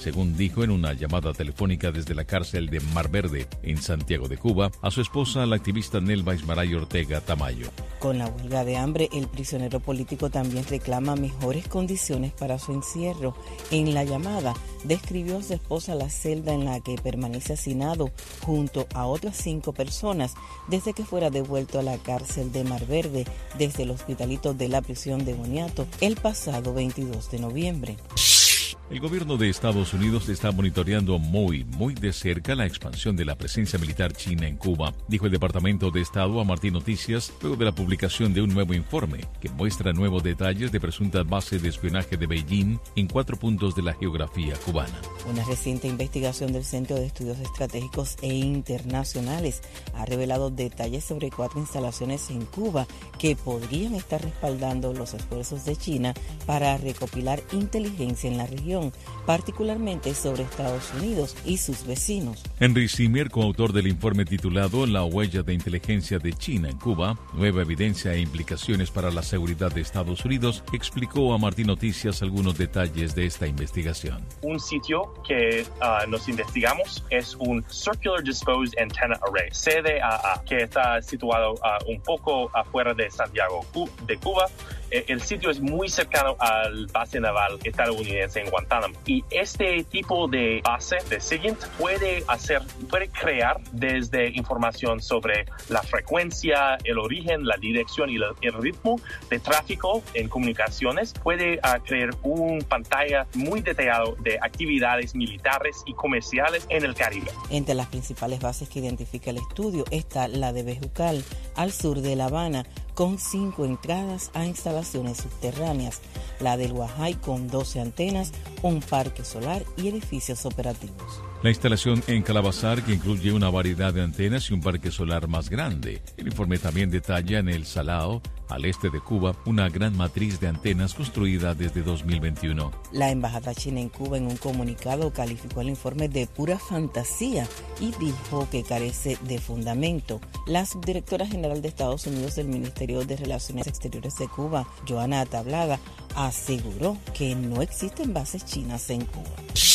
según dijo en una llamada telefónica desde la cárcel de Mar Verde, en Santiago de Cuba, a su esposa, la activista Nelva Ismaray Ortega Tamayo. Con la huelga de hambre, el prisionero político también reclama mejores condiciones para su encierro. En la llamada, describió a su esposa la celda en la que permanece hacinado junto a otras cinco personas desde que fuera devuelto a la cárcel de Mar Verde desde el hospitalito de la prisión de Boniato el pasado veintidós de noviembre. El gobierno de Estados Unidos está monitoreando muy, muy de cerca la expansión de la presencia militar china en Cuba, dijo el Departamento de Estado a Martín Noticias luego de la publicación de un nuevo informe que muestra nuevos detalles de presuntas bases de espionaje de Beijing en cuatro puntos de la geografía cubana. Una reciente investigación del Centro de Estudios Estratégicos e Internacionales ha revelado detalles sobre cuatro instalaciones en Cuba que podrían estar respaldando los esfuerzos de China para recopilar inteligencia en la región, particularmente sobre Estados Unidos y sus vecinos. Henry Zimmer, coautor del informe titulado La huella de inteligencia de China en Cuba, nueva evidencia e implicaciones para la seguridad de Estados Unidos, explicó a Martín Noticias algunos detalles de esta investigación. Un sitio que uh, nos investigamos es un Circular Disposed Antenna Array, C D A A, que está situado uh, un poco afuera de Santiago de Cuba. El sitio es muy cercano al base naval estadounidense en Guantánamo. Y este tipo de base de SIGINT puede hacer, puede crear desde información sobre la frecuencia, el origen, la dirección y la, el ritmo de tráfico en comunicaciones. Puede uh, crear una pantalla muy detallada de actividades militares y comerciales en el Caribe. Entre las principales bases que identifica el estudio está la de Bejucal, al sur de La Habana, con cinco entradas a instalaciones subterráneas, la del Guajay con doce antenas, un parque solar y edificios operativos. La instalación en Calabazar, que incluye una variedad de antenas y un parque solar más grande. El informe también detalla en El Salao, al este de Cuba, una gran matriz de antenas construida desde dos mil veintiuno. La embajada china en Cuba, en un comunicado, calificó el informe de pura fantasía y dijo que carece de fundamento. La subdirectora general de Estados Unidos del Ministerio de Relaciones Exteriores de Cuba, Joana Tablada, aseguró que no existen bases chinas en Cuba.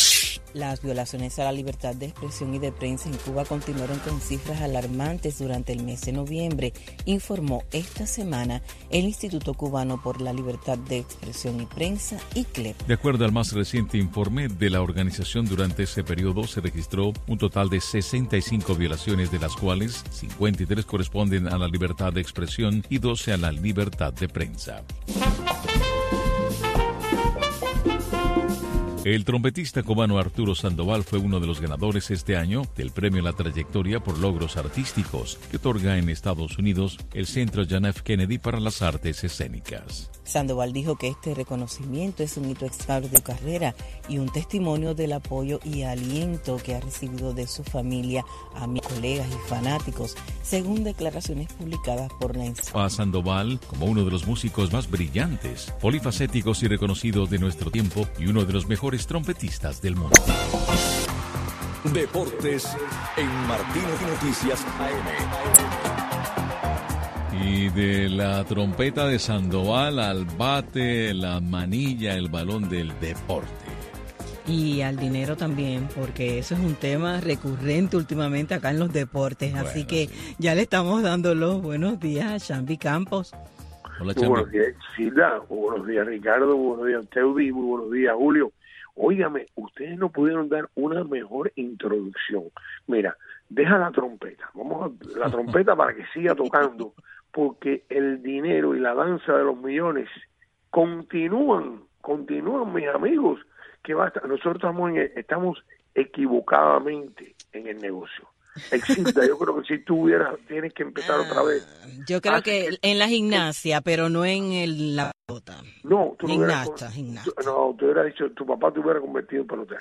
Las violaciones a la libertad de expresión y de prensa en Cuba continuaron con cifras alarmantes durante el mes de noviembre, informó esta semana el Instituto Cubano por la Libertad de Expresión y Prensa, I C L E P. De acuerdo al más reciente informe de la organización, durante ese periodo se registró un total de sesenta y cinco violaciones, de las cuales cincuenta y tres corresponden a la libertad de expresión y doce a la libertad de prensa. El trompetista cubano Arturo Sandoval fue uno de los ganadores este año del premio a la trayectoria por logros artísticos que otorga en Estados Unidos el Centro John F. Kennedy para las Artes Escénicas. Sandoval dijo que este reconocimiento es un hito extraordinario de su carrera y un testimonio del apoyo y aliento que ha recibido de su familia, amigos, colegas y fanáticos, según declaraciones publicadas por la institución. A Sandoval como uno de los músicos más brillantes, polifacéticos y reconocidos de nuestro tiempo y uno de los mejores trompetistas del mundo. Deportes en Martín Noticias A M. Y de la trompeta de Sandoval al bate, la manilla, el balón del deporte. Y al dinero también, porque eso es un tema recurrente últimamente acá en los deportes. Bueno, así que sí, ya le estamos dando los buenos días a Chambi Campos. Hola, Chambi. Muy buenos días, Silda. Muy buenos días, Ricardo. Muy buenos días, Teudi. Muy buenos días, Julio. Óigame, ustedes no pudieron dar una mejor introducción. Mira, deja la trompeta. Vamos a la trompeta para que siga tocando, porque el dinero y la danza de los millones continúan, continúan, mis amigos, que basta. Nosotros estamos, en, estamos equivocadamente en el negocio. Exista, yo creo que si tú hubieras, tienes que empezar otra vez. Yo creo que, que en la gimnasia, pero no en el, la pelota. No, tú gimnasta, no gimnasta. No, tú hubieras dicho, tu papá te hubiera convertido en pelotera.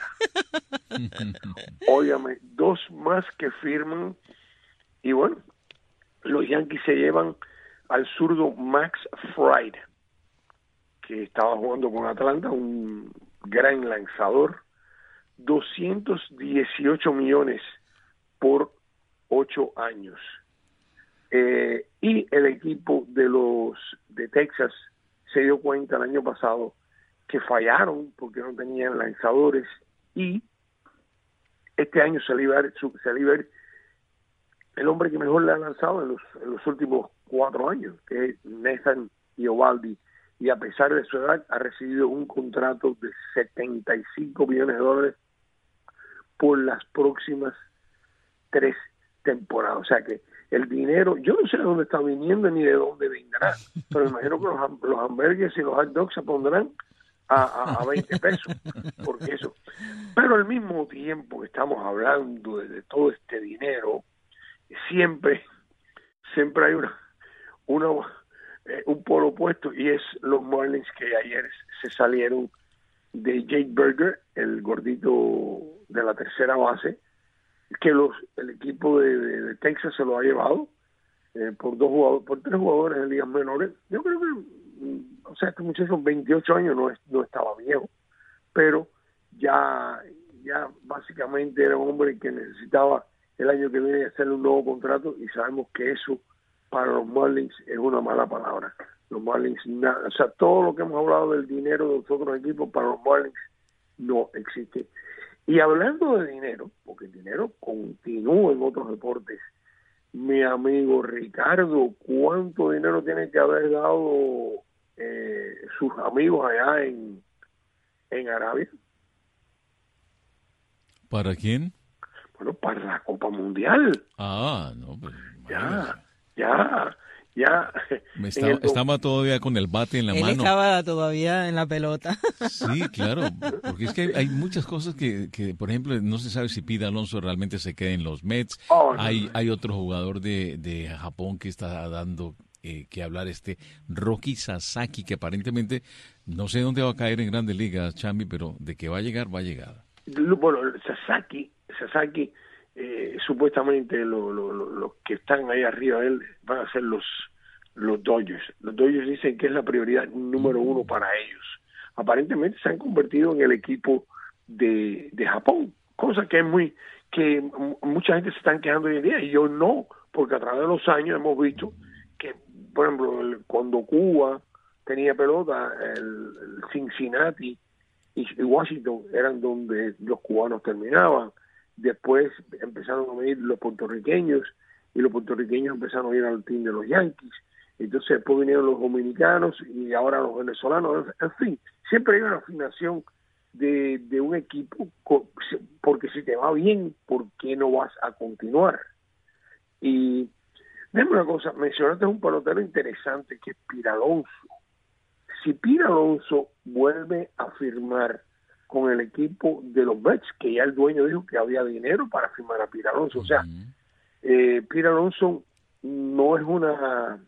Óigame, dos más que firman, y bueno, los Yankees se llevan al zurdo Max Fried, que estaba jugando con Atlanta, un gran lanzador, doscientos dieciocho millones por ocho años. Eh, y el equipo de los de Texas se dio cuenta el año pasado que fallaron porque no tenían lanzadores y este año se le iba a ver, se le iba a ver el hombre que mejor le ha lanzado en los, en los últimos cuatro años, que es Nathan Eovaldi, y a pesar de su edad ha recibido un contrato de setenta y cinco millones de dólares por las próximas tres temporadas. O sea que el dinero, yo no sé de dónde está viniendo ni de dónde vendrá, pero me imagino que los, los hamburgues y los hot dogs se pondrán a, a, a veinte pesos, porque eso. Pero al mismo tiempo que estamos hablando de, de todo este dinero, siempre, siempre hay una, una eh, un polo opuesto, y es los Marlins, que ayer se salieron de Jake Berger, el gordito de la tercera base, que los el equipo de, de, de Texas se lo ha llevado eh, por dos jugadores, por tres jugadores de ligas menores. Yo creo que, o sea, este muchacho veintiocho años no, es, no estaba viejo, pero ya, ya básicamente era un hombre que necesitaba el año que viene hacerle un nuevo contrato, y sabemos que eso para los Marlins es una mala palabra. Los Marlins, nada, o sea, todo lo que hemos hablado del dinero de los otros equipos, para los Marlins no existe. Y hablando de dinero, porque el dinero continúa en otros deportes, mi amigo Ricardo, ¿cuánto dinero tiene que haber dado eh, sus amigos allá en, en Arabia? ¿Para quién? Bueno, para la Copa Mundial. Ah, no, pues... Ya, ya, ya. Me estaba, el... estaba todavía con el bate en la Él mano. Él estaba todavía en la pelota. Sí, claro, porque es que hay, hay muchas cosas que, que, por ejemplo, no se sabe si Pete Alonso realmente se queda en los Mets. Oh, no. Hay hay otro jugador de, de Japón que está dando eh, que hablar, este Roki Sasaki, que aparentemente, no sé dónde va a caer en Grandes Ligas, Chambi, pero de que va a llegar, va a llegar. Bueno, Sasaki, Sasaki... Eh, supuestamente los lo, lo, lo que están ahí arriba de él van a ser los los Dodgers. Los Dodgers dicen que es la prioridad número uno para ellos. Aparentemente se han convertido en el equipo de, de Japón, cosa que es muy que mucha gente se están quejando hoy en día, y yo no, porque a través de los años hemos visto que, por ejemplo, el, cuando Cuba tenía pelota, el, el Cincinnati y, y Washington eran donde los cubanos terminaban. Después empezaron a venir los puertorriqueños, y los puertorriqueños empezaron a ir al team de los Yankees. Entonces después vinieron los dominicanos y ahora los venezolanos. En fin, siempre hay una afinación de, de un equipo, porque si te va bien, ¿por qué no vas a continuar? Y déjame una cosa, mencionaste un pelotero interesante que es Pete Alonso. Si Pete Alonso vuelve a firmar con el equipo de los Mets, que ya el dueño dijo que había dinero para firmar a Pete Alonso. O sea, eh, Pete Alonso no es una,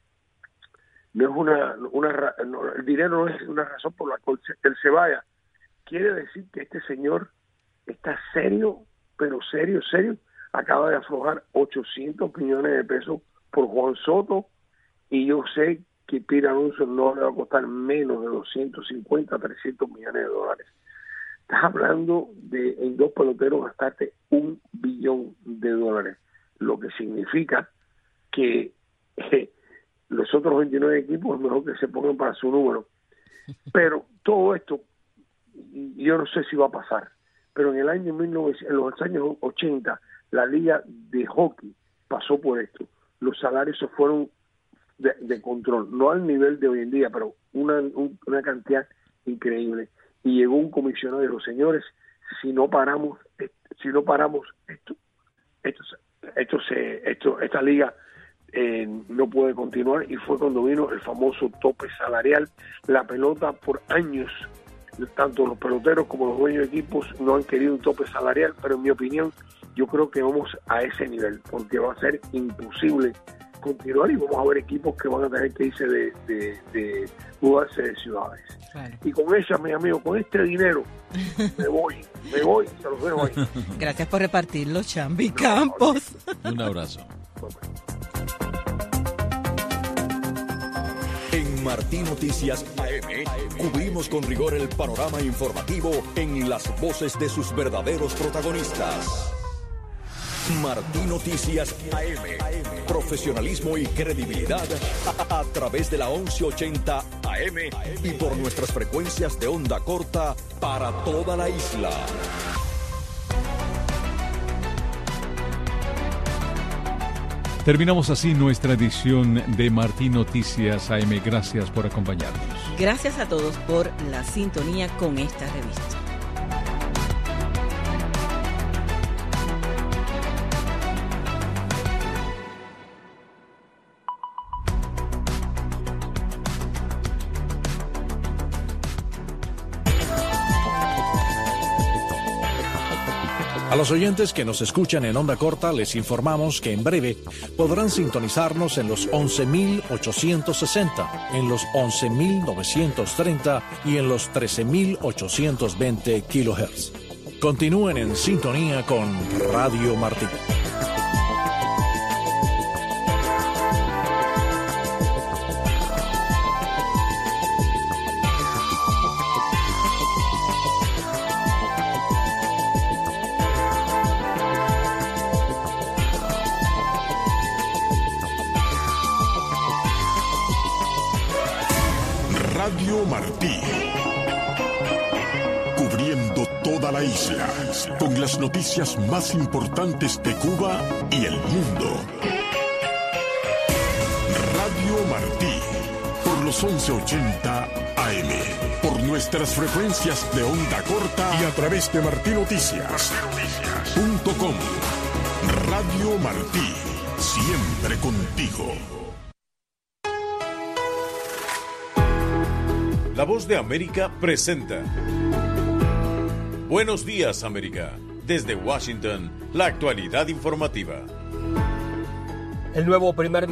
no es una, una no, el dinero no es una razón por la cual él se vaya. Quiere decir que este señor está serio, pero serio, serio. Acaba de aflojar ochocientos millones de pesos por Juan Soto, y yo sé que Pete Alonso no le va a costar menos de doscientos cincuenta, trescientos millones de dólares. Estás hablando de en dos peloteros gastarte un billón de dólares, lo que significa que eh, los otros veintinueve equipos es mejor que se pongan para su número. Pero todo esto, yo no sé si va a pasar, pero en el año mil novecientos, en los años ochenta, la liga de hockey pasó por esto. Los salarios se fueron de, de control, no al nivel de hoy en día, pero una, un, una cantidad increíble. Y llegó un comisionado y dijo: señores, si no paramos, si no paramos esto, esto, esto, se, esto esta liga eh, no puede continuar. Y fue cuando vino el famoso tope salarial. La pelota por años, tanto los peloteros como los dueños de equipos no han querido un tope salarial, pero en mi opinión, yo creo que vamos a ese nivel, porque va a ser imposible continuar, y vamos a ver equipos que van a tener que irse de, de, de mudarse de ciudades. Claro. Y con ella, mi amigo, con este dinero, me voy, me voy, se los dejo ahí. Gracias por repartirlo, Chambi no, Campos. Un abrazo. En Martín Noticias A M, cubrimos con rigor el panorama informativo en las voces de sus verdaderos protagonistas. Martín Noticias A M. Profesionalismo y credibilidad a, a través de la once ochenta A M y por nuestras frecuencias de onda corta para toda la isla. Terminamos así nuestra edición de Martín Noticias A M. Gracias por acompañarnos. Gracias a todos por la sintonía con esta revista. A los oyentes que nos escuchan en onda corta les informamos que en breve podrán sintonizarnos en los once mil ochocientos sesenta, en los once mil novecientos treinta y en los trece mil ochocientos veinte kilohertz. Continúen en sintonía con Radio Martín. Radio Martí, cubriendo toda la isla, con las noticias más importantes de Cuba y el mundo. Radio Martí, por los once ochenta A M, por nuestras frecuencias de onda corta y a través de martín noticias punto com. Radio Martí, siempre contigo. La Voz de América presenta Buenos días, América. Desde Washington, la actualidad informativa. El nuevo primer